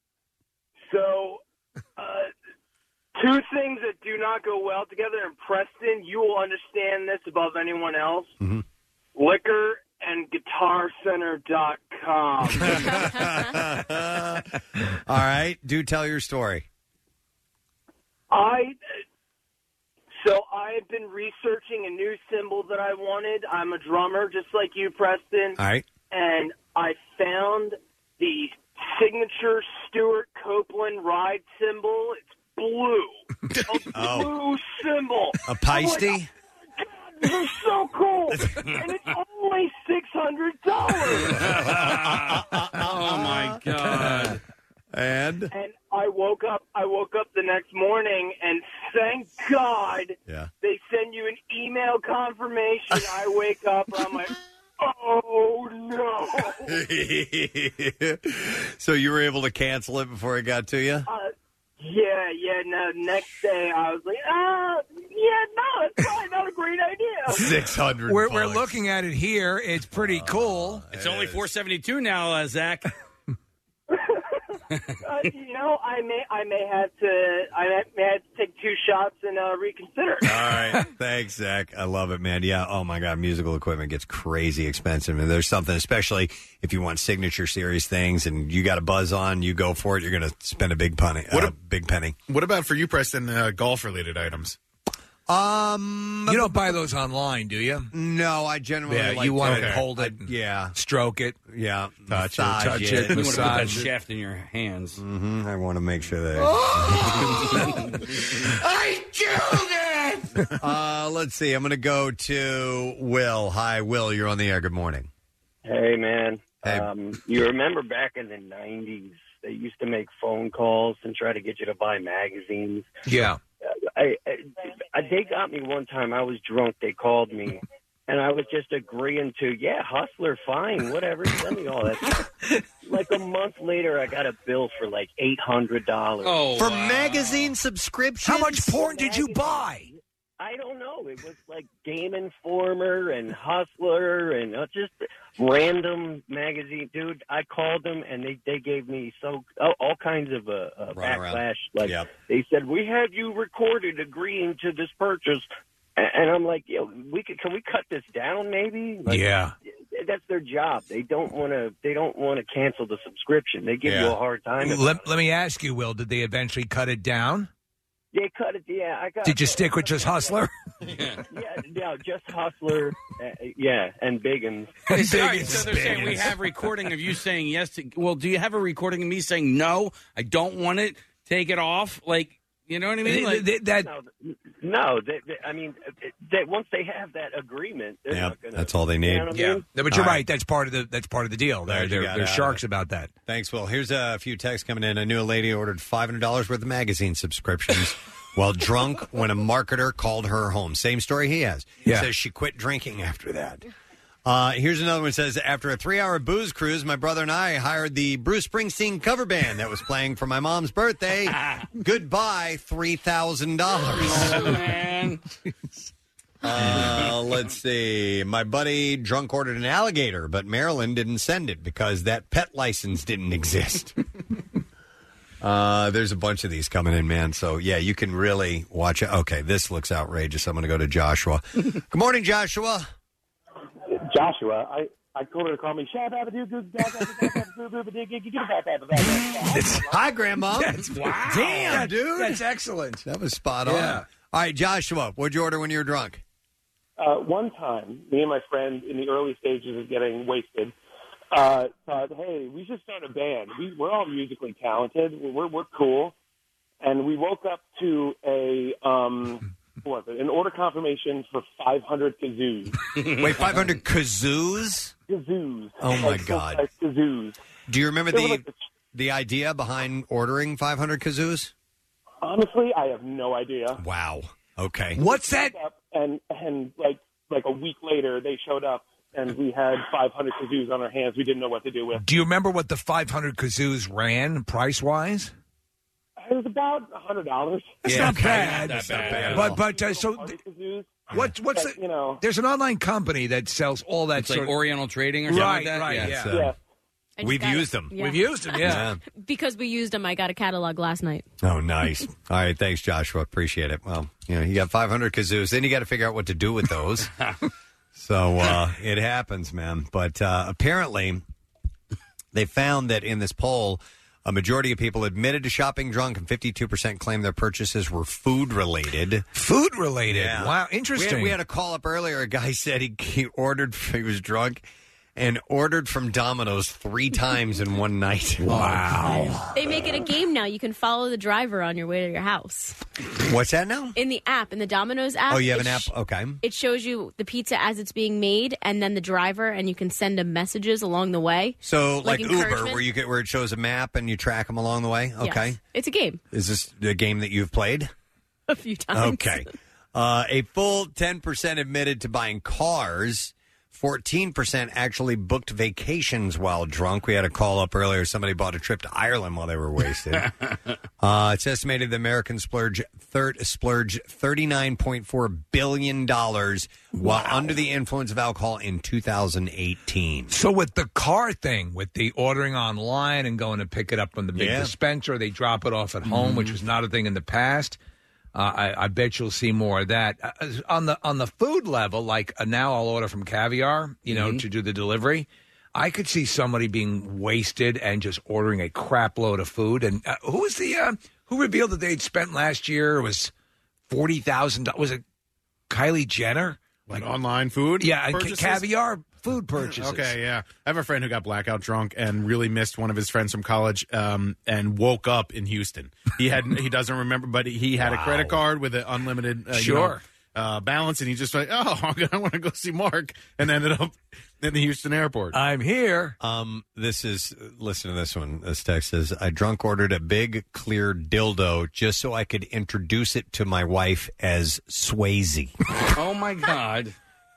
So, uh, two things that do not go well together. And Preston, you will understand this above anyone else. Mm-hmm. Liquor and Guitar Center dot com. All right, do tell your story. I so I've been researching a new symbol that I wanted. I'm a drummer, just like you, Preston. All right. And I found the signature Stuart Copeland ride symbol. It's blue. A Oh. blue symbol. A Peisty? This is so cool. And it's only six hundred dollars. Oh, my God. And? And I woke up I woke up the next morning and thank God Yeah. they send you an email confirmation. I wake up and I'm like, oh no. So you were able to cancel it before it got to you? Uh, yeah, yeah, no, next day I was like, ah, yeah, no, it's probably not a great idea. Six hundred. We're, we're looking at it here. It's pretty cool. It's only four seventy-two now, uh, Zach. Uh, you know, I may, I may have to, I may have to take two shots and uh, reconsider. All right. Thanks, Zach. I love it, man. Yeah. Oh, my God. Musical equipment gets crazy expensive. And there's something, especially if you want signature series things and you got a buzz on, you go for it. You're going to spend a big penny. What uh, a- big penny. What about for you, Preston, uh, golf-related items? Um, You don't buy those online, do you? No, I generally Yeah, like you want to to hold it, and yeah, stroke it, yeah, touch it, massage touch it. it, You want to put that massage it. shaft in your hands. Mm-hmm. I want to make sure that. I killed it! uh, let's see. I'm going to go to Will. Hi, Will. You're on the air. Good morning. Hey, man. Hey. Um, you remember back in the nineties, they used to make phone calls and try to get you to buy magazines. Yeah. I, I, I they got me one time. I was drunk. They called me, and I was just agreeing to, yeah, Hustler, fine, whatever. Send me all that. Like a month later, I got a bill for like eight hundred dollars. Oh, For wow. magazine subscriptions? How much porn did you buy? I don't know. It was like Game Informer and Hustler and uh, just random magazine. Dude, I called them and they, they gave me so all, all kinds of uh, uh, Runaround. backlash. Like Yep. they said, we had you recorded agreeing to this purchase, and, and I'm like, yo, we could can we cut this down maybe? Like, Yeah. that's their job. They don't want to. They don't want to cancel the subscription. They give you Yeah. a hard time. Let, let me ask you, Will, did they eventually cut it down? They cut it. Yeah, I got. Did you stick with just Hustler? Yeah, yeah, just Hustler. Uh, yeah, and Biggins. All right, so they're saying we have recording of you saying yes to. Well, do you have a recording of me saying no? I don't want it. Take it off. Like, you know what I mean? Like, that. No, no they, they, I mean, they, once they have that agreement, they're Yep, not gonna, that's all they need. You know what I Yeah, mean? no, but you're All right. right. That's part of the that's part of the deal. They're Glad you they're, got they're out of sharks it. about that. Thanks, Will. Here's a few texts coming in. I knew a lady ordered five hundred dollars worth of magazine subscriptions while drunk when a marketer called her home. Same story he has. He Yeah. says she quit drinking after that. Uh, here's another one that says, after a three-hour booze cruise, my brother and I hired the Bruce Springsteen cover band that was playing for my mom's birthday. Goodbye, three thousand dollars. oh, man. Uh, let's see. My buddy drunk ordered an alligator, but Maryland didn't send it because that pet license didn't exist. uh, there's a bunch of these coming in, man. So, yeah, you can really watch it. Okay, this looks outrageous. I'm going to go to Joshua. Good morning, Joshua. Joshua, I, I told her to call me. Hi, Grandma. That's, wow. Damn, dude. That's excellent. That was spot on. Yeah. All right, Joshua, what'd you order when you were drunk? Uh, one time, me and my friend in the early stages of getting wasted uh, thought, hey, we should start a band. We, we're all musically talented. We're, we're cool. And we woke up to a, um, what was it, an order confirmation for five hundred kazoos. Wait, five hundred kazoos? Kazoos. Oh, my Like God. full-size Kazoos. Do you remember They were the like the- the idea behind ordering five hundred kazoos? Honestly, I have no idea. Wow. Okay. What's that? And and like like a week later, they showed up, and we had five hundred kazoos on our hands. We didn't know what to do with. Do you remember what the five hundred kazoos ran price wise? It was about a hundred dollars. It's not bad. Not bad. But but uh, so Party kazoos. what what's But, the, you know? There's an online company that sells all that. It's like sort of, Oriental Trading or something right, like that? right, Yeah. yeah. So, Yeah. I just we've got it. used them. Yeah. We've used them, yeah. Because we used them, I got a catalog last night. Oh, nice. All right. Thanks, Joshua. Appreciate it. Well, you know, you got five hundred kazoos. Then you got to figure out what to do with those. so uh, it happens, man. But uh, apparently, they found that in this poll, A majority of people admitted to shopping drunk, and fifty-two percent claimed their purchases were food-related. Food-related? Yeah. Wow, interesting. We had, we had a call up earlier. A guy said he, he ordered, he was drunk, and ordered from Domino's three times in one night. Wow. They make it a game now. You can follow the driver on your way to your house. What's that now? In the app, in the Domino's app. Oh, you have it an app? sh- Okay. It shows you the pizza as it's being made, and then the driver, and you can send them messages along the way. So, like, Uber, encouragement. where you get where it shows a map and you track them along the way? Okay. Yes. It's a game. Is this a game that you've played? A few times. Okay. Uh, a full ten percent admitted to buying cars. fourteen percent actually booked vacations while drunk. We had a call up earlier. Somebody bought a trip to Ireland while they were wasted. uh, it's estimated the Americans splurge, thir- splurge thirty-nine point four billion dollars while under the influence of alcohol in two thousand eighteen. So with the car thing, with the ordering online and going to pick it up from the big Yeah. dispenser, they drop it off at home, Mhm. which was not a thing in the past. Uh, I, I bet you'll see more of that uh, on the on the food level. Like uh, now, I'll order from Caviar, you know, Mm-hmm. to do the delivery. I could see somebody being wasted and just ordering a crap load of food. And uh, who was the uh, who revealed that they'd spent last year it was forty thousand dollars? Was it Kylie Jenner? Like online food? Yeah, and ca- purchases? Caviar food purchases. Okay, yeah. I have a friend who got blackout drunk and really missed one of his friends from college um, and woke up in Houston. He had he doesn't remember, but he had Wow. a credit card with an unlimited uh, you Sure. know, uh, balance, and he just like, oh, I want to go see Mark, and ended up in the Houston airport. I'm here. Um, this is, listen to this one. This text says, I drunk ordered a big clear dildo just so I could introduce it to my wife as Swayze. Oh, my God.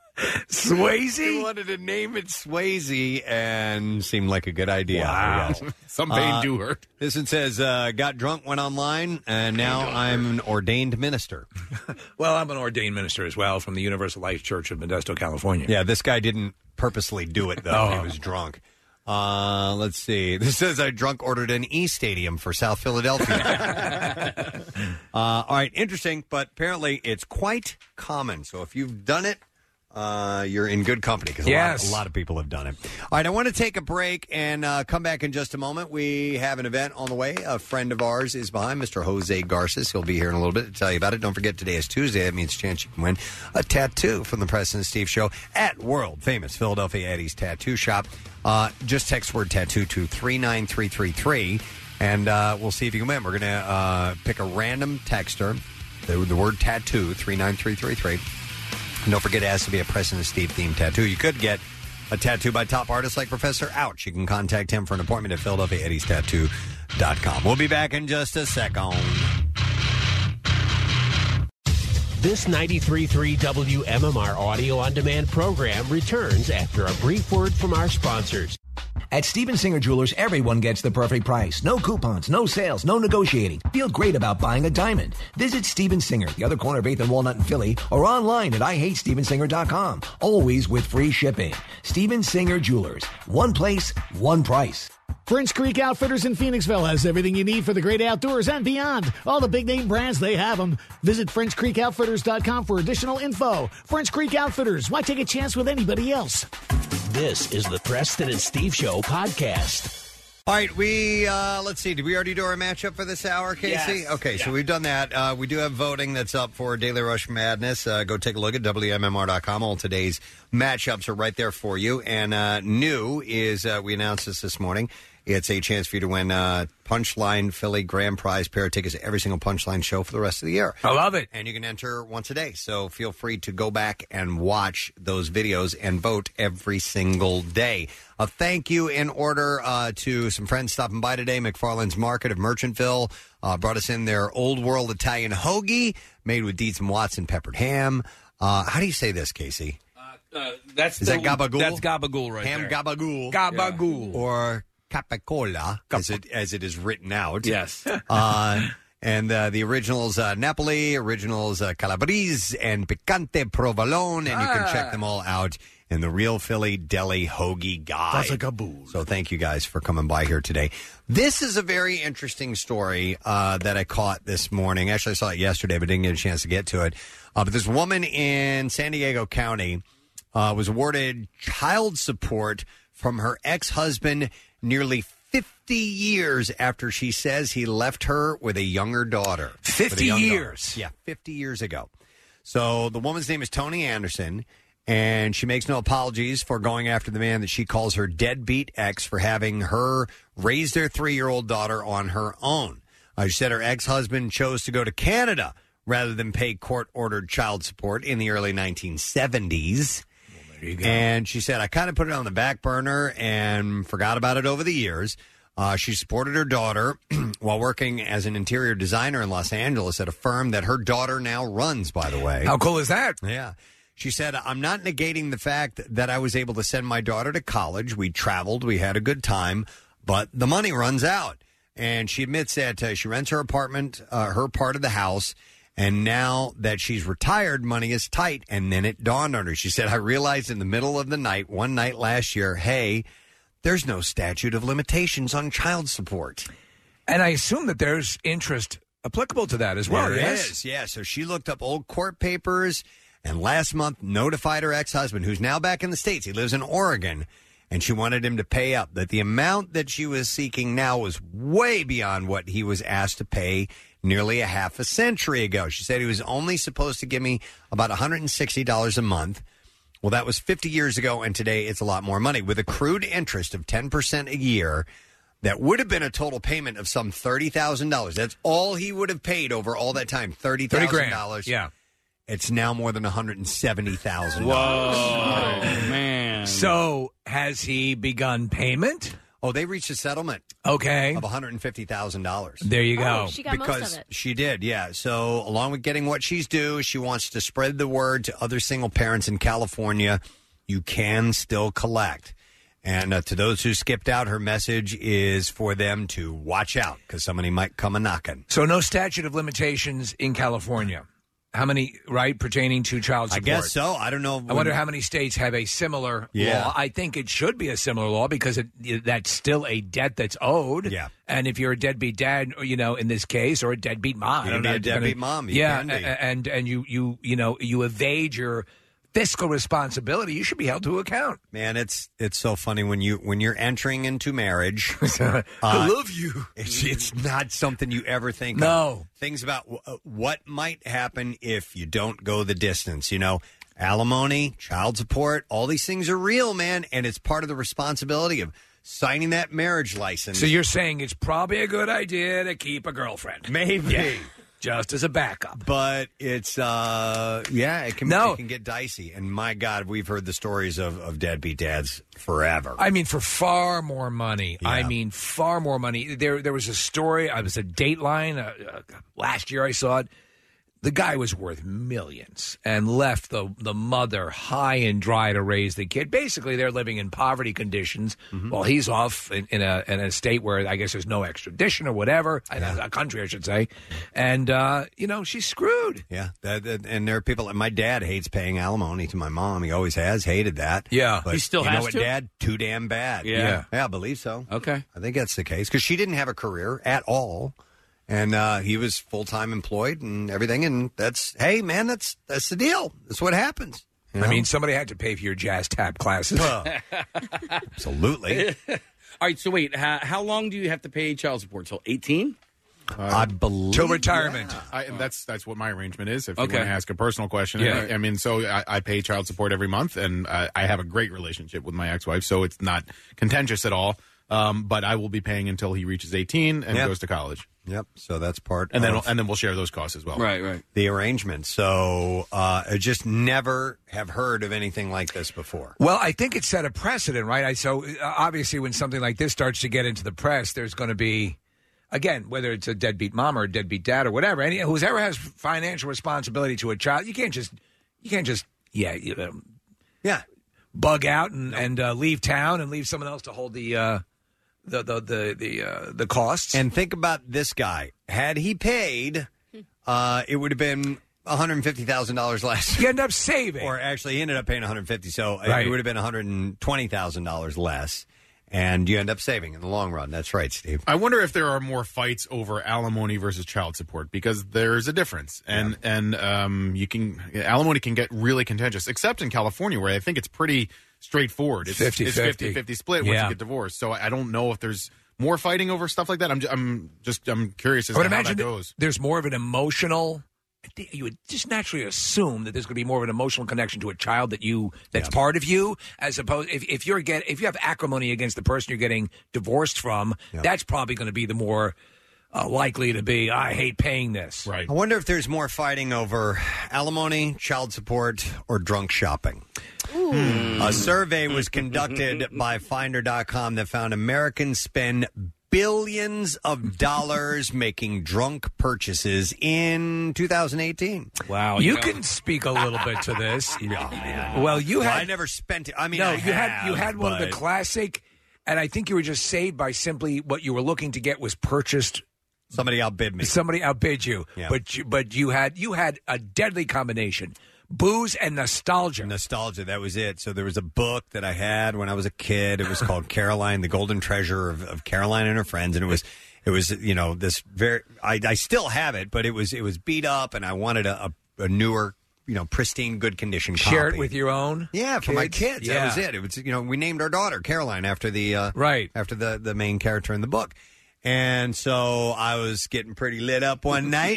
Swayze? He wanted to name it Swayze and seemed like a good idea. Wow. I guess. Some pain Uh, do hurt. This one says, uh, got drunk, went online, and now I'm an ordained minister. Well, I'm an ordained minister as well from the Universal Life Church of Modesto, California. Yeah, this guy didn't purposely do it, though. Oh. He was drunk. Uh, let's see. This says I drunk ordered an E Stadium for South Philadelphia. uh, all right, interesting, but apparently it's quite common. So if you've done it, uh, you're in good company because Yes. a, lot, a lot of people have done it. All right, I want to take a break and uh, come back in just a moment. We have an event on the way. A friend of ours is behind, Mister Jose Garces. He'll be here in a little bit to tell you about it. Don't forget, today is Tuesday. That means a chance you can win a tattoo from the Preston and Steve Show at world-famous Philadelphia Eddie's Tattoo Shop. Uh, just text word tattoo to three nine three three three, and uh, we'll see if you can win. We're going to uh, pick a random texter, the, the word tattoo, three nine three three three. And don't forget, it has to be a Preston and Steve themed tattoo. You could get a tattoo by top artists like Professor Ouch. You can contact him for an appointment at Philadelphia Eddies Tattoo dot com. We'll be back in just a second. This ninety-three point three W M M R audio on demand program returns after a brief word from our sponsors. At Steven Singer Jewelers, everyone gets the perfect price. No coupons, no sales, no negotiating. Feel great about buying a diamond. Visit Steven Singer, the other corner of eighth and Walnut in Philly, or online at I hate steven singer dot com. Always with free shipping. Steven Singer Jewelers. One place, one price. French Creek Outfitters in Phoenixville has everything you need for the great outdoors and beyond. All the big name brands, they have them. Visit French Creek Outfitters dot com for additional info. French Creek Outfitters, why take a chance with anybody else? This is the Preston and Steve Show podcast. All right, we, uh, let's see, did we already do our matchup for this hour, Casey? Yes. Okay, so Yeah. we've done that. Uh, we do have voting that's up for Daily Rush Madness. Uh, go take a look at W M M R dot com. All today's matchups are right there for you. And uh, new is, uh, we announced this this morning, it's a chance for you to win uh, Punchline Philly Grand Prize pair of tickets to every single Punchline show for the rest of the year. I love it. And you can enter once a day. So feel free to go back and watch those videos and vote every single day. A thank you in order uh, to some friends stopping by today. McFarland's Market of Merchantville uh, brought us in their Old World Italian hoagie made with Dietz and Watson peppered ham. Uh, how do you say this, Casey? Uh, that's Is the, that gabagool? That's gabagool right ham there. gabagool. Gabagool. Or capicola, as it, as it is written out. Yes. uh, and uh, the originals uh, Napoli, originals uh, Calabrese, and Picante Provolone. And you can check them all out in the Real Philly Deli Hoagie Guide. So thank you guys for coming by here today. This is a very interesting story uh, that I caught this morning. Actually, I saw it yesterday, but didn't get a chance to get to it. Uh, but this woman in San Diego County uh, was awarded child support from her ex-husband nearly fifty years after she says he left her with a younger daughter. fifty With a young daughter. years? Yeah, fifty years ago. So the woman's name is Tony Anderson, and she makes no apologies for going after the man that she calls her deadbeat ex for having her raise their three-year-old daughter on her own. Uh, she said her ex-husband chose to go to Canada rather than pay court-ordered child support in the early nineteen seventies. And she said, I kind of put it on the back burner and forgot about it over the years. Uh, she supported her daughter while working as an interior designer in Los Angeles at a firm that her daughter now runs, by the way. How cool is that? Yeah. She said, I'm not negating the fact that I was able to send my daughter to college. We traveled. We had a good time. But the money runs out. And she admits that uh, she rents her apartment, uh, her part of the house. And now that she's retired, money is tight. And then it dawned on her. She said, I realized in the middle of the night, one night last year, hey, there's no statute of limitations on child support. And I assume that there's interest applicable to that as well, There yes? is, yeah. So she looked up old court papers and last month notified her ex-husband, who's now back in the States. He lives in Oregon. And she wanted him to pay up. That the amount that she was seeking now was way beyond what he was asked to pay nearly a half a century ago. She said he was only supposed to give me about one hundred sixty dollars a month. Well, that was fifty years ago, and today it's a lot more money. With accrued interest of ten percent a year, that would have been a total payment of some thirty thousand dollars. That's all he would have paid over all that time, thirty thousand dollars. Yeah. It's now more than one hundred seventy thousand Whoa, dollars. man. So has he begun payment? Oh, they reached a settlement. Okay. Of one hundred fifty thousand dollars. There you go. Oh, she got most because of it. she did, yeah. So along with getting what she's due, she wants to spread the word to other single parents in California. You can still collect. And uh, to those who skipped out, her message is for them to watch out because somebody might come a knocking. So no statute of limitations in California. How many, right, pertaining to child I support? guess so. I don't know. I wonder how many states have a similar Yeah. law. I think it should be a similar law because it, that's still a debt that's owed. Yeah. And if you're a deadbeat dad, you know, in this case, or a deadbeat mom, You I can don't be know, a deadbeat depending- mom. You yeah, can be. a- and and you you you know you evade your fiscal responsibility. You should be held to account. Man, it's it's so funny when you when you're entering into marriage. I uh, love you. It's it's not something you ever think No. of. Things about uh, what might happen if you don't go the distance. You know, alimony, child support, all these things are real, man, and it's part of the responsibility of signing that marriage license. So you're saying it's probably a good idea to keep a girlfriend? Maybe. Yeah. Just as a backup. But it's, uh, yeah, it can, No. it can get dicey. And my God, we've heard the stories of, of deadbeat dads forever. I mean, for far more money. I mean, far more money. There, there was a story. I was a Dateline uh, uh, last year. I saw it. The guy was worth millions and left the the mother high and dry to raise the kid. Basically, they're living in poverty conditions while he's off in, in a in a state where I guess there's no extradition or whatever, a country I should say. And uh, you know, she's screwed. Yeah, that, that- and there are people. My dad hates paying alimony to my mom. He always has hated that. Yeah. but He still you has know what, to? Dad? Too damn bad. Yeah. Yeah. yeah, I believe so. Okay, I think that's the case because she didn't have a career at all, and uh, he was full time employed and everything. And that's hey, man, that's that's the deal. That's what happens. you I know? mean, somebody had to pay for your jazz tap classes. Absolutely. All right, so wait, how, how long do you have to pay child support? Till eighteen? I believe Till retirement. I, and that's that's what my arrangement is. If Okay. you want to ask a personal question, Yeah. I, I mean, so I, I pay child support every month, and I, I have a great relationship with my ex-wife, so it's not contentious at all. Um, but I will be paying until he reaches eighteen and Yep. goes to college, Yep. So that's part. and then of and then we'll share those costs as well. Right, right. the arrangement. So uh, I just never have heard of anything like this before. Well, I think it set a precedent, right? I, so uh, obviously, when something like this starts to get into the press, there's going to be, again, whether it's a deadbeat mom or a deadbeat dad or whatever, any whoever has financial responsibility to a child, you can't just, you can't just, yeah, you know, yeah, bug out and and uh, leave town and leave someone else to hold the uh, the the the the, uh, the costs. And think about this guy. Had he paid, uh, it would have been one hundred fifty thousand dollars less. You end up saving. Or actually, he ended up paying one hundred fifty thousand dollars. So Right. it would have been one hundred twenty thousand dollars less. And you end up saving in the long run. That's right, Steve. I wonder if there are more fights over alimony versus child support because there's a difference, and and um, you can alimony can get really contentious, except in California where I think it's pretty straightforward. It's fifty-fifty. It's fifty-fifty split once Yeah. you get divorced. So I don't know if there's more fighting over stuff like that? I'm, ju- I'm just, I'm curious as I would to how imagine that that goes. there's more of an emotional. I think you would just naturally assume that there's going to be more of an emotional connection to a child that you that's part of you, as opposed if if you're get if you have acrimony against the person you're getting divorced from, that's probably going to be the more uh, likely to be. I hate paying this. Right. I wonder if there's more fighting over alimony, child support, or drunk shopping. Ooh. A survey was conducted by Finder dot com that found Americans spend billions of dollars making drunk purchases in two thousand eighteen. Wow. You, can speak a little bit to this. Well, you Well, had I never spent it. I mean, no, I you had have, you had one of the but- classic, and I think you were just saved by simply what you were looking to get was purchased. Somebody outbid me. Somebody outbid you, Yeah. but you, but you had you had a deadly combination: booze and nostalgia. Nostalgia, that was it. So there was a book that I had when I was a kid. It was called Caroline, the Golden Treasure of, of Caroline and her friends, and it was it was you know this very. I, I still have it, but it was it was beat up, and I wanted a, a, a newer, you know, pristine, good condition copy. Share it with your own. Yeah, for my kids. Yeah. That was it. It was you know we named our daughter Caroline after the uh, right after the the main character in the book, and so I was getting pretty lit up one night.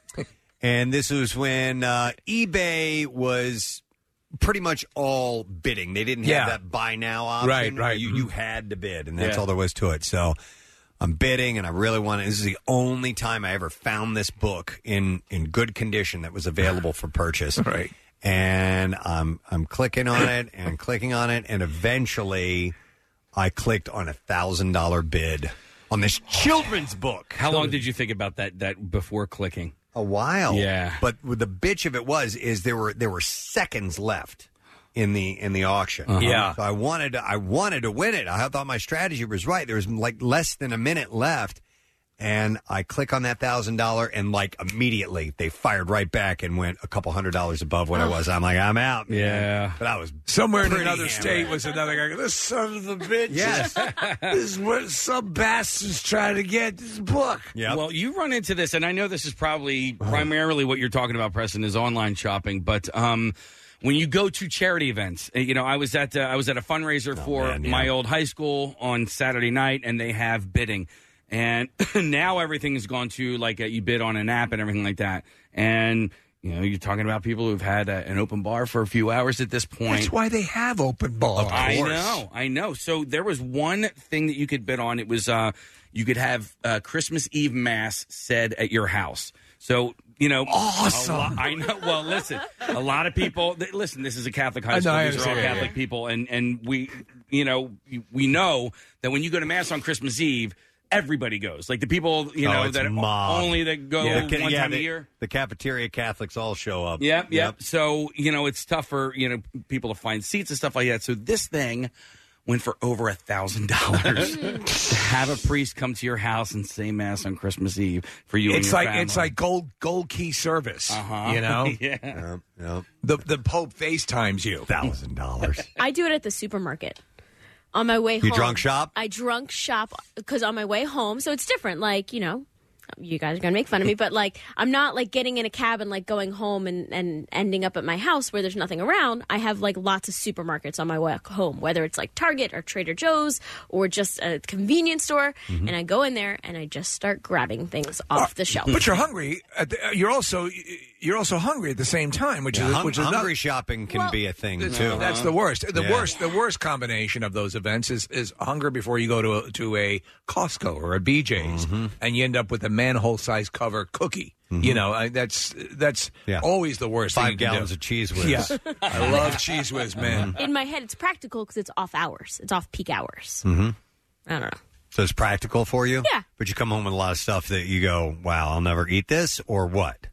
And this was when uh, eBay was pretty much all bidding. They didn't have Yeah. that buy now option. Right, right. You, you had to bid, and that's Yeah. all there was to it. So I'm bidding, and I really wanted. This is the only time I ever found this book in in good condition that was available for purchase. Right. And I'm I'm clicking on it and clicking on it, and eventually I clicked on a thousand dollar bid on this children's book. How long did you think about that that before clicking? A while. Yeah. But the bitch of it was is there were there were seconds left in the in the auction. Uh-huh. Yeah. So I wanted to, I wanted to win it. I thought my strategy was right. There was like less than a minute left. And I click on that thousand dollar, and like immediately they fired right back and went a couple hundred dollars above what I was. I'm like, I'm out. Man. Yeah, but I was Somewhere in pretty another hammered. state was another guy. This son of a bitch. Yes. This is what some bastards trying to get this book. Yeah. Well, you run into this, and I know this is probably primarily what you're talking about, Preston, is online shopping. But um, when you go to charity events, uh, you know, I was at uh, I was at a fundraiser for man, yeah. my old high school on Saturday night, and they have bidding. And now everything has gone to like a, you bid on an app and everything like that. And you know, you're talking about people who've had a, an open bar for a few hours at this point. That's why they have open bars. I know, I know. So there was one thing that you could bid on. It was uh, you could have uh, Christmas Eve mass said at your house. So you know, awesome. a lo- I know. Well, listen, a lot of people. Th- listen, this is a Catholic high I know, school. I These are all understand. Catholic people, and and we, you know, we know that when you go to mass on Christmas Eve, everybody goes. Like the people, you Oh, know, it's that mob. only that go Yeah. The ca- one yeah, time the, a year. The cafeteria Catholics all show up. Yep, yep. So, you know, it's tough for, you know, people to find seats and stuff like that. So this thing went for over a thousand dollars to have a priest come to your house and say mass on Christmas Eve for you and It's your like family. it's like gold gold key service. Uh-huh. You know, yeah. Yeah, yeah. the the Pope FaceTimes you. Thousand dollars. I do it at the supermarket. On my way You home. drunk shop? I drunk shop because on my way home, so it's different. Like, you know, you guys are going to make fun of me, but like, I'm not like getting in a cab and like going home and, and ending up at my house where there's nothing around. I have like lots of supermarkets on my way home, whether it's like Target or Trader Joe's or just a convenience store. Mm-hmm. And I go in there and I just start grabbing things off the shelf. But you're hungry. At the, you're also you're also hungry at the same time, which Yeah, is hung- which is hungry another- shopping can Well, be a thing That's, too. that's the worst. The Yeah. worst. The worst combination of those events is, is hunger before you go to a, to a Costco or a B J's, Mm-hmm. and you end up with a manhole size cover cookie. You know, I, that's that's Yeah. always the worst. Five thing you can gallons do. of Cheese Whiz. Yeah, I love Cheese Whiz, man. In my head, it's practical because it's off hours. It's off peak hours. Mm-hmm. I don't know. So it's practical for you? Yeah. But you come home with a lot of stuff that you go, wow, I'll never eat this, or what?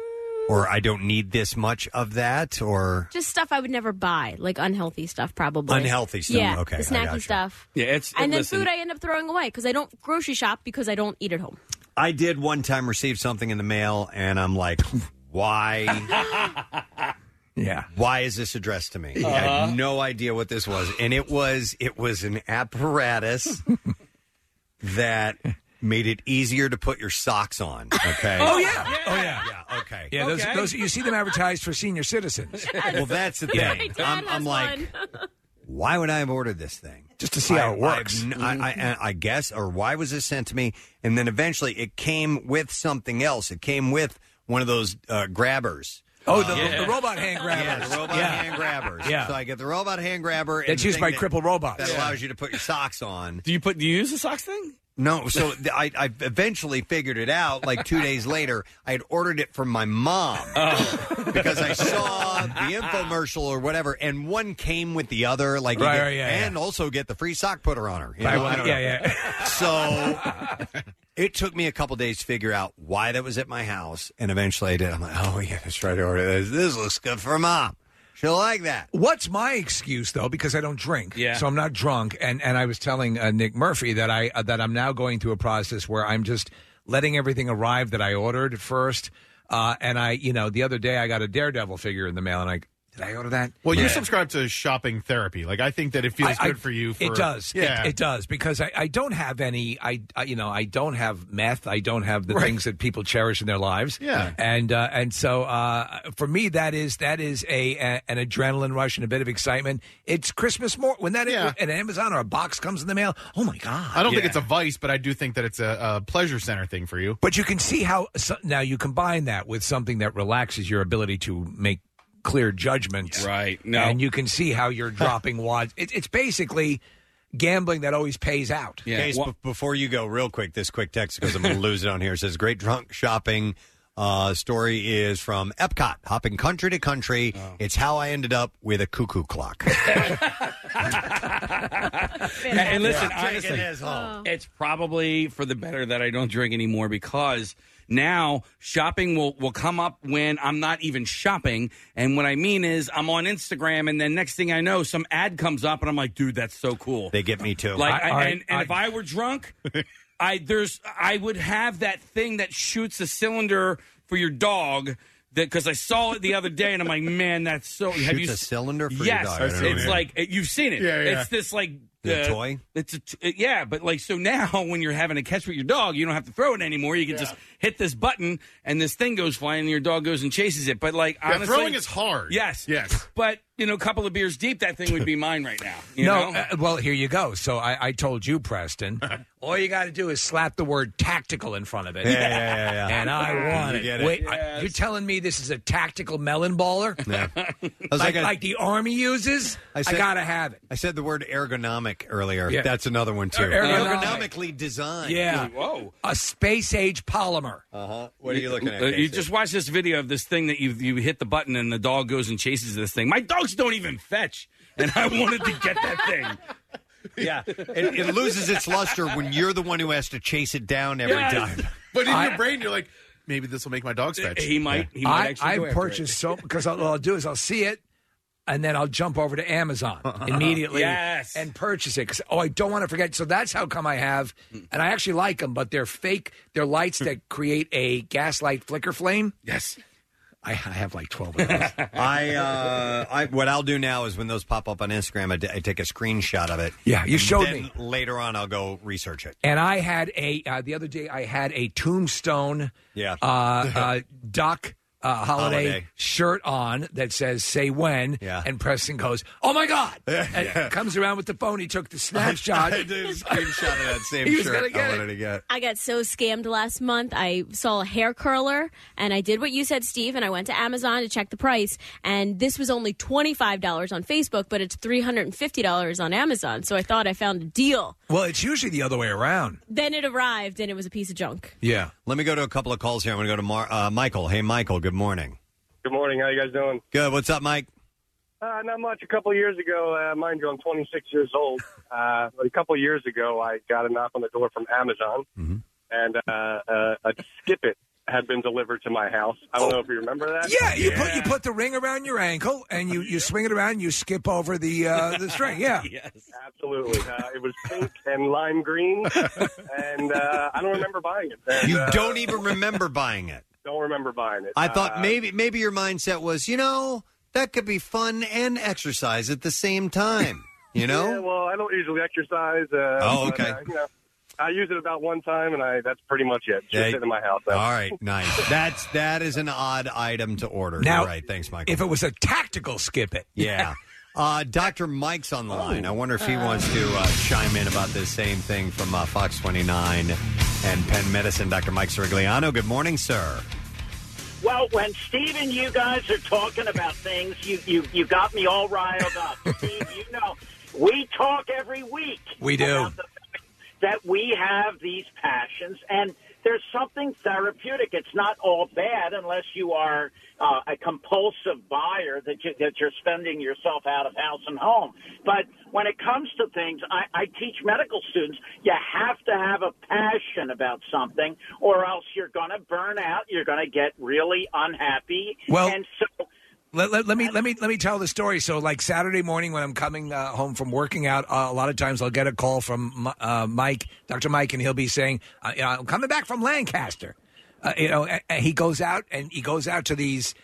Or I don't need this much of that, or Just stuff I would never buy, like unhealthy stuff, probably. Unhealthy stuff, Yeah, okay, the I snacky gotcha. stuff. Yeah, it's And then listen, food I end up throwing away because I don't grocery shop because I don't eat at home. I did one time receive something in the mail, and I'm like, why? Yeah. Why is this addressed to me? I had no idea what this was, and it was it was an apparatus that made it easier to put your socks on. Okay. Oh yeah. Oh yeah. Yeah. Okay. Yeah, those, Okay. those you see them advertised for senior citizens. Well, that's the Yeah. thing. My dad I'm, has I'm like, one. why would I have ordered this thing? Just to see how it works. I've n- I, I, I guess, or why was this sent to me? And then eventually it came with something else. It came with one of those uh, grabbers. Oh, the, Uh, the robot hand grabbers. Yeah, the robot Yeah. hand grabbers. Yeah. So I get the robot hand grabber. and That's the used thing by that- crippled robots. That Yeah. allows you to put your socks on. Do you put? Do you use the socks thing? No, so th- I, I eventually figured it out. Like two days later, I had ordered it from my mom Oh. because I saw the infomercial or whatever, and one came with the other. Like, you Right, get- right, yeah, and also get the free sock putter on her. you Right, know? well, I don't yeah, know. yeah. So it took me a couple days to figure out why that was at my house, and eventually I did. I'm like, oh yeah, that's right. I ordered this. This looks good for mom. She'll like that. What's my excuse though? Because I don't drink, Yeah. so I'm not drunk. And and I was telling uh, Nick Murphy that I uh, that I'm now going through a process where I'm just letting everything arrive that I ordered first. Uh, and I, you know, the other day I got a Daredevil figure in the mail, and I did I order that? Well, you Yeah. subscribe to shopping therapy. Like, I think that it feels I- good I- for you. For, it does. Yeah. It, it does because I, I don't have any. I, I you know I don't have meth. I don't have the Right. things that people cherish in their lives. Yeah. And uh, and so uh, for me that is that is a, a an adrenaline rush and a bit of excitement. It's Christmas more when that Yeah. an Amazon or a box comes in the mail. Oh my god! I don't think Yeah. it's a vice, but I do think that it's a, a pleasure center thing for you. But you can see how so, now you combine that with something that relaxes your ability to make clear judgments. Right. No. And you can see how you're dropping wads. It, it's basically gambling that always pays out. Case, be- before you go, real quick, this quick text because I'm going to lose it on here. It says, great drunk shopping uh, story is from Epcot, hopping country to country. It's how I ended up with a cuckoo clock. And, and listen, Yeah. honestly, Taking this home. it's probably for the better that I don't drink anymore because now shopping will, will come up when I'm not even shopping. And what I mean is I'm on Instagram and then next thing I know, some ad comes up and I'm like, dude, that's so cool. They get me too. Like, I- I, I- and, and I- if I were drunk, I there's I would have that thing that shoots a cylinder for your dog. Because I saw it the other day, and I'm like, man, that's so. have Shoots you a s- cylinder for your yes, dog. I don't know it's what like it- you've seen it. Yeah, yeah. It's this like The uh, toy? It's a t- yeah, but like so now when you're having a catch with your dog, you don't have to throw it anymore. You can just hit this button, and this thing goes flying, and your dog goes and chases it. But like Yeah, honestly, throwing is hard. Yes, Yes. But you know, a couple of beers deep, that thing would be mine right now. You no, know? uh, well, here you go. So I, I told you, Preston, all you got to do is slap the word tactical in front of it. Yeah, yeah, yeah, yeah. And I want You it. get it. Wait, I- you're telling me this is a tactical melon baller? Yeah. I like, was like, I- like the Army uses? I, said- got to have it. I said the word ergonomic earlier. Yeah. That's another one, too. Ergonomic. Ergonomically designed. Yeah. Whoa. A space age polymer. Uh-huh. What are you looking at, Uh, you Casey? just watch this video of this thing that you you hit the button and the dog goes and chases this thing. My dogs don't even fetch, and I wanted to get that thing. Yeah, it, it loses its luster when you're the one who has to chase it down every Yes. time. But in I- your brain, you're like, maybe this will make my dogs fetch. He might. He might I, actually go I've after purchased so because all I'll do is I'll see it, and then I'll jump over to Amazon immediately Yes. and purchase it. 'Cause, oh, I don't want to forget. So that's how come I have, and I actually like them, but they're fake. They're lights that create a gaslight flicker flame. Yes. I, I have like twelve of those. I, uh, I, what I'll do now is when those pop up on Instagram, I, d- I take a screenshot of it. Yeah, you showed Then me. Later on, I'll go research it. And I had a uh, the other day. I had a Tombstone, Yeah. uh, uh, Duck uh, holiday, Holiday. shirt on that says "Say When." Yeah. And Preston goes, "Oh my God!" And comes around with the phone. He took the snapshot. I did a screenshot of that same He was shirt gonna get I it. wanted to get. I got so scammed last month. I saw a hair curler and I did what you said, Steve, and I went to Amazon to check the price. And this was only twenty-five dollars on Facebook, but it's three hundred fifty dollars on Amazon. So I thought I found a deal. Well, it's usually the other way around. Then it arrived and it was a piece of junk. Yeah. Let me go to a couple of calls here. I'm going to go to Mar- uh, Michael. Hey, Michael, good morning. Good morning. How you guys doing? Good. What's up, Mike? Uh, not much. A couple of years ago, uh, mind you, I'm twenty-six years old. Uh, but a couple of years ago, I got a knock on the door from Amazon, Mm-hmm. and uh, uh, a Skip It had been delivered to my house. I don't know if you remember that. Yeah, you put you put the ring around your ankle and you, you swing it around. And you skip over the uh, the string. Yeah. Yes. Absolutely. Uh, it was pink and lime green, and uh, I don't remember buying it. And, You uh, don't even remember buying it. Don't remember buying it. I thought Uh, maybe maybe your mindset was, you know, that could be fun and exercise at the same time. You know? Yeah, well, I don't usually exercise. Uh, Oh, but, okay. uh, you know, I use it about one time, and I that's pretty much it. Just Yeah. sit in my house. All right, nice. That's that is an odd item to order. Now, You're right. Thanks, Michael. If it was a tactical skip it, Yeah. Uh, Doctor Mike's on the line. I wonder if he wants to uh, chime in about this same thing from uh, Fox twenty-nine and Penn Medicine. Doctor Mike Sirigliano, good morning, sir. Well, when Steve and you guys are talking about things, you, you, you got me all riled up. Steve, you know, we talk every week. We do. About the fact that we have these passions, and there's something therapeutic. It's not all bad unless you are uh, a compulsive buyer that, you, that you're spending yourself out of house and home. But when it comes to things, I, I teach medical students, you have to have a passion about something or else you're going to burn out. You're going to get really unhappy. Well, and so Let, let, let me let me let me tell the story. So, like Saturday morning when I'm coming uh, home from working out, uh, a lot of times I'll get a call from uh, Mike, Doctor Mike, and he'll be saying, uh, you know, "I'm coming back from Lancaster." Uh, you know, and, and he goes out and he goes out to these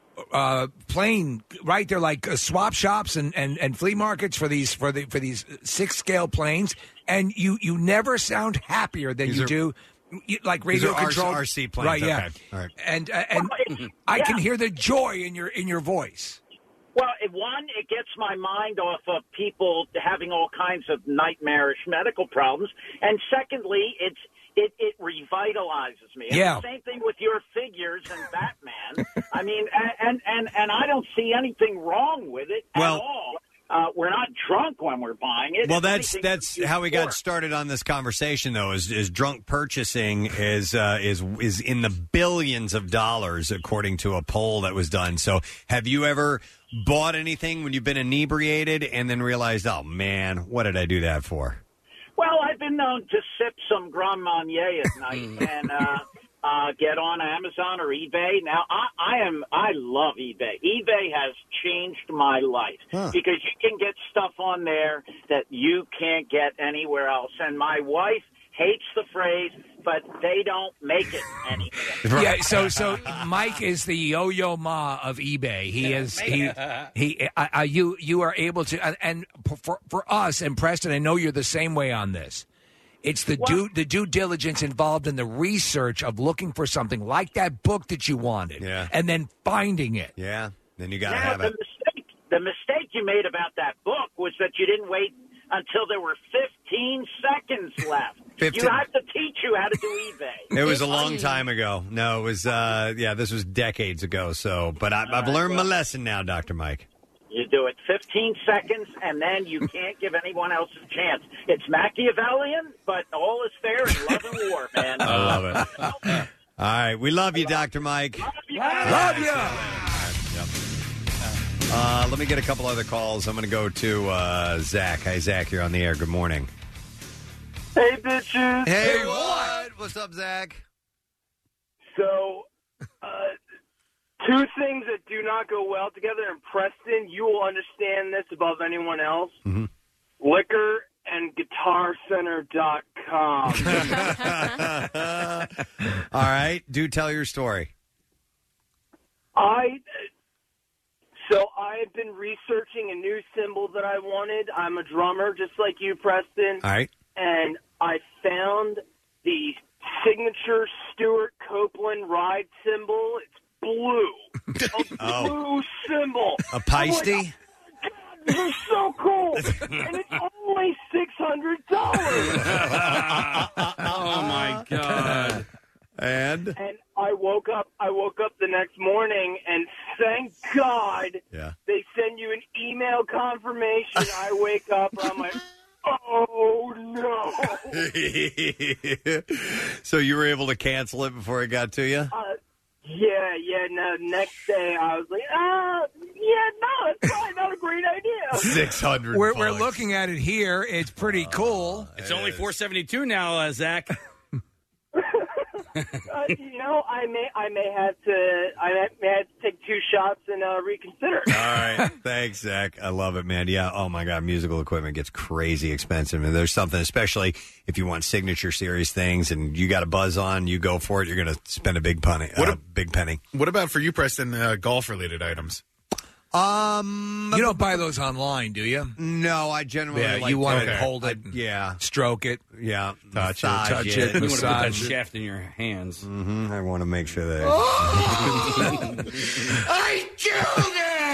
uh, plane right. They're like uh, swap shops and, and, and flea markets for these for the for these six scale planes, and you you never sound happier than These you are- do. You- Like These radio are R C control, R C planes, right? Yeah, okay. All right. and uh, and I can hear the joy in your in your voice. Well, it, one, it gets my mind off of people having all kinds of nightmarish medical problems, and secondly, it's it, it revitalizes me. And Yeah. the same thing with your figures and Batman. I mean, and, and and I don't see anything wrong with it Well- at all. Uh, we're not drunk when we're buying it. Well, If that's anything, that's it's how we more. got started on this conversation, though. Is, is drunk purchasing is uh, is is in the billions of dollars, according to a poll that was done. So, have you ever bought anything when you've been inebriated and then realized, oh man, what did I do that for? Well, I've been known to sip some Grand Marnier at night and uh, uh, get on Amazon or eBay. Now, I, I am I love eBay. eBay has changed my life Huh. because you can get stuff on there that you can't get anywhere else. And my wife hates the phrase, but they don't make it anymore. Yeah, so so Mike is the yo-yo ma of eBay. He is he he. Uh, uh, you you are able to, and, and for for us and Preston, I know you're the same way on this. It's the due the due diligence involved in the research of looking for something like that book that you wanted, Yeah. and then finding it. Yeah, then you got to Now, have the it. mistake, the mistake you made about that book was that you didn't wait until there were fifteen seconds left. fifteen You have to teach you how to do eBay. It was a long time ago. No, it was uh, yeah, this was decades ago. So, but I, I've learned my lesson now, Doctor Mike. You do it fifteen seconds, and then you can't give anyone else a chance. It's Machiavellian, but all is fair in love and war, man. I love it. All right, we love you, Doctor Mike. Love you. Uh, let me get a couple other calls. I'm going to go to uh, Zach. Hi, Zach. You're on the air. Good morning. Hey, bitches. Hey, what? What's up, Zach? So, uh, two things that do not go well together, and Preston, you will understand this above anyone else. Mm-hmm. Liquor and Guitar Center dot com. All right, do tell your story. I so I have been researching a new cymbal that I wanted. I'm a drummer, just like you, Preston. All right. And I found the signature Stuart Copeland ride cymbal. It's blue, a Oh. blue cymbal. A Peisty? This is so cool, and it's only six hundred dollars. Oh my god! And And I woke up. I woke up the next morning, and thank God Yeah. they send you an email confirmation. I wake up, and I'm like, oh no. So you were able to cancel it before it got to you? Uh, yeah, yeah. No, next day I was like, ah, yeah, no, it's probably not a great idea. Six hundred. We're we're looking at it here. It's pretty cool. It's only four seventy two now, uh, Zach. Uh, you know, I may, I may have to, I may, may have to take two shots and uh, reconsider. All right. Thanks, Zach. I love it, man. Yeah. Oh, my God. Musical equipment gets crazy expensive. And there's something, especially if you want signature series things and you got a buzz on, you go for it. You're going to spend a big penny. What uh, a- big penny. What about for you, Preston, uh, golf-related items? Um, You don't buy those online, do you? No, I generally Yeah, like you want to- to hold it, yeah, stroke it, yeah, touch it, massage touch it. it, You want to put that massage it. shaft in your hands. Mm-hmm. I want to make sure that. I children!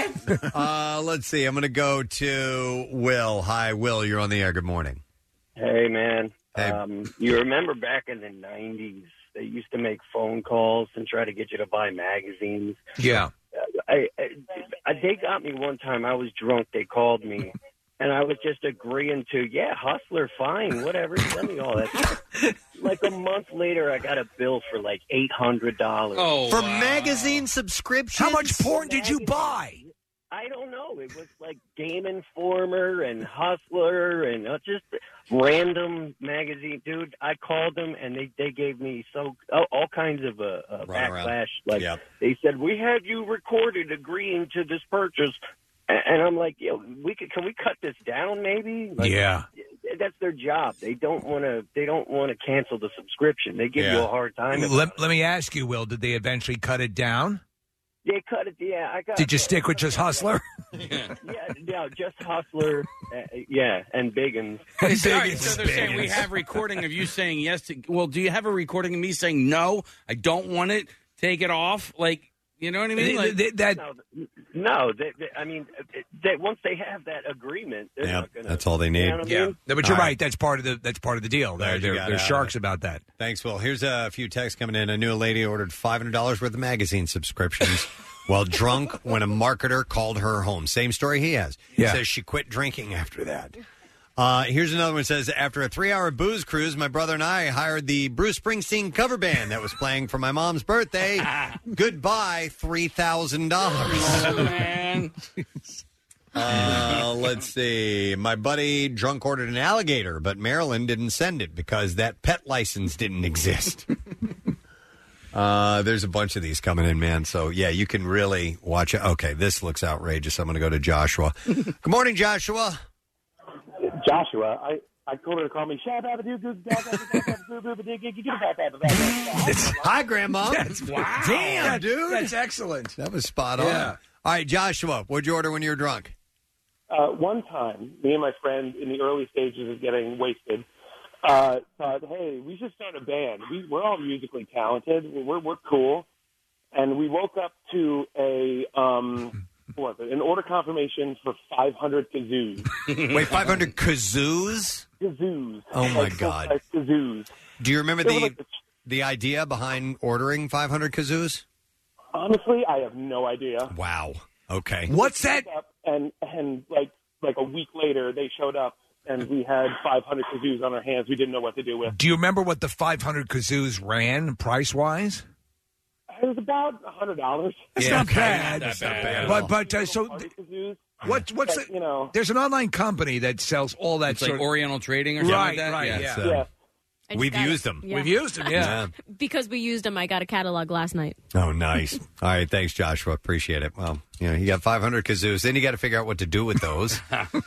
uh, let's see. I'm going to go to Will. Hi, Will. You're on the air. Good morning. Hey, man. Hey. Um, you remember back in the nineties, they used to make phone calls and try to get you to buy magazines. Yeah. I, I, I, they got me one time. I was drunk. They called me, and I was just agreeing to, yeah, Hustler, fine, whatever. Send me all that. Like a month later, I got a bill for like eight hundred dollars. Oh, For wow. magazine subscriptions? How much porn did you buy? I don't know. It was like Game Informer and Hustler and uh, just random magazine. Dude, I called them and they, they gave me so all, all kinds of uh, uh, backlash. Like Yep. they said, we had you recorded agreeing to this purchase. And, and I'm like, yo, we could, can we cut this down maybe? Like, Yeah. That's their job. They don't want to. They don't want to cancel the subscription. They give you a hard time. about Let, let me ask you, Will, did they eventually cut it down? They cut it. Yeah, I got. Did you stick with just Hustler? yeah, yeah, just Hustler. Uh, yeah, and Biggins. All right, so they're saying we have recording of you saying yes to. Well, do you have a recording of me saying no? I don't want it. Take it off. Like, you know what I mean? Like, that. No, no they, they, I mean, they, once they have that agreement, they're Yep, not gonna, that's all they need. You know what I Yeah, mean? no, but you're All right. right. That's part of the that's part of the deal. They're Glad you they're, got they're out of sharks it. about that. Thanks, Will. Here's a few texts coming in. I knew a lady ordered five hundred dollars worth of magazine subscriptions while drunk when a marketer called her home. Same story he has. He Yeah. says she quit drinking after that. Uh, here's another one that says, after a three-hour booze cruise, my brother and I hired the Bruce Springsteen cover band that was playing for my mom's birthday. Goodbye, three thousand dollars. oh, man. Uh, let's see. My buddy drunk ordered an alligator, but Maryland didn't send it because that pet license didn't exist. uh, there's a bunch of these coming in, man. So, yeah, you can really watch it. Okay, this looks outrageous. I'm going to go to Joshua. Good morning, Joshua. Joshua, I, I told her to call me. Hi, Grandma. That's, wow. Damn, dude. That's excellent. That was spot on. Yeah. All right, Joshua, what'd you order when you were drunk? Uh, one time, me and my friend in the early stages of getting wasted uh, thought, hey, we should start a band. We, we're all musically talented. We're, we're cool. And we woke up to a, um, what was it, an order confirmation for five hundred kazoos. Wait, five hundred kazoos? Kazoos. Oh, my Like God. full-size Kazoos. Do you remember They were the like the- the idea behind ordering five hundred kazoos? Honestly, I have no idea. Wow. Okay. What's that? And and like like a week later, they showed up, and we had five hundred kazoos on our hands. We didn't know what to do with. Do you remember what the five hundred kazoos ran price wise? It was about a hundred dollars. It's not bad. That's not bad at But all. but uh, so th- what what's But, the, you know? There's an online company that sells all that It's sort like of Oriental Trading or something right like that? right Yeah. yeah. So, Yeah. I just We've got it. used them. Yeah. We've used them yeah. Because we used them, I got a catalog last night. Oh, nice. All right. Thanks, Joshua. Appreciate it. Well, you know, you got five hundred kazoos. Then you got to figure out what to do with those.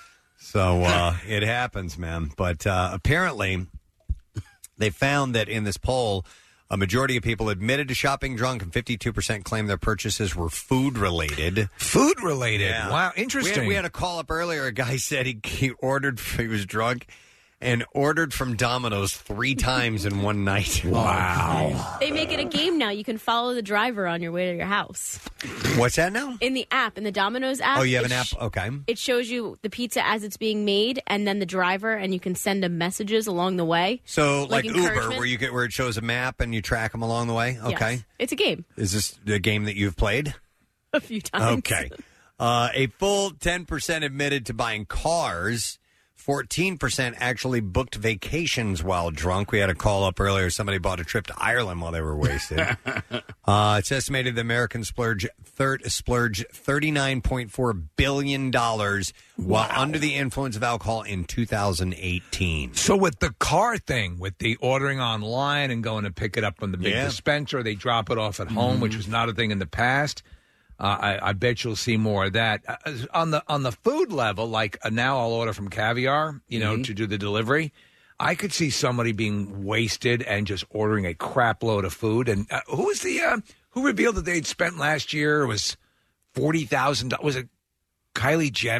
so uh, it happens, man. But uh, apparently, they found that in this poll, a majority of people admitted to shopping drunk, and fifty-two percent claimed their purchases were food related. Food related. Yeah. Wow, We interesting. had, we had a call up earlier. A guy said he, he ordered, he was drunk, and ordered from Domino's three times in one night. Wow. They make it a game now. You can follow the driver on your way to your house. What's that now? In the app, in the Domino's app. Oh, you have it an app? sh- Okay. It shows you the pizza as it's being made, and then the driver, and you can send them messages along the way. So, like, Uber, encouragement. where you get where it shows a map and you track them along the way. Okay, Yes. It's a game. is this a game that you've played? A few times. Okay, uh, a full ten percent admitted to buying cars. Fourteen percent actually booked vacations while drunk. We had a call up earlier. Somebody bought a trip to Ireland while they were wasted. uh, it's estimated the Americans splurge third splurge thirty nine point four billion dollars while under the influence of alcohol in two thousand eighteen. So with the car thing, with the ordering online and going to pick it up from the big Yeah. dispenser, they drop it off at home, which was not a thing in the past. Uh, I, I bet you'll see more of that uh, on the on the food level. Like uh, now, I'll order from Caviar, you know, to do the delivery. I could see somebody being wasted and just ordering a crap load of food. And uh, who was the uh, who revealed that they'd spent last year was forty thousand dollars? Was it Kylie Jenner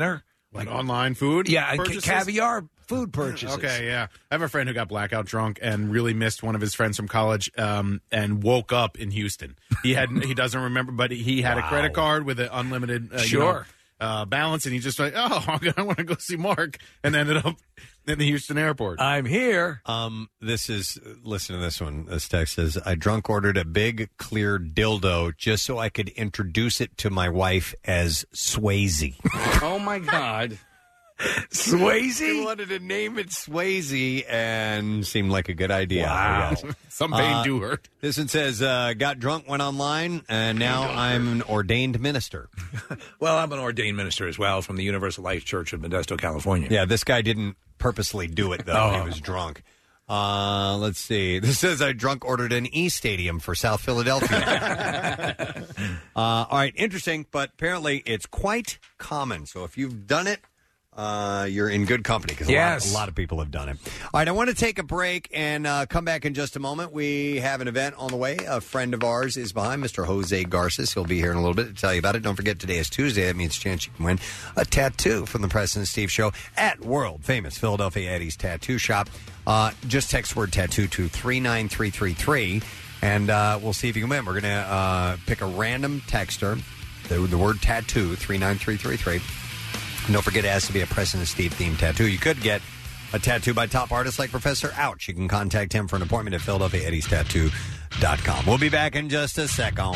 Like online food? Yeah, and ca- purchases? caviar food purchases. Okay, yeah. I have a friend who got blackout drunk and really missed one of his friends from college um, and woke up in Houston. He had he doesn't remember, but he had Wow. a credit card with an unlimited uh, Sure. you know, uh, balance, and he just like, oh, I want to go see Mark, and ended up in the Houston airport. I'm here. Um, this is listen to this one. This text says, "I drunk ordered a big clear dildo just so I could introduce it to my wife as Swayze." Oh my God. Swayze? He wanted to name it Swayze and seemed like a good idea. Wow. I guess. Some pain Uh, do hurt. This one says, uh, got drunk, went online, and now I'm an ordained minister. Well, I'm an ordained minister as well from the Universal Life Church of Modesto, California. Yeah, this guy didn't purposely do it, though. Oh. He was drunk. Uh, let's see. This says I drunk ordered an E Stadium for South Philadelphia. uh, all right, interesting, but apparently it's quite common. So if you've done it, uh, you're in good company because a, Yes. lot, a lot of people have done it. All right, I want to take a break and uh, come back in just a moment. We have an event on the way. A friend of ours is behind, Mister Jose Garces. He'll be here in a little bit to tell you about it. Don't forget, today is Tuesday. That means a chance you can win a tattoo from the Preston and Steve Show at world famous Philadelphia Eddie's Tattoo Shop. Uh, just text word tattoo to three nine three three three, and uh, we'll see if you can win. We're going to uh, pick a random texter, the, the word tattoo, three nine three three three. And don't forget, it has to be a Preston and Steve themed tattoo. You could get a tattoo by top artists like Professor Ouch. You can contact him for an appointment at Philadelphia Eddies Tattoo dot com. We'll be back in just a second.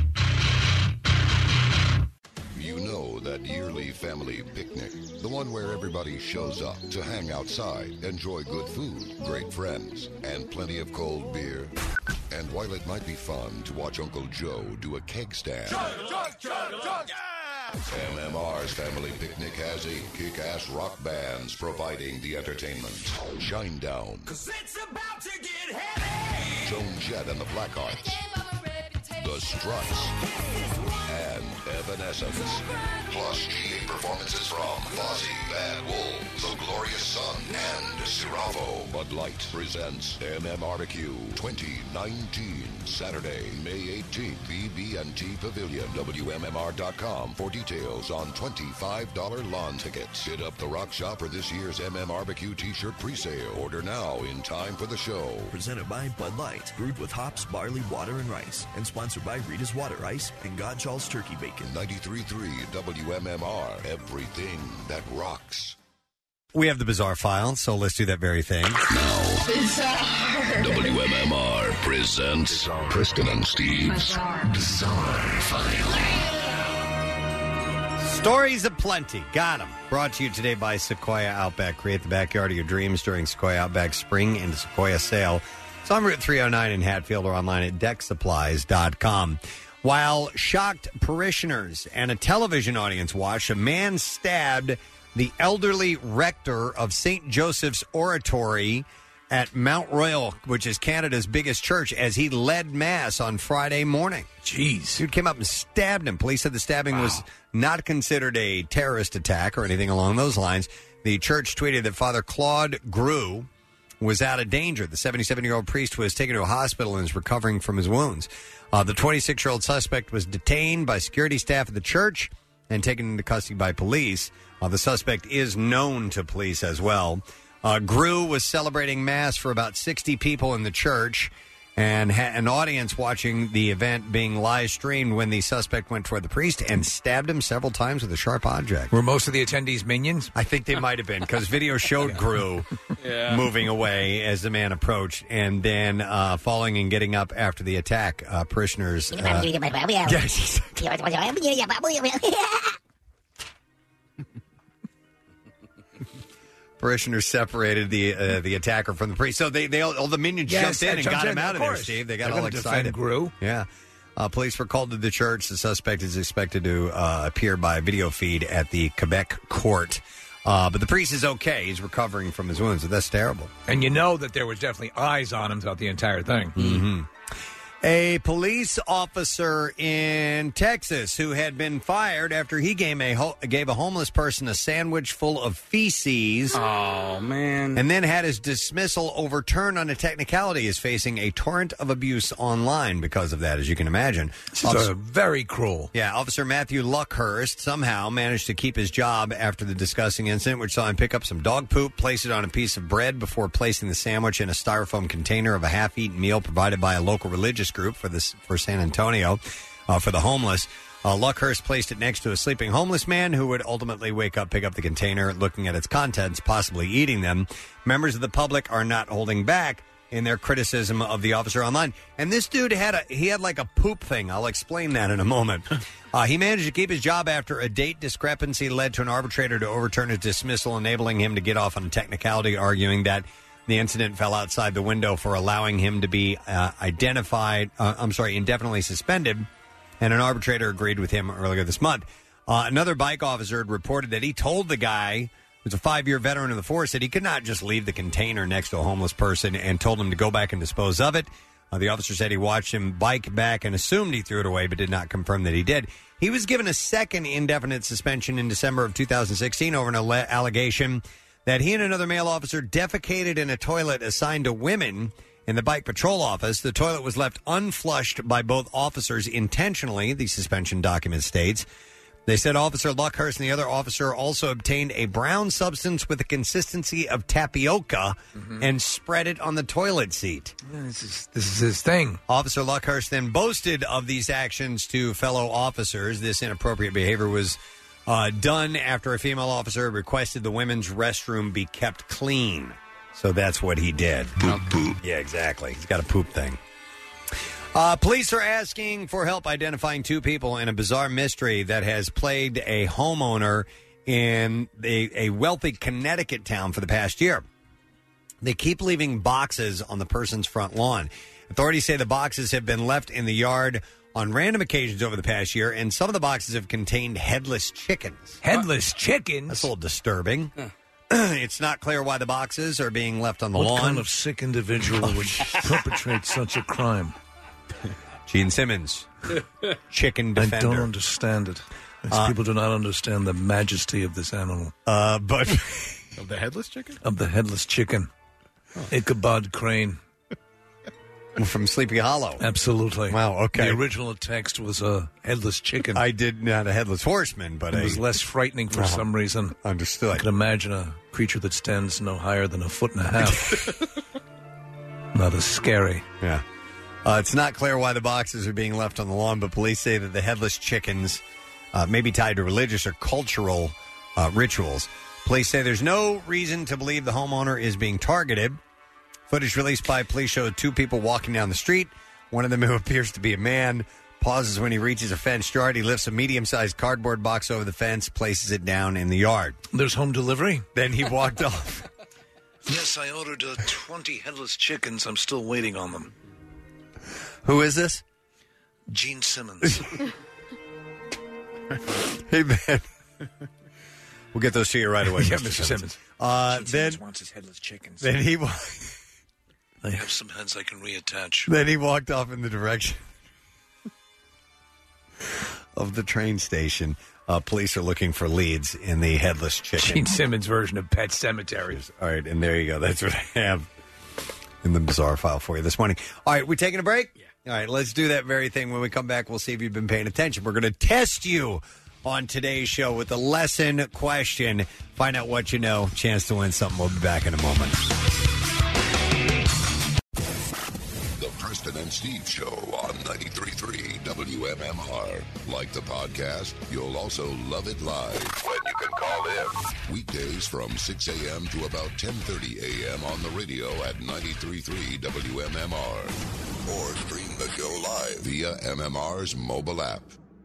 You know that yearly family picnic, the one where everybody shows up to hang outside, enjoy good food, great friends, and plenty of cold beer. And while it might be fun to watch Uncle Joe do a keg stand, M M R's Family Picnic has eight kick-ass rock bands providing the entertainment. Shinedown, Joan Jett and the Blackhearts, The Struts, and Evanescence. Plus G A performances from Fozzy, Bad Wolves, The Glorious Sun, and Siravo. Bud Light presents M M R B Q twenty nineteen, Saturday, May eighteenth, B B and T Pavilion, W M M R dot com for details on twenty-five dollars lawn tickets. Hit up the Rock Shop for this year's M M R B Q t-shirt presale. Order now in time for the show. Presented by Bud Light, brewed with hops, barley, water, and rice, and sponsored by Rita's Water Ice and Godchall's Turkey Bacon. ninety-three point three W M M R, everything that rocks. We have the Bizarre File, so let's do that very thing. W M M R presents Preston and Steve's Bizarre File. Stories aplenty. Got them. Brought to you today by Sequoia Outback. Create the backyard of your dreams during Sequoia Outback Spring and Sequoia Sale. It's on Route three oh nine in Hatfield or online at deck supplies dot com. While shocked parishioners and a television audience watched, a man stabbed the elderly rector of Saint Joseph's Oratory at Mount Royal, which is Canada's biggest church, as he led Mass on Friday morning. Jeez. Dude came up and stabbed him. Police said the stabbing wow. was not considered a terrorist attack or anything along those lines. The church tweeted that Father Claude Grew was out of danger. The seventy-seven-year-old priest was taken to a hospital and is recovering from his wounds. Uh, the twenty-six-year-old suspect was detained by security staff at the church and taken into custody by police. Uh, the suspect is known to police as well. Uh, Grew was celebrating Mass for about sixty people in the church and had an audience watching the event being live streamed when the suspect went toward the priest and stabbed him several times with a sharp object. Were most of the attendees minions? I think they might have been, because video showed yeah. Grew yeah. moving away as the man approached, and then uh, falling and getting up after the attack. Uh, parishioners... Uh, yes. Parishioners separated the uh, the attacker from the priest. So they, they all, all the minions yes, jumped in and jumped got in, him out of, of there, Steve. They got They're all excited. Grew. Yeah. Uh, police were called to the church. The suspect is expected to uh, appear by video feed at the Quebec court. Uh, but the priest is okay. He's recovering from his wounds. So that's terrible. And you know that there was definitely eyes on him throughout the entire thing. Mm-hmm. A police officer in Texas who had been fired after he gave a, ho- gave a homeless person a sandwich full of feces. Oh, man. And then had his dismissal overturned on a technicality is facing a torrent of abuse online because of that, as you can imagine. This is uh, very cruel. Yeah, Officer Matthew Luckhurst somehow managed to keep his job after the disgusting incident, which saw him pick up some dog poop, place it on a piece of bread before placing the sandwich in a styrofoam container of a half-eaten meal provided by a local religious group for this for San Antonio uh, for the homeless. Uh, Luckhurst placed it next to a sleeping homeless man who would ultimately wake up, pick up the container, looking at its contents, possibly eating them. Members of the public are not holding back in their criticism of the officer online. And this dude had a he had like a poop thing. I'll explain that in a moment. Uh, he managed to keep his job after a date discrepancy led to an arbitrator to overturn his dismissal, enabling him to get off on a technicality, arguing that the incident fell outside the window for allowing him to be uh, identified, uh, I'm sorry, indefinitely suspended, and an arbitrator agreed with him earlier this month. Uh, another bike officer had reported that he told the guy, who's a five-year veteran of the force, that he could not just leave the container next to a homeless person, and told him to go back and dispose of it. Uh, the officer said he watched him bike back and assumed he threw it away, but did not confirm that he did. He was given a second indefinite suspension in December of two thousand sixteen over an alle- allegation that he and another male officer defecated in a toilet assigned to women in the bike patrol office. The toilet was left unflushed by both officers intentionally, the suspension document states. They said Officer Luckhurst and the other officer also obtained a brown substance with the consistency of tapioca mm-hmm. and spread it on the toilet seat. This is, this is his thing. Officer Luckhurst then boasted of these actions to fellow officers. This inappropriate behavior was Uh, done after a female officer requested the women's restroom be kept clean. So that's what he did. Poop, poop. Yeah, exactly. He's got a poop thing. Uh, police are asking for help identifying two people in a bizarre mystery that has plagued a homeowner in a, a wealthy Connecticut town for the past year. They keep leaving boxes on the person's front lawn. Authorities say the boxes have been left in the yard on random occasions over the past year, and some of the boxes have contained headless chickens. Headless chickens? That's a little disturbing. Huh. It's not clear why the boxes are being left on the what lawn. What kind of sick individual would perpetrate such a crime? Gene Simmons, chicken defender. I don't understand it. These uh, people do not understand the majesty of this animal. Uh, but of the headless chicken? Of the headless chicken. Oh. Ichabod Crane. From Sleepy Hollow. Absolutely. Wow, okay. The original text was a headless chicken. I did not a headless horseman, but it a, was less frightening for uh, some reason. Understood. I can imagine a creature that stands no higher than a foot and a half. Not as scary. Yeah. Uh, it's not clear why the boxes are being left on the lawn, but police say that the headless chickens uh, may be tied to religious or cultural uh, rituals. Police say there's no reason to believe the homeowner is being targeted. Footage released by police showed two people walking down the street. One of them, who appears to be a man, pauses when he reaches a fenced yard. He lifts a medium-sized cardboard box over the fence, places it down in the yard. There's home delivery? Then he walked off. Yes, I ordered uh, twenty headless chickens. I'm still waiting on them. Who is this? Gene Simmons. Hey, man. We'll get those to you right away. Yeah, Mister Mister Simmons. Simmons. Uh, Gene then, Simmons wants his headless chickens. Then he... I have some heads I can reattach. Then he walked off in the direction of the train station. Uh, police are looking for leads in the headless chicken. Gene Simmons' version of Pet Sematary. All right, and there you go. That's what I have in the bizarre file for you this morning. All right, we're taking a break? Yeah. All right, let's do that very thing. When we come back, we'll see if you've been paying attention. We're going to test you on today's show with the lesson question. Find out what you know. Chance to win something. We'll be back in a moment. Preston and Steve Show on ninety-three point three W M M R. Like the podcast, you'll also love it live when you can call in. Weekdays from six a.m. to about ten thirty a.m. on the radio at ninety-three point three W M M R. Or stream the show live via M M R's mobile app.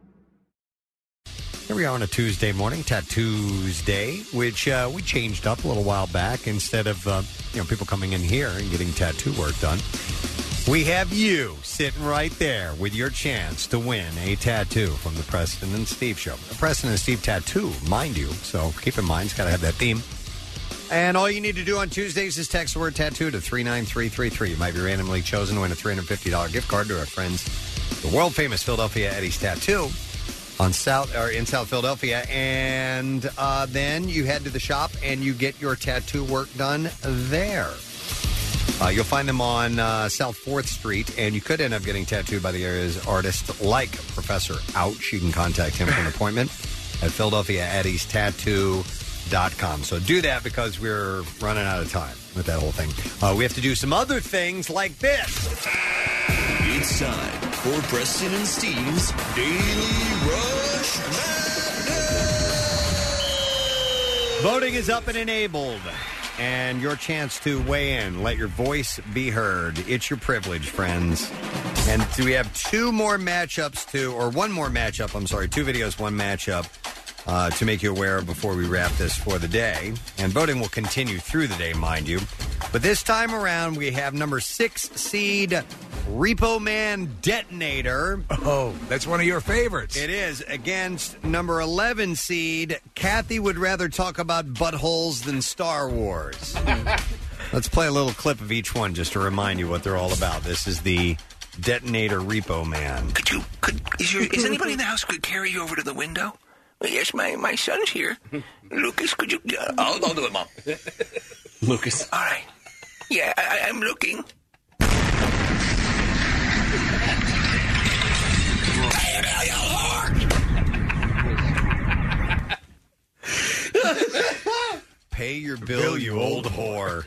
Here we are on a Tuesday morning, Tattoos Day, which uh, we changed up a little while back. Instead of uh, you know people coming in here and getting tattoo work done, we have you sitting right there with your chance to win a tattoo from the Preston and Steve Show. The Preston and Steve tattoo, mind you, so keep in mind, it's got to have that theme. And all you need to do on Tuesdays is text the word tattoo to three nine three three three. You might be randomly chosen to win a three hundred fifty dollars gift card to our friends, the world-famous Philadelphia Eddie's Tattoo on South or in South Philadelphia. And uh, then you head to the shop and you get your tattoo work done there. Uh, you'll find them on uh, South fourth Street, and you could end up getting tattooed by the area's artist like Professor Ouch. You can contact him for an appointment at Philadelphia Eddie's Tattoo dot com. So do that because we're running out of time with that whole thing. Uh, we have to do some other things like this. It's time for Preston and Steve's Daily Rush Madness. Voting is up and enabled, and your chance to weigh in. Let your voice be heard. It's your privilege, friends. And we have two more matchups to, or one more matchup, I'm sorry, two videos, one matchup. Uh, to make you aware of before we wrap this for the day. And voting will continue through the day, mind you. But this time around, we have number six seed Repo Man Detonator. Oh, that's one of your favorites. It is, against number eleven seed Kathy Would Rather Talk About Buttholes Than Star Wars. Let's play a little clip of each one just to remind you what they're all about. This is the Detonator Repo Man. Could you, could, is, your, is anybody in the house could carry you over to the window? Yes, my, my son's here. Lucas, could you... Uh, I'll, I'll do it, Mom. Lucas. All right. Yeah, I, I'm looking. Pay your bill, you old whore.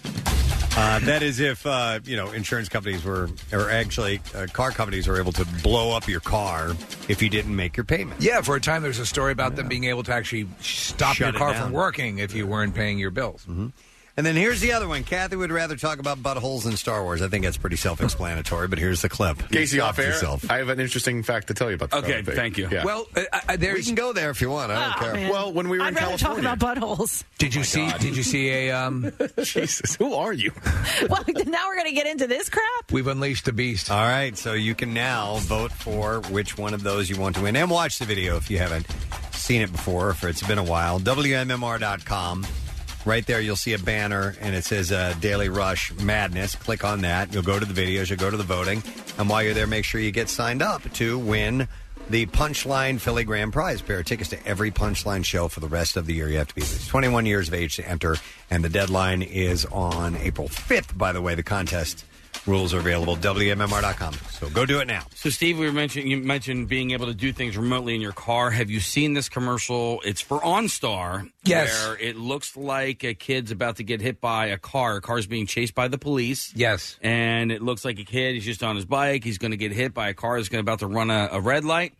Uh, that is if, uh, you know, insurance companies were, or actually uh, car companies were able to blow up your car if you didn't make your payment. Yeah, for a time there's a story about them being able to actually stop Shut your it car down. from working if you weren't paying your bills. Mm-hmm. And then here's the other one. Kathy Would Rather Talk About Buttholes Than Star Wars. I think that's pretty self-explanatory, but here's the clip. Casey, Stop off air, yourself. I have an interesting fact to tell you about the Okay, thing. thank you. Yeah. Well, uh, uh, there's... We can go there if you want. I don't Oh, care. man. Well, when we were I'd in rather California. talk about buttholes. Did you see? Did you see a? Um, Jesus, who are you? Well, now we're going to get into this crap? we've unleashed the beast. All right, so you can now vote for which one of those you want to win. And watch the video if you haven't seen it before, if it's been a while. W M M R dot com. Right there, you'll see a banner, and it says uh, Daily Rush Madness. Click on that. You'll go to the videos. You'll go to the voting. And while you're there, make sure you get signed up to win the Punchline Philly Grand Prize. A pair of tickets to every Punchline show for the rest of the year. You have to be at least twenty-one years of age to enter, and the deadline is on April fifth, by the way. The contest rules are available at W M M R dot com. So go do it now. So, Steve, we were mentioning you mentioned being able to do things remotely in your car. Have you seen this commercial? It's for OnStar. Yes. Where it looks like a kid's about to get hit by a car. A car's being chased by the police. Yes. And it looks like a kid. He's just on his bike. He's going to get hit by a car that's about to run a, a red light.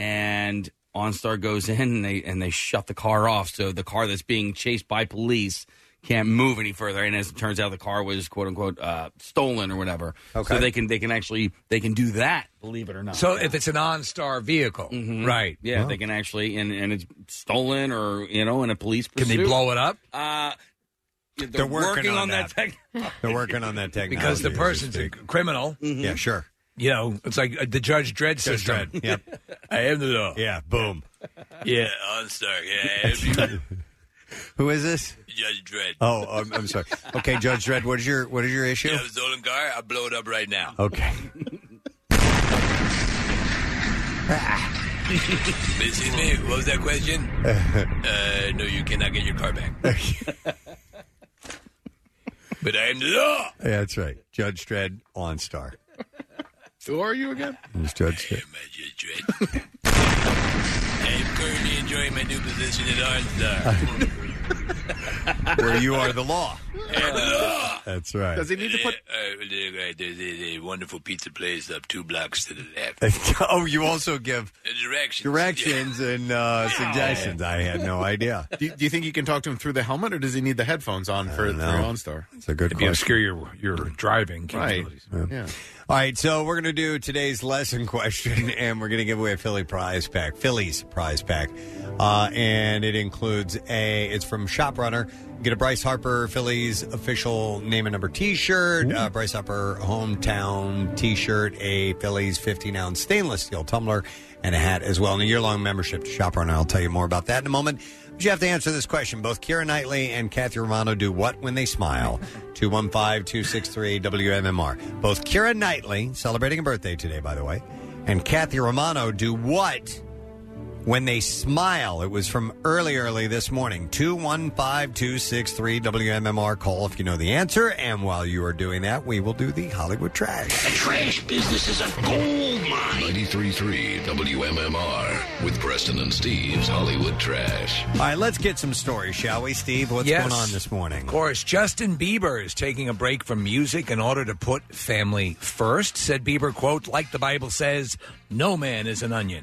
And OnStar goes in and they and they shut the car off. So the car that's being chased by police can't move any further. And as it turns out, the car was quote unquote uh, stolen or whatever. Okay. So they can they can actually they can do that. Believe it or not. So if it's an OnStar vehicle, Mhm. right? Yeah, Wow. they can actually and and it's stolen or you know in a police Can pursuit. they blow it up? Uh, they're, They're working on that. that. tech- They're working on that technology. Because the as we person's a speak. criminal. Yeah, sure. You know, it's like uh, the Judge Dredd Judge system. Dredd, yep. I am the law. Yeah, boom. Yeah, OnStar. Yeah, if you, Who is this? Judge Dredd. Oh, I'm, I'm sorry. Okay, Judge Dredd, what is your what is your issue? Yeah, stolen car. I'll blow it up right now. Okay. Excuse me. What was that question? uh, no, you cannot get your car back. But I am the law. Yeah, that's right. Judge Dredd, OnStar. Who are you again? It's Judge Dredd. I'm Judge Dredd. I'm currently enjoying my new position at OnStar. Where you are the law. And the law. That's right. Does he need to put? Uh, uh, there's a, a wonderful pizza place up two blocks to the left. Oh, you also give Directions. directions and uh, suggestions. I had no idea. Do you, do you think you can talk to him through the helmet, or does he need the headphones on for, for know. OnStar? It's a good Maybe question. obscure your, your driving Right. capabilities. Yeah. All right, so we're going to do today's lesson question, and we're going to give away a Philly prize pack, Phillies prize pack, uh, and it includes a. It's from ShopRunner. You get a Bryce Harper Phillies official name and number T-shirt, uh, Bryce Harper hometown T-shirt, a Phillies fifteen ounce stainless steel tumbler, and a hat as well, and a year long membership to ShopRunner. I'll tell you more about that in a moment. But you have to answer this question. Both Keira Knightley and Kathy Romano do what when they smile? two one five, two six three, W M M R. Both Keira Knightley, celebrating a birthday today, by the way, and Kathy Romano do what when they smile? It was from early, early this morning. two one five, two six three, W M M R. Call if you know the answer. And while you are doing that, we will do the Hollywood Trash. The trash business is a gold mine. ninety-three point three W M M R with Preston and Steve's Hollywood Trash. All right, let's get some stories, shall we, Steve? What's Yes. going on this morning? Of course, Justin Bieber is taking a break from music in order to put family first. Said Bieber, quote, like the Bible says, no man is an onion.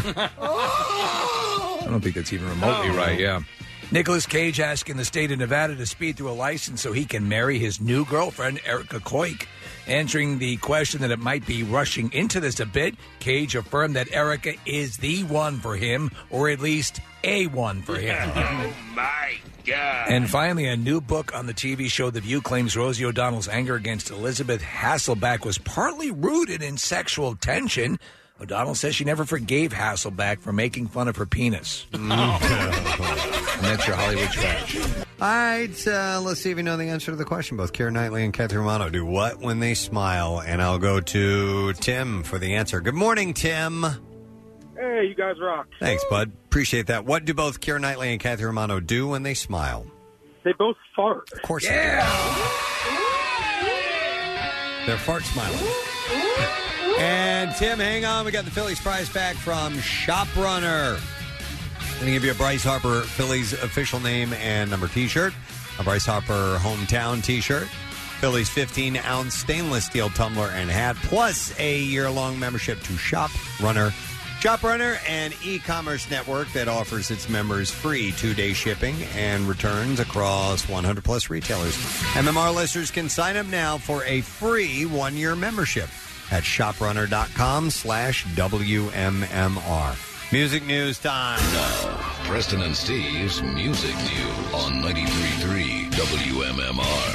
I don't think that's even remotely Oh. right, yeah. Nicolas Cage asking the state of Nevada to speed through a license so he can marry his new girlfriend, Erica Koik. Answering the question that it might be rushing into this a bit, Cage affirmed that Erica is the one for him, or at least a one for him. Oh, my God. And finally, a new book on the T V show The View claims Rosie O'Donnell's anger against Elizabeth Hasselbeck was partly rooted in sexual tension. O'Donnell says she never forgave Hasselbeck for making fun of her penis. And that's your Hollywood Trash. All right, uh, let's see if you know the answer to the question. Both Keira Knightley and Kathy Romano do what when they smile? And I'll go to Tim for the answer. Good morning, Tim. Hey, you guys rock. Thanks, bud. Appreciate that. What do both Keira Knightley and Kathy Romano do when they smile? They both fart. Of course yeah. they do. They're fart smiling. And Tim, hang on. We got the Phillies prize back from Shop Runner. I'm going to give you a Bryce Harper Phillies official name and number T-shirt, a Bryce Harper hometown T-shirt, Phillies fifteen ounce stainless steel tumbler and hat, plus a year-long membership to Shop Runner. Shop Runner, an e-commerce network that offers its members free two-day shipping and returns across one hundred plus retailers. M M R listeners can sign up now for a free one-year membership at shoprunner.com slash WMMR. Music news time. Now, Preston and Steve's Music News on ninety-three point three W M M R.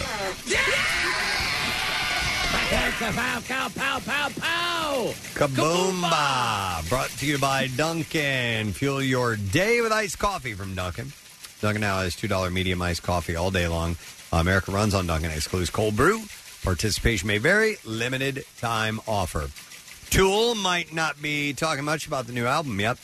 Pow, pow, pow, pow, pow. Kaboomba! Brought to you by Dunkin'. Fuel your day with iced coffee from Dunkin'. Dunkin' now has two dollars medium iced coffee all day long. Uh, America runs on Dunkin'. Excludes cold brew. Participation may vary. Limited time offer. Tool might not be talking much about the new album yet,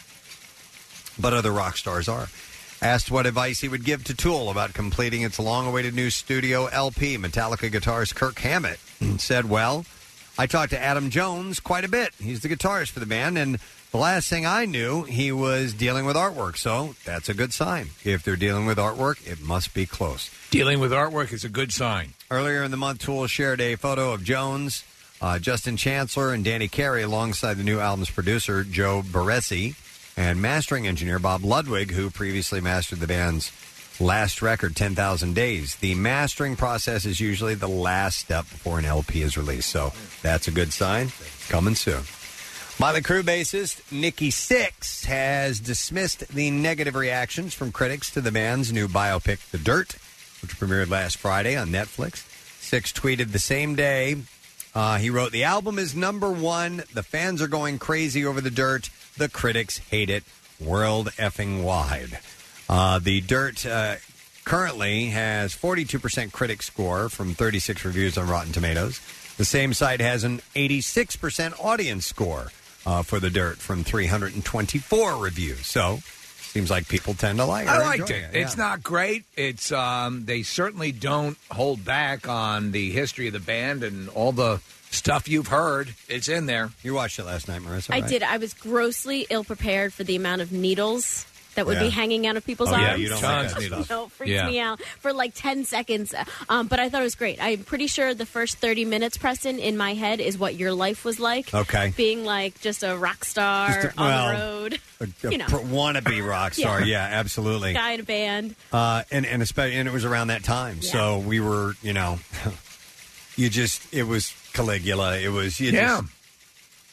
but other rock stars are. Asked what advice he would give to Tool about completing its long-awaited new studio L P, Metallica guitarist Kirk Hammett said, well, I talked to Adam Jones quite a bit. He's the guitarist for the band, and the last thing I knew, he was dealing with artwork, so that's a good sign. If they're dealing with artwork, it must be close. Dealing with artwork is a good sign. Earlier in the month, Tool shared a photo of Jones, uh, Justin Chancellor, and Danny Carey alongside the new album's producer, Joe Barresi, and mastering engineer Bob Ludwig, who previously mastered the band's last record, ten thousand Days. The mastering process is usually the last step before an L P is released, so that's a good sign. Coming soon. Motley Crue bassist Nikki Sixx has dismissed the negative reactions from critics to the band's new biopic, The Dirt, which premiered last Friday on Netflix. Sixx tweeted the same day. Uh, he wrote, the album is number one. The fans are going crazy over The Dirt. The critics hate it world effing wide. Uh, the Dirt uh, currently has forty-two percent critic score from thirty-six reviews on Rotten Tomatoes. The same site has an eighty-six percent audience score uh, for The Dirt from three hundred twenty-four reviews. So, seems like people tend to like it. I or liked enjoy it. it. It's Yeah. not great. It's um, they certainly don't hold back on the history of the band and all the stuff you've heard. It's in there. You watched it last night, Marissa, I right? did. I was grossly ill prepared for the amount of needles that would Yeah. be hanging out of people's Oh, arms. yeah, you don't like that stuff. No, it freaks Yeah. me out for like ten seconds. Um, but I thought it was great. I'm pretty sure the first thirty minutes, Preston, in my head is what your life was like. Okay. Being like just a rock star Just a- on well, the road. A, a You know. pr- wannabe rock star. Yeah. Yeah, absolutely. Guy in a band. Uh, and and especially, and it was around that time, so we were, you know, you just it was Caligula. It was you Yeah. just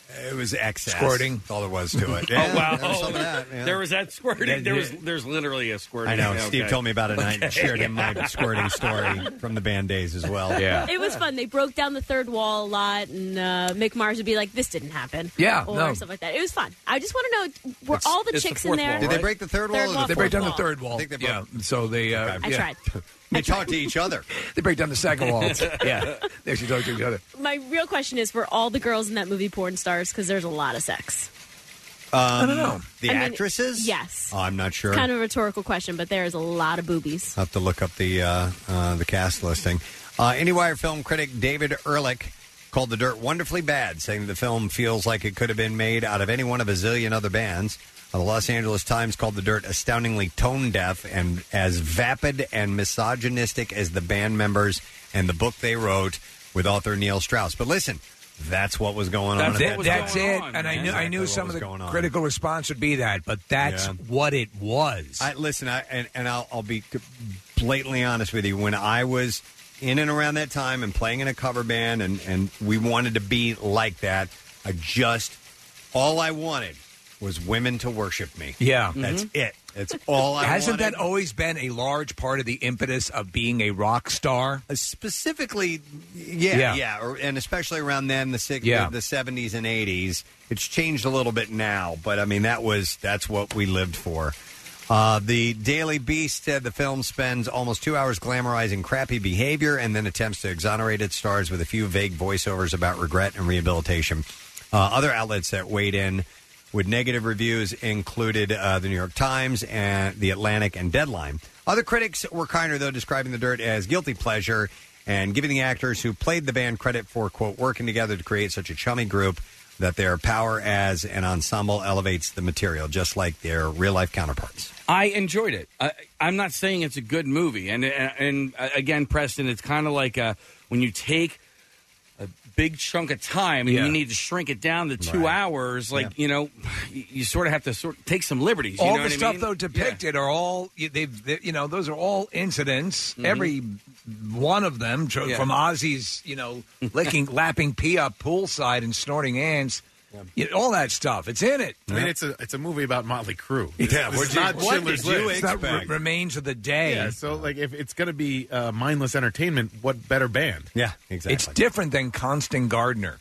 It was excess. Squirting. That's all there was to it. Oh, wow. There was some of that. Yeah. There was that squirting. Yeah, there was yeah. there's literally a squirting. I know. Okay. Steve told me about it, and I Okay. shared him my squirting story from the band days as well. It was fun. They broke down the third wall a lot, and uh, Mick Mars would be like, "This didn't happen," Yeah, or no. stuff like that. It was fun. I just want to know: were It's- all the it's the chicks fourth in there? wall, Did they right? break the third wall? Third or wall, the They break fourth down the wall. third wall. I think they yeah. broke- So they. Uh, Okay. I yeah. tried. They talk to each other. They break down the second wall. yeah. They actually talk to each other. My real question is: were all the girls in that movie porn stars? Because there's a lot of sex. Um, I don't know. The I mean, actresses? yes. Oh, I'm not sure. Kind of a rhetorical question, but there is a lot of boobies. I'll have to look up the uh, uh, the cast listing. Uh, IndieWire film critic David Ehrlich called The Dirt wonderfully bad, saying the film feels like it could have been made out of any one of a zillion other bands. Uh, the Los Angeles Times called The Dirt astoundingly tone-deaf and as vapid and misogynistic as the band members and the book they wrote with author Neil Strauss. But listen, that's what was going on. That's, at it. that That's time. it. And I knew I knew Exactly some what of was going the on. critical response would be that, but that's Yeah. what it was. I, listen, I, and, and I'll, I'll be blatantly honest with you. When I was in and around that time and playing in a cover band, and, and we wanted to be like that, I just, all I wanted was women to worship me. Yeah. That's Mhm. it. That's all I Hasn't wanted. that always been a large part of the impetus of being a rock star? Uh, specifically, yeah, Yeah. yeah, Or, and especially around then, the six, Yeah. the, the seventies and eighties. It's changed a little bit now, but I mean that was that's what we lived for. Uh, the Daily Beast said the film spends almost two hours glamorizing crappy behavior and then attempts to exonerate its stars with a few vague voiceovers about regret and rehabilitation. Uh, other outlets that weighed in with negative reviews included uh, the New York Times and the Atlantic and Deadline. Other critics were kinder, though, describing The Dirt as guilty pleasure and giving the actors who played the band credit for, quote, working together to create such a chummy group that their power as an ensemble elevates the material, just like their real-life counterparts. I enjoyed it. I, I'm not saying it's a good movie, and and, and uh, again, Preston, it's kind of like uh, when you take a big chunk of time and Yeah. you need to shrink it down to two Right. hours. Like you know, you, you sort of have to sort of take some liberties. You all know the what I stuff mean? though depicted are all you- they've they, you know those are all incidents. Mhm. Every one of them, tr- Yeah. from Ozzy's you know licking, lapping pee up poolside and snorting ants, you know, all that stuff. It's in it. I mean, it's a it's a movie about Motley Crue. It's, Yeah, it's what'd you- not what Schindler's did you List. It's not expect? Re- Remains of the Day. Yeah, so like if it's going to be uh, mindless entertainment, what better band? Yeah, exactly. It's different than Constant Gardner.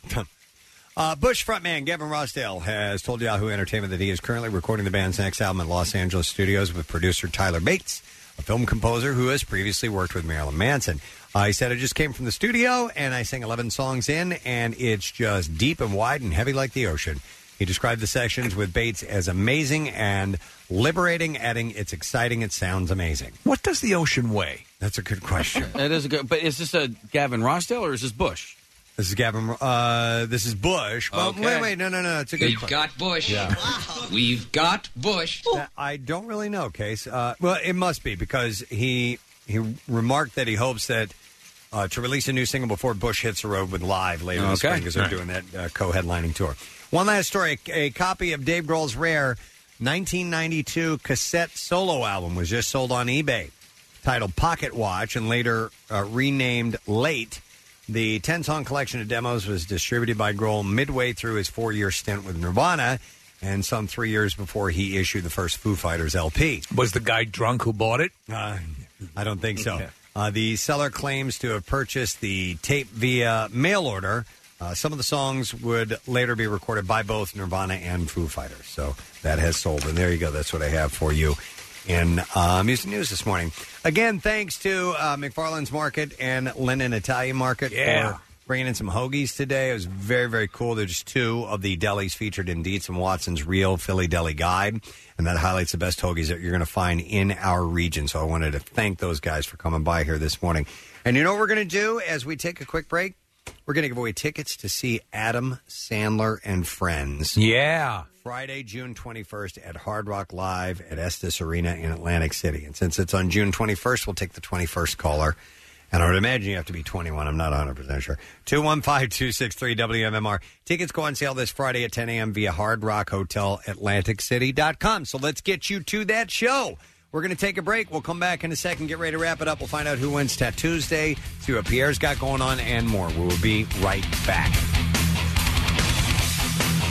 Uh, Bush frontman Gavin Rossdale has told Yahoo Entertainment that he is currently recording the band's next album at Los Angeles studios with producer Tyler Bates, a film composer who has previously worked with Marilyn Manson. Uh, he said, I just came from the studio, and I sang eleven songs in, and it's just deep and wide and heavy like the ocean. He described the sessions with Bates as amazing and liberating, adding, it's exciting, it sounds amazing. What does the ocean weigh? That's a good question. It is a good. But is this a Gavin Rossdale or is this Bush? This is Gavin. Uh, this is Bush. Well, Okay. wait, wait, no, no, no. It's a good. We've que- got Bush. Yeah. We've got Bush. Uh, I don't really know, Case. Uh, well, it must be because he he remarked that he hopes that uh, to release a new single before Bush hits the road with Live later this Okay. spring because they're Right. doing that uh, co-headlining tour. One last story: a, a copy of Dave Grohl's rare nineteen ninety-two cassette solo album was just sold on eBay, titled Pocket Watch and later uh, renamed Late. The ten-song collection of demos was distributed by Grohl midway through his four-year stint with Nirvana and some three years before he issued the first Foo Fighters L P. Was the guy drunk who bought it? Uh, I don't think so. Uh, the seller claims to have purchased the tape via mail order. Uh, some of the songs would later be recorded by both Nirvana and Foo Fighters. So that has sold. And there you go. That's what I have for you in uh, Music News this morning. Again, thanks to uh, McFarland's Market and Lennon Italian Market Yeah. for bringing in some hoagies today. It was very, very cool. There's just two of the delis featured in Dietz and Watson's Real Philly Deli Guide, and that highlights the best hoagies that you're going to find in our region. So I wanted to thank those guys for coming by here this morning. And you know what we're going to do as we take a quick break? We're going to give away tickets to see Adam Sandler and Friends. Yeah. Friday, June twenty-first at Hard Rock Live at Estes Arena in Atlantic City. And since it's on June twenty-first, we'll take the twenty-first caller. And I would imagine you have to be twenty-one. I'm not one hundred percent sure. two one five, two six three, W M M R. Tickets go on sale this Friday at ten a.m. via Hard Rock Hotel Atlantic City dot com. So let's get you to that show. We're going to take a break. We'll come back in a second, get ready to wrap it up. We'll find out who wins Tattoos Day, see what Pierre's got going on, and more. We will be right back.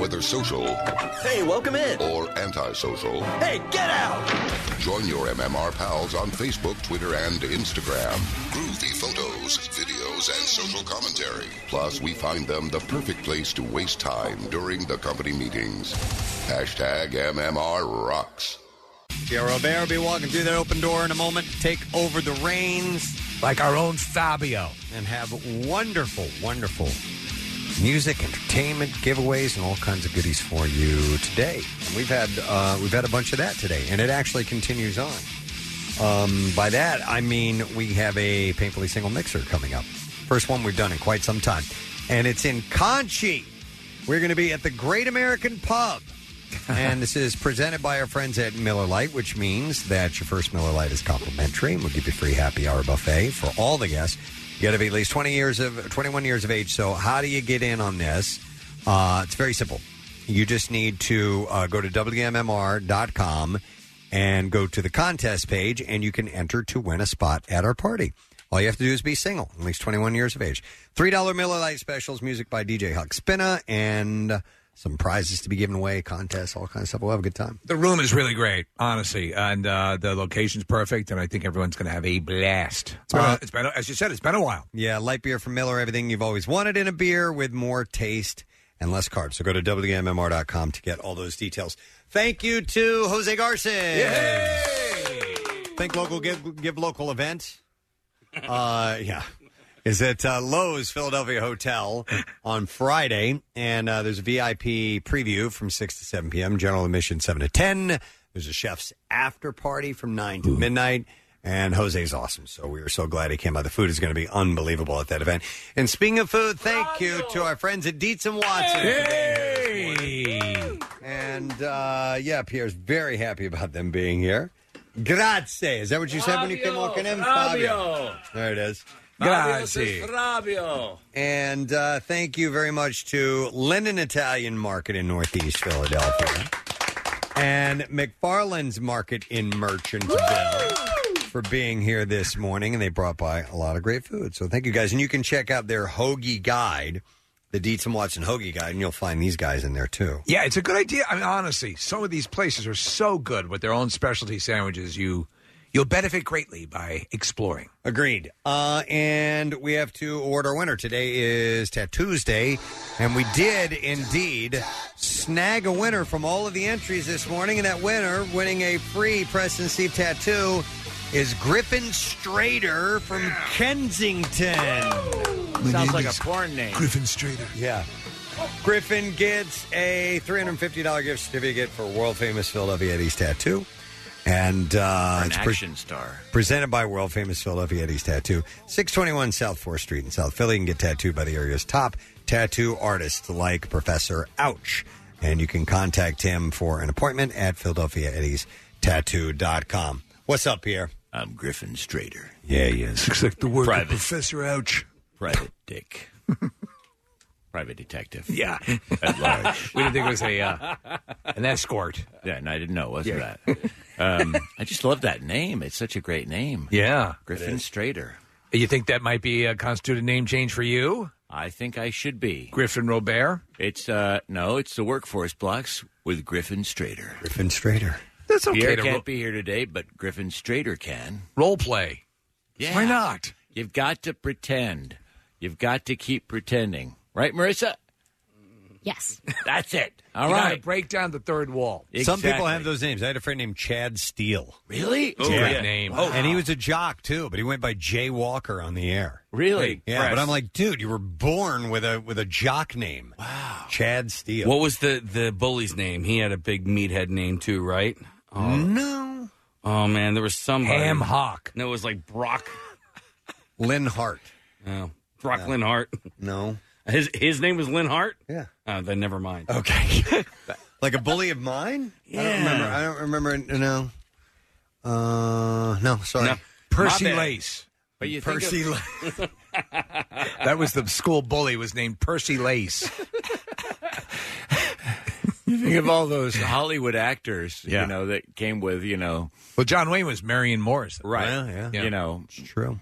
whether social Hey, welcome in. or antisocial. Hey, get out! Join your M M R pals on Facebook, Twitter, and Instagram. Groovy photos, videos, and social commentary. Plus, we find them the perfect place to waste time during the company meetings. Hashtag M M R rocks. Pierre Robert will be walking through that open door in a moment, take over the reins. Like our own Fabio. And have wonderful, wonderful music, entertainment, giveaways, and all kinds of goodies for you today. And we've had uh, we've had a bunch of that today, and it actually continues on. Um, by that, I mean we have a Painfully Single mixer coming up. First one we've done in quite some time. And it's in Conchi. We're going to be at the Great American Pub. And this is presented by our friends at Miller Lite, which means that your first Miller Lite is complimentary, and we'll give you a free happy hour buffet for all the guests. You got to be at least twenty years of twenty-one years of age. So how do you get in on this? Uh, it's very simple. You just need to uh, go to W M M R dot com and go to the contest page, and you can enter to win a spot at our party. All you have to do is be single, at least twenty-one years of age. three dollars Miller Lite specials, music by D J Huck Spinna, and some prizes to be given away, contests, all kinds of stuff. We'll have a good time. The room is really great, honestly, and uh, the location's perfect, and I think everyone's going to have a blast. It's been, Uh, a, it's been, a, as you said, it's been a while. Yeah, light beer from Miller, everything you've always wanted in a beer with more taste and less carbs. So go to W M M R dot com to get all those details. Thank you to Jose Garces. Yay! Think local, give, give local event. Uh, yeah. Is at uh, Lowe's Philadelphia Hotel on Friday, and uh, there's a V I P preview from six to seven p.m., general admission seven to ten. There's a chef's after party from nine to midnight, and Jose's awesome, so we were so glad he came by. The food is going to be unbelievable at that event. And speaking of food, thank you to our friends at Dietz and Watson. Hey! And, uh, yeah, Pierre's very happy about them being here. Grazie. Is that what you said when you came walking in? Fabio. There it is. Grazie. Fabio. And uh, thank you very much to Linden Italian Market in Northeast Philadelphia and McFarland's Market in Merchantville for being here this morning. And they brought by a lot of great food. So thank you guys. And you can check out their hoagie guide, the Dietz and Watson hoagie guide, and you'll find these guys in there too. Yeah, it's a good idea. I mean, honestly, some of these places are so good with their own specialty sandwiches. You... You'll benefit greatly by exploring. Agreed. Uh, and we have to award our winner. Today is Tattoos Day, and we did indeed snag a winner from all of the entries this morning, and that winner winning a free Preston Steve tattoo is Griffin Strader from Kensington. Sounds like a porn name. Griffin Strader. Yeah. Griffin gets a three hundred fifty dollars gift certificate for world-famous Philadelphia Eddie's Tattoo. And uh, An it's pre- action star. presented by world famous Philadelphia Eddie's Tattoo, six twenty-one South fourth Street in South Philly. You can get tattooed by the area's top tattoo artists like Professor Ouch. And you can contact him for an appointment at Philadelphia Eddie's Tattoo dot com. What's up, Pierre? I'm Griffin Strader. Yeah, he is. Looks like the work Private. of Professor Ouch. Private Dick. Private detective. Yeah. At large. We didn't think it was a uh, an escort. Yeah, and I didn't know, wasn't Yeah. that? Um, I just love that name. It's such a great name. Yeah. Griffin Strader. You think that might be a constituted name change for you? I think I should be. Griffin Robert? It's, uh, no, it's the workforce blocks with Griffin Strader. Griffin Strader. That's okay. Pierre to can't ro- be here today, but Griffin Strader can. role play. Yeah. Why not? You've got to pretend. You've got to keep pretending. Right, Marissa? Yes. That's it. All you right. gotta break down the third wall. Some people Exactly. have those names. I had a friend named Chad Steele. Really? It's a Yeah. great name. Oh, and he was a jock, too, but he went by Jay Walker on the air. Really? Yeah, Press. but I'm like, dude, you were born with a with a jock name. Wow. Chad Steele. What was the, the bully's name? He had a big meathead name, too, right? Oh, No. oh man, there was somebody. Ham Hock. No, it was like Brock. Lynn Hart. Oh, Brock Lynn Hart. No. His his name was Lynn Hart? Yeah. Oh, then never mind. Okay. Like a bully of mine? I don't remember. I don't remember. No. Uh, no, sorry. No. Percy My bad. Lace. But you think Percy. of- Lace. That was the school bully, was named Percy Lace. You think of all those Hollywood actors, Yeah. you know, that came with, you know, Well, John Wayne was Marion Morris. right, Yeah, yeah. you know, It's true.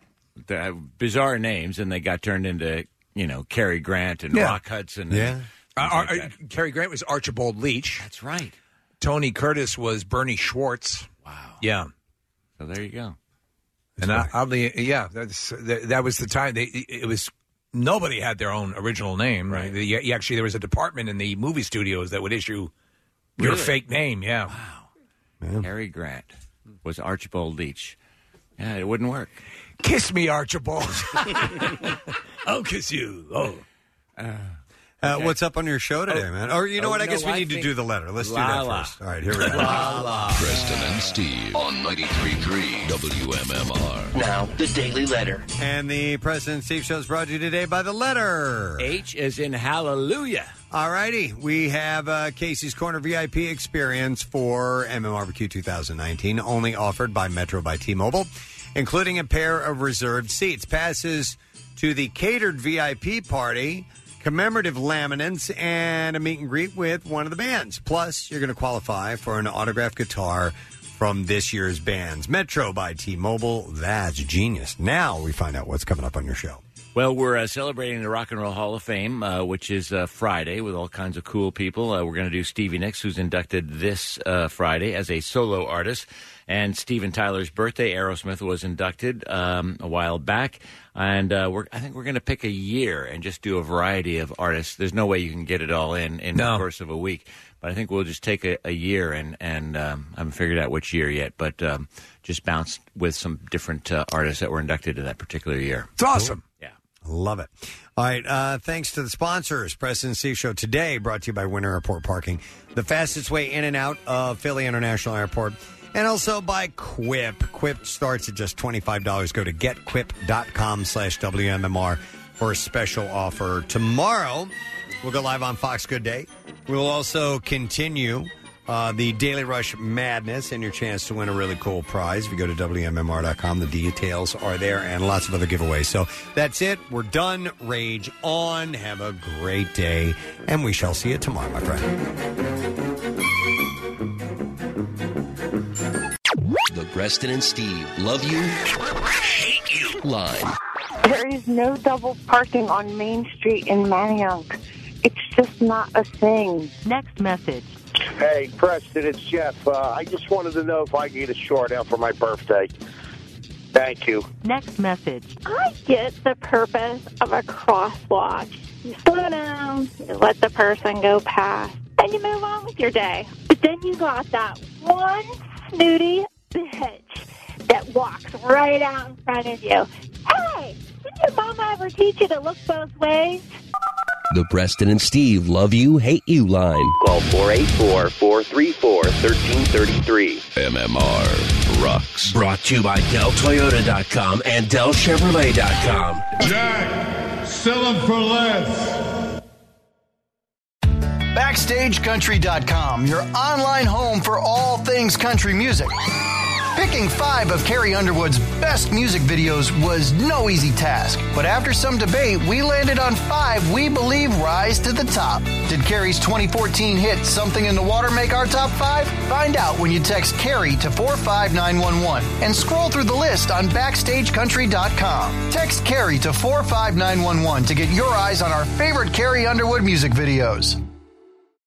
the bizarre names, and they got turned into, you know, Cary Grant and Yeah. Rock Hudson. And Yeah. Uh, Ar- uh, Cary Grant was Archibald Leach. That's right. Tony Curtis was Bernie Schwartz. Wow. Yeah. So there you go. And I, oddly, yeah, that's, that, that was the time. They, it was nobody had their own original name. Right. They, actually, there was a department in the movie studios that would issue your Really? fake name. Yeah. Wow. Cary Grant was Archibald Leach. Yeah, it wouldn't work. Kiss me, Archibald. I'll kiss you. Oh. Uh, Uh, Okay. what's up on your show today, man? Or you know oh, what? I no, guess we I need to think- do the letter. Let's do La that la. first. All right, here we go. La la. Preston and Steve on ninety-three point three W M M R. Now, the Daily Letter. And the President and Steve show is brought to you today by the letter. H is in hallelujah. All righty. We have uh, Casey's Corner V I P experience for M M R B Q twenty nineteen, only offered by Metro by T-Mobile, including a pair of reserved seats. Passes to the catered V I P party, commemorative laminates, and a meet and greet with one of the bands. Plus, you're going to qualify for an autographed guitar from this year's bands. Metro by T-Mobile. That's genius. Now we find out what's coming up on your show. Well, we're uh, celebrating the Rock and Roll Hall of Fame, uh, which is uh, Friday, with all kinds of cool people. Uh, we're going to do Stevie Nicks, who's inducted this uh, Friday as a solo artist. And Steven Tyler's birthday, Aerosmith, was inducted um, a while back. And uh, we're, I think we're going to pick a year and just do a variety of artists. There's no way you can get it all in in No. the course of a week. But I think we'll just take a, a year, and, and um, I haven't figured out which year yet, but um, just bounce with some different uh, artists that were inducted in that particular year. It's awesome. Yeah. Love it. All right. Uh, thanks to the sponsors. President and Steve Show today brought to you by Winter Airport Parking, the fastest way in and out of Philly International Airport. And also by Quip. Quip starts at just twenty-five dollars. Go to getquip.com slash WMMR for a special offer. Tomorrow, we'll go live on Fox Good Day. We'll also continue uh, the Daily Rush Madness and your chance to win a really cool prize. If you go to W M M R dot com, the details are there, and lots of other giveaways. So that's it. We're done. Rage on. Have a great day, and we shall see you tomorrow, my friend. The Preston and Steve love you, hate you line. There is no double parking on Main Street in Manayunk. It's just not a thing. Next message. Hey, Preston, it's Jeff. Uh, I just wanted to know if I could get a short out for my birthday. Thank you. Next message. I get the purpose of a crosswalk. You slow down, you let the person go past, and you move on with your day. But then you got that one snooty bitch that walks right out in front of you. Hey, did your mom ever teach you to look both ways? The Preston and Steve love you, hate you line. Call four eight four, four three four, one three three three. M M R rocks. Brought to you by Del Toyota dot com and Del Chevrolet dot com. Jack, sell them for less. Backstage Country dot com, your online home for all things country music. Picking five of Carrie Underwood's best music videos was no easy task, but after some debate, we landed on five we believe rise to the top. Did Carrie's twenty fourteen hit Something in the Water make our top five? Find out when you text Carrie to four five nine one one and scroll through the list on Backstage Country dot com. Text Carrie to four five nine one one to get your eyes on our favorite Carrie Underwood music videos.